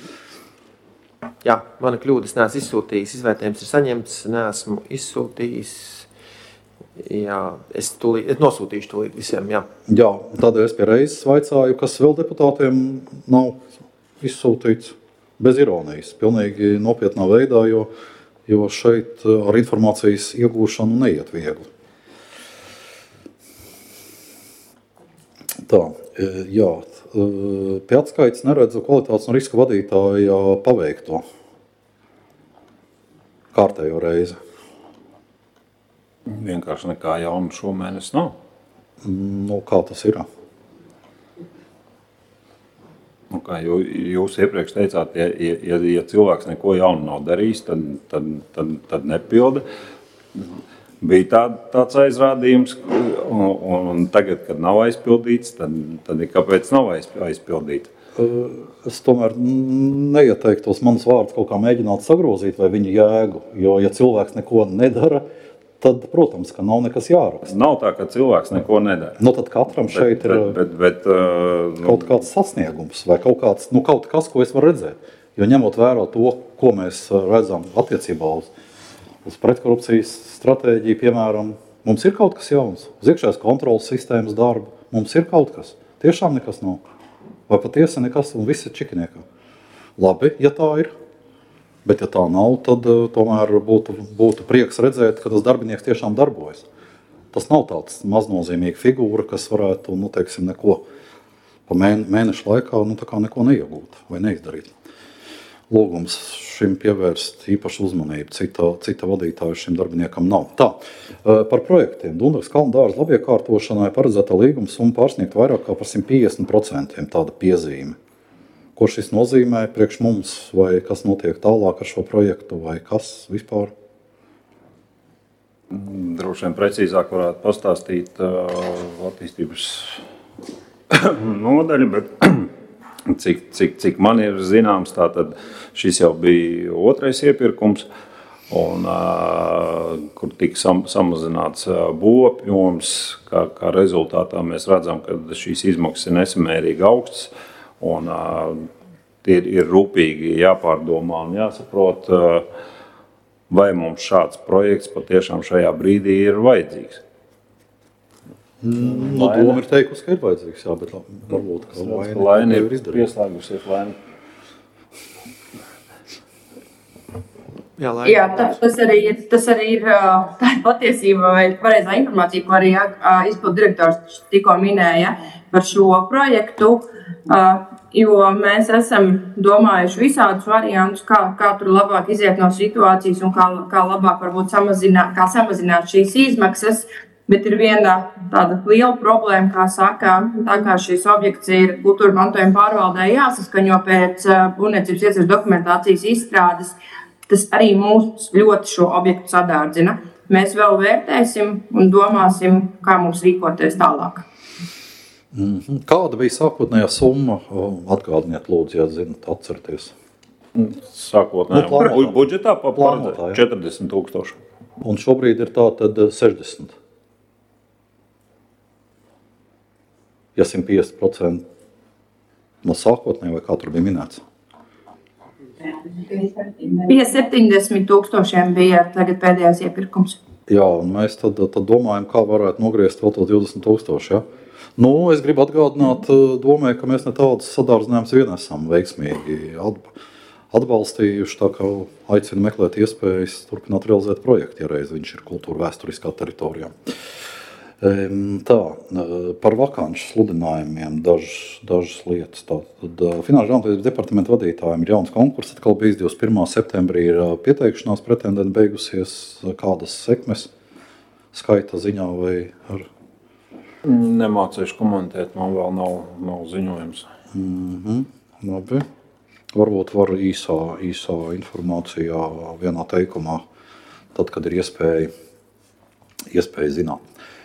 [SPEAKER 1] Jā, mana kļūda, es neesmu izsūtījis, izvērtējums ir saņemts, neesmu izsūtījis. Jā, es, tūlīt, es nosūtīšu tūlīt visiem, jā.
[SPEAKER 3] Jā, tādēļ es pie reizes vaicāju, kas vēl deputātiem nav izsūtīts bez ironijas, pilnīgi nopietnā veidā, jo, jo šeit ar informācijas iegūšanu neiet viegli. Tā, jā, pie atskaites neredzu kvalitātes un riska vadītāja paveikto kārtējo reizi.
[SPEAKER 9] Vienkārši nekā jaunu šomēnes nav.
[SPEAKER 3] Nu, kā tas ir?
[SPEAKER 9] Nu, kā jūs iepriekš teicāt, ja, ja, ja cilvēks neko jaunu nav darījis, tad, tad, tad, tad nepilda. Bija tā, tāds aizrādījums, un, un tagad, kad nav aizpildīts, tad, tad kāpēc nav aizpildīts?
[SPEAKER 3] Es tomēr neieteiktos manus vārdus kaut kā mēģināt sagrozīt vai viņa jēgu, jo ja cilvēks neko nedara, tad, protams, ka nav nekas jāraksta.
[SPEAKER 9] Nav tā, ka cilvēks neko nedara.
[SPEAKER 3] Nu, tad katram šeit
[SPEAKER 9] bet,
[SPEAKER 3] ir
[SPEAKER 9] bet, bet, bet, uh,
[SPEAKER 3] kaut kāds sasniegums vai kaut kāds, nu, kaut kas, ko es varu redzēt. Jo ņemot vērā to, ko mēs redzam attiecībā uz uz pretkorupcijas stratēģiju, piemēram, mums ir kaut kas jauns. Uz iekšējās kontrolas sistēmas darbu mums ir kaut kas. Tiešām nekas nav. Vai patiesi nekas, un viss ir čikiniekā. Labi, ja tā ir. Bet ja tā nav, tad uh, tomēr būtu, būtu prieks redzēt, ka tas darbinieks tiešām darbojas. Tas nav tāds maznozīmīga figūra, kas varētu, nu, teiksim, neko pa mēnešu laikā, nu, tā kā neko neiegūt vai neizdarīt. Lūgums šim pievērst īpašu uzmanību. Cita, cita vadītāja šim darbiniekam nav. Tā, par projektiem. Dundas kalna dārza labiekārtošanai paredzētā līguma summa pārsniegt vairāk kā par simt piecdesmit procentiem tāda piezīme. Ko šis nozīmē priekš mums, vai kas notiek tālāk ar šo projektu, vai kas vispār?
[SPEAKER 9] Droši vien precīzāk varētu pastāstīt uh, attīstības nodaļa, bet Cik, cik, cik man ir zināms, tātad šis jau bija otrais iepirkums, un, uh, kur tika sam, samazināts uh, būvapjoms, kā, kā rezultātā mēs redzam, ka šīs izmaksas ir nesamērīgi augstas, un uh, tie ir, ir rūpīgi jāpārdomā un jāsaprot, uh, vai mums šāds projekts patiešām šajā brīdī ir vajadzīgs.
[SPEAKER 3] Nu, doma ir teikusi, ka ir vajadzīgs, jā, bet varbūt, ka Laini,
[SPEAKER 9] Laini ir pieslēgusies Laini.
[SPEAKER 1] Jā, lai...
[SPEAKER 11] Jā tā, tas arī ir, tas arī ir tā ir patiesība vai pareizā informācija, ko arī izpildu direktors tikko minēja par šo projektu, jo mēs esam domājuši visādus variantus, kā, kā tur labāk iziet no situācijas un kā, kā labāk varbūt samazināt, kā samazināt šīs izmaksas, bet ir viena tāda liela problēma, kā saka, tā kā šis objekts ir kultūra mantojuma pārvaldē jāsaskaņo pēc būvniecības ietveres dokumentācijas izstrādes. Tas arī mūs ļoti šo objektu sadārdzina. Mēs vēl vērtēsim un domāsim, kā mums rīkoties tālāk.
[SPEAKER 3] Mm-hmm. Kāda bija sākotnējā summa? Atgādiniet, lūdzu, ja zinat, atcerieties.
[SPEAKER 9] Sākotnējā nu, budžetā paplānotā četrdesmit tūkstoši.
[SPEAKER 3] Un šobrīd ir tā tad sešdesmit. Ja simt piecdesmit procenti no sākotnējā vai kā tur bija minēts?
[SPEAKER 11] Pie septiņdesmit tūkstošiem bija tagad pēdējais iepirkums.
[SPEAKER 3] Jā, un mēs tad, tad domājam, kā varētu nogriezt vēl to divdesmit tūkstoši. Ja? Nu, es gribu atgādināt domē, ka mēs ne tādas sadārdzinājumus vien esam veiksmīgi atbalstījuši, tā kā aicinu meklēt iespējas turpināt realizēt projektu, ja reiz viņš ir kultūra vēsturiskā teritorijā. Tā, par vakanču sludinājumiem dažas, dažas lietas. Tā, tad Finanšu grāmatvedības departamenta vadītājiem ir jauns konkurss, atkal bijis divdesmit pirmā septembrī ir pieteikšanās pretendenti beigusies, kādas sekmes skaita ziņā vai ar...
[SPEAKER 9] Nemācīšu komentēt, man vēl nav, nav ziņojums.
[SPEAKER 3] Mm-hmm, labi. Varbūt var īsā, īsā informācijā vienā teikumā, tad, kad ir iespēja, iespēja zināt.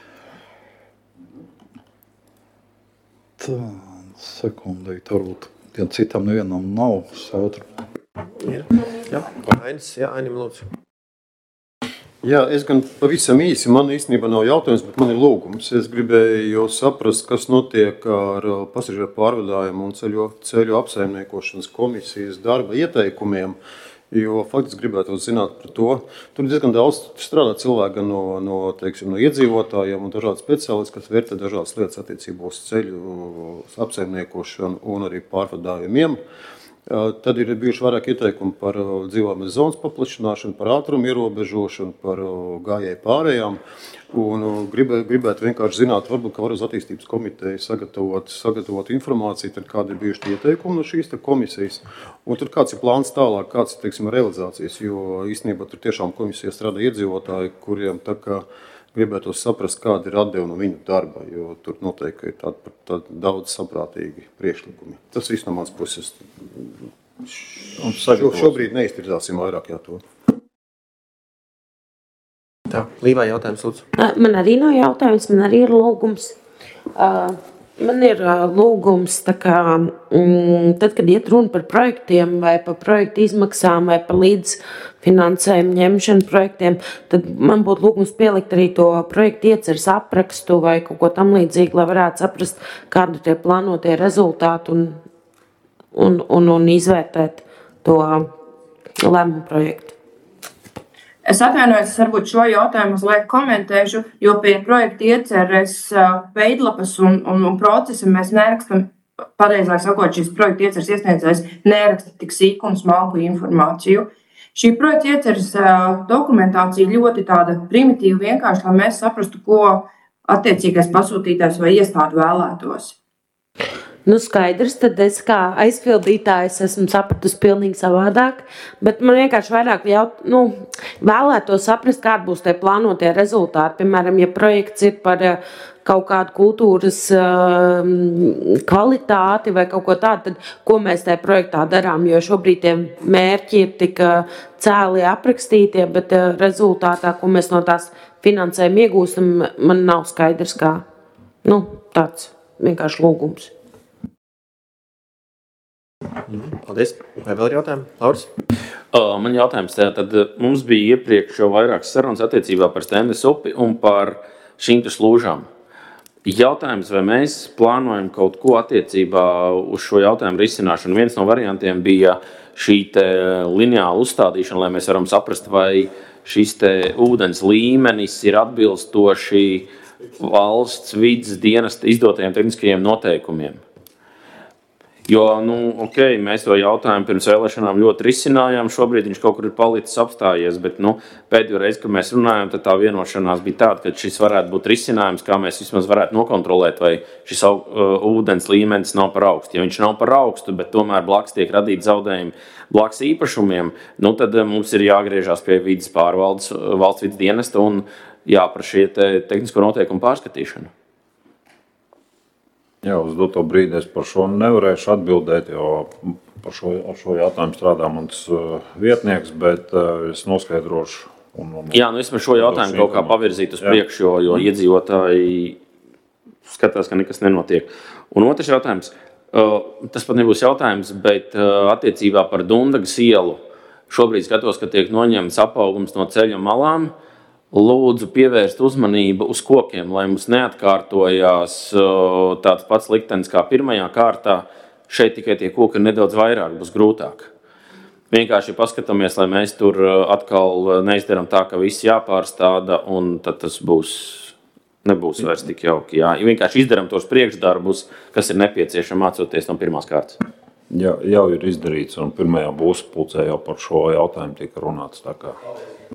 [SPEAKER 3] Tā, sekundīt, varbūt, ja citam nevienam nav sautru.
[SPEAKER 1] Jā, jā, Ainis, jā, Ainim lūdzu.
[SPEAKER 6] Jā, es gan pavisam īsi, man īstenībā nav jautājums, bet man ir lūgums. Es gribēju saprast, kas notiek ar pasažieru pārvadājumu un ceļu, ceļu apsaimniekošanas komisijas darba ieteikumiem, jo faktiski gribētu zināt par to. Tur diezgan daudz strādā cilvēki gan no, no, teiksim, no iedzīvotājiem un dažādi speciālisti, kas vērtē dažādas lietas attiecībā uz ceļu apsaimniekošanu un arī pārvadājumiem. Tad ir bijuši vairāk ieteikumi par dzīvojamās zonas paplašināšanu, par ātrumu ierobežošanu, par gājēju pārējām. Un gribētu, gribētu vienkārši zināt, varbūt, ka var uz attīstības komiteju sagatavot, sagatavot informāciju, tad kādi ir bijuši tie ieteikumi no šīs komisijas. Un tad kāds ir plāns tālāk, kāds ir, teiksim, realizācijas, jo īstenībā tur tiešām komisijā strādā iedzīvotāji, kuriem tā kā gribētu saprast, kāda ir atdeva no viņu darba, jo tur noteikti ir tādi, tādi daudz saprātīgi priekšlikumi. Tas viss no mans puses. Šo, šobrīd neiztirzāsim vairāk jā to.
[SPEAKER 1] Tā, Līvā jautājums, lūdzu.
[SPEAKER 10] Man arī nav jautājums, man arī ir lūgums. Man ir lūgums, tā kā, mm, tad, kad iet runa par projektiem vai par projektu izmaksām vai par līdzfinansējumu ņemšanu projektiem, tad man būtu lūgums pielikt arī to projektu ieceres aprakstu vai kaut ko tam līdzīgi, lai varētu saprast, kādi tie plānotie rezultāti un, un, un, un izvērtēt to lēmumu projektu.
[SPEAKER 11] Es atvainojos, es varbūt šo jautājumu mazliet komentēšu, jo pie projekta ieceres veidlapas un, un, un procesa mēs nerakstam, pareizāk sakot, šīs projekta ieceres iesniedzējs neraksta tik sīku un smalku informāciju. Šī projekta ieceres dokumentācija ļoti tāda primitīva vienkārši, lai mēs saprastu, ko attiecīgais pasūtītājs vai iestāde vēlētos.
[SPEAKER 10] Nu, skaidrs, tad es kā aizpildītājs esmu sapratusi pilnīgi savādāk, bet man vienkārši vairāk jaut, nu, vēlētos saprast, kādi būs tie plānotie rezultāti. Piemēram, ja projekts ir par kaut kādu kultūras uh, kvalitāti vai kaut ko tādu, tad ko mēs tajā projektā darām, jo šobrīd tie mērķi ir tik cēli aprakstītie, bet uh, rezultātā, ko mēs no tās finansējuma iegūstam, man nav skaidrs, kā, nu, tāds vienkārši lūgums.
[SPEAKER 1] Paldies. Vai vēl ir jautājumi? Lauris?
[SPEAKER 7] Uh, man jautājums tā, tad mums bija iepriekš jau vairākas sarunas attiecībā par Stendes upi un par šīm slūžām. Jautājums, vai mēs plānojam kaut ko attiecībā uz šo jautājumu risināšanu? Viens no variantiem bija šī te lineāla uzstādīšana, lai mēs varam saprast, vai šis te ūdens līmenis ir atbilstoši valsts vides dienesta izdotajiem tehniskajiem noteikumiem. Jo, nu, ok, mēs to jautājumu pirms vēlēšanām ļoti risinājām. Šobrīd viņš kaut kur ir palicis apstājies, bet nu, pēdējo reizi, kad mēs runājām, tad tā vienošanās bija tāda, ka šis varētu būt risinājums, kā mēs vismaz varētu nokontrolēt, vai šis uh, ūdens līmenis nav par augstu. Ja viņš nav par augstu, bet tomēr blakus tiek radīti zaudējumi blakus īpašumiem, nu, tad uh, mums ir jāgriežās pie vides pārvaldes, uh, valsts vides dienesta un jāprasa šie te tehnisko noteikumu pārskatīšanu.
[SPEAKER 9] Jā, uz doto brīdi es par šo nevarēšu atbildēt, jo par šo, ar šo jautājumu strādā mans uh, vietnieks, bet uh, es noskaidrošu. Un, un,
[SPEAKER 7] Jā, nu vismaz šo jautājumu kaut kā pavirzīt uz priekšu, jo, jo iedzīvotāji skatās, ka nekas nenotiek. Un otrs jautājums, uh, tas pat nebūs jautājums, bet uh, attiecībā par Dundagas ielu. Šobrīd skatos, ka tiek noņemts apaugums no ceļa malām. Lūdzu pievērst uzmanību uz kokiem, lai mums neatkārtojās tāds pats liktenis kā pirmajā kārtā. Šeit tikai tie koki ir nedaudz vairāk, būs grūtāk. Vienkārši paskatāmies, lai mēs tur atkal neizdaram tā, ka viss jāpārstāda, un tad tas būs, nebūs vairs tik jauki. Jā. Vienkārši izdaram tos priekšdarbus, kas ir nepieciešami mācoties no pirmās kārtas.
[SPEAKER 9] Jā, jau ir izdarīts, un pirmajā būvpulcē jau par šo jautājumu tika runāts. Tā kā.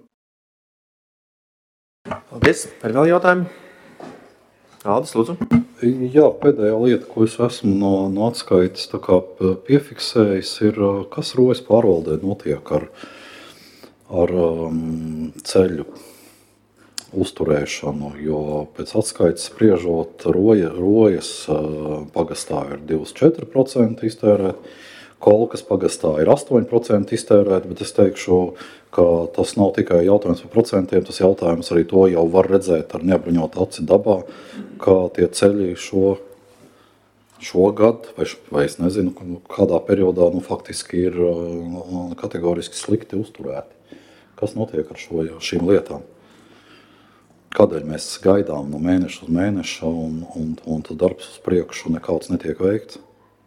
[SPEAKER 1] Paldies. Par vēl jautājumu? Aldis, lūdzu.
[SPEAKER 3] Jā, pēdējā lieta, ko es esmu no, no atskaites tā kā piefiksējis, ir, kas rojas pārvaldē notiek ar, ar um, ceļu uzturēšanu, jo pēc atskaites spriežot roja, rojas uh, pagastā ir divdesmit četri procenti iztērēt, Kolkas pagastā ir astoņi procenti iztērēt, bet es teikšu, ka tas nav tikai jautājums par procentiem, tas jautājums arī to jau var redzēt ar neapbruņotu aci dabā, kā tie ceļi šo, šogad, vai, vai es nezinu, kādā periodā nu, faktiski ir uh, kategoriski slikti uzturēti. Kas notiek ar šo, šīm lietām? Kādēļ mēs gaidām no mēneša uz mēneša un, un, un tas darbs uz priekšu nekāds netiek veikts?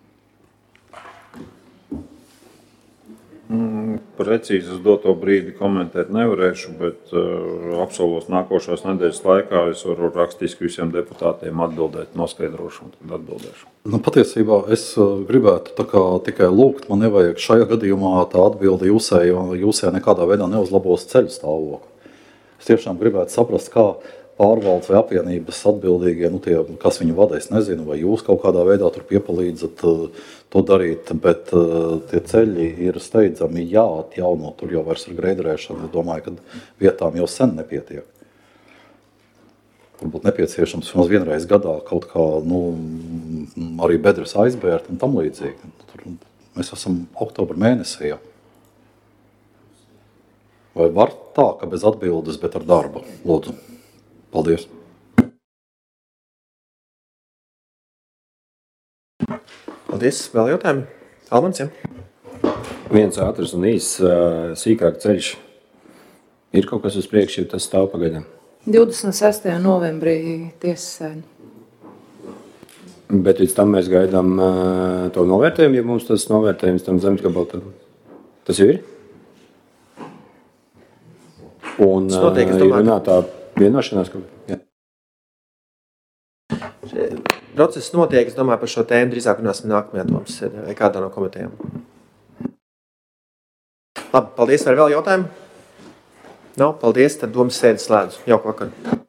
[SPEAKER 9] Mm, precīzi uz doto brīdi komentēt nevarēšu, bet uh, apsolos nākošās nedēļas laikā es varu rakstiski visiem deputātiem atbildēt, noskaidrošu un tad atbildēšu.
[SPEAKER 3] Nu, patiesībā es gribētu tā kā tikai lūgt, man nevajag šajā gadījumā tā atbilde jūsē, jo jūsē nekādā veidā neuzlabos ceļu stāvokli. Es tiešām gribētu saprast, kā pārvaldes vai apvienības atbildīgie, nu tie, kas viņu vada, es nezinu, vai jūs kaut kādā veidā tur piepalīdzat uh, to darīt, bet uh, tie ceļi ir steidzami jāatjauno, tur jau vairs ar greiderēšanu, es domāju, ka vietām jau sen nepietiek. Varbūt nepieciešams vismaz vienreiz gadā kaut kā, nu, arī bedres aizbērt un tam līdzīgi. Tur mēs esam oktobra mēnesī jau. Vai var tā, ka bez atbildes, bet ar darbu? Lūdzu. Paldies.
[SPEAKER 1] Paldies. Vēl jautājumi? Almans, jā?
[SPEAKER 4] Viens ātrs un īsts sīkāk ceļš. Ir kaut kas uz priekšu, jo tas stāv pagaidām?
[SPEAKER 5] divdesmit sestajā novembrī tiesas sēde.
[SPEAKER 4] Bet līdz tam mēs gaidām to novērtējumu, ja mums tas novērtējums tam zemes gabalā. Tas jau ir? Un
[SPEAKER 1] tas notiek, es domāju,
[SPEAKER 4] runā tā vienošanās, ka... Jā.
[SPEAKER 1] Process notiek, es domāju, par šo tēmu drīzāk runāsim nākamajā domas sēdē vai kādā no komitejām. Labi, paldies, vai vēl jautājumu? Nav, paldies, tad domas sēdes slēdzu. Jauku vakaru.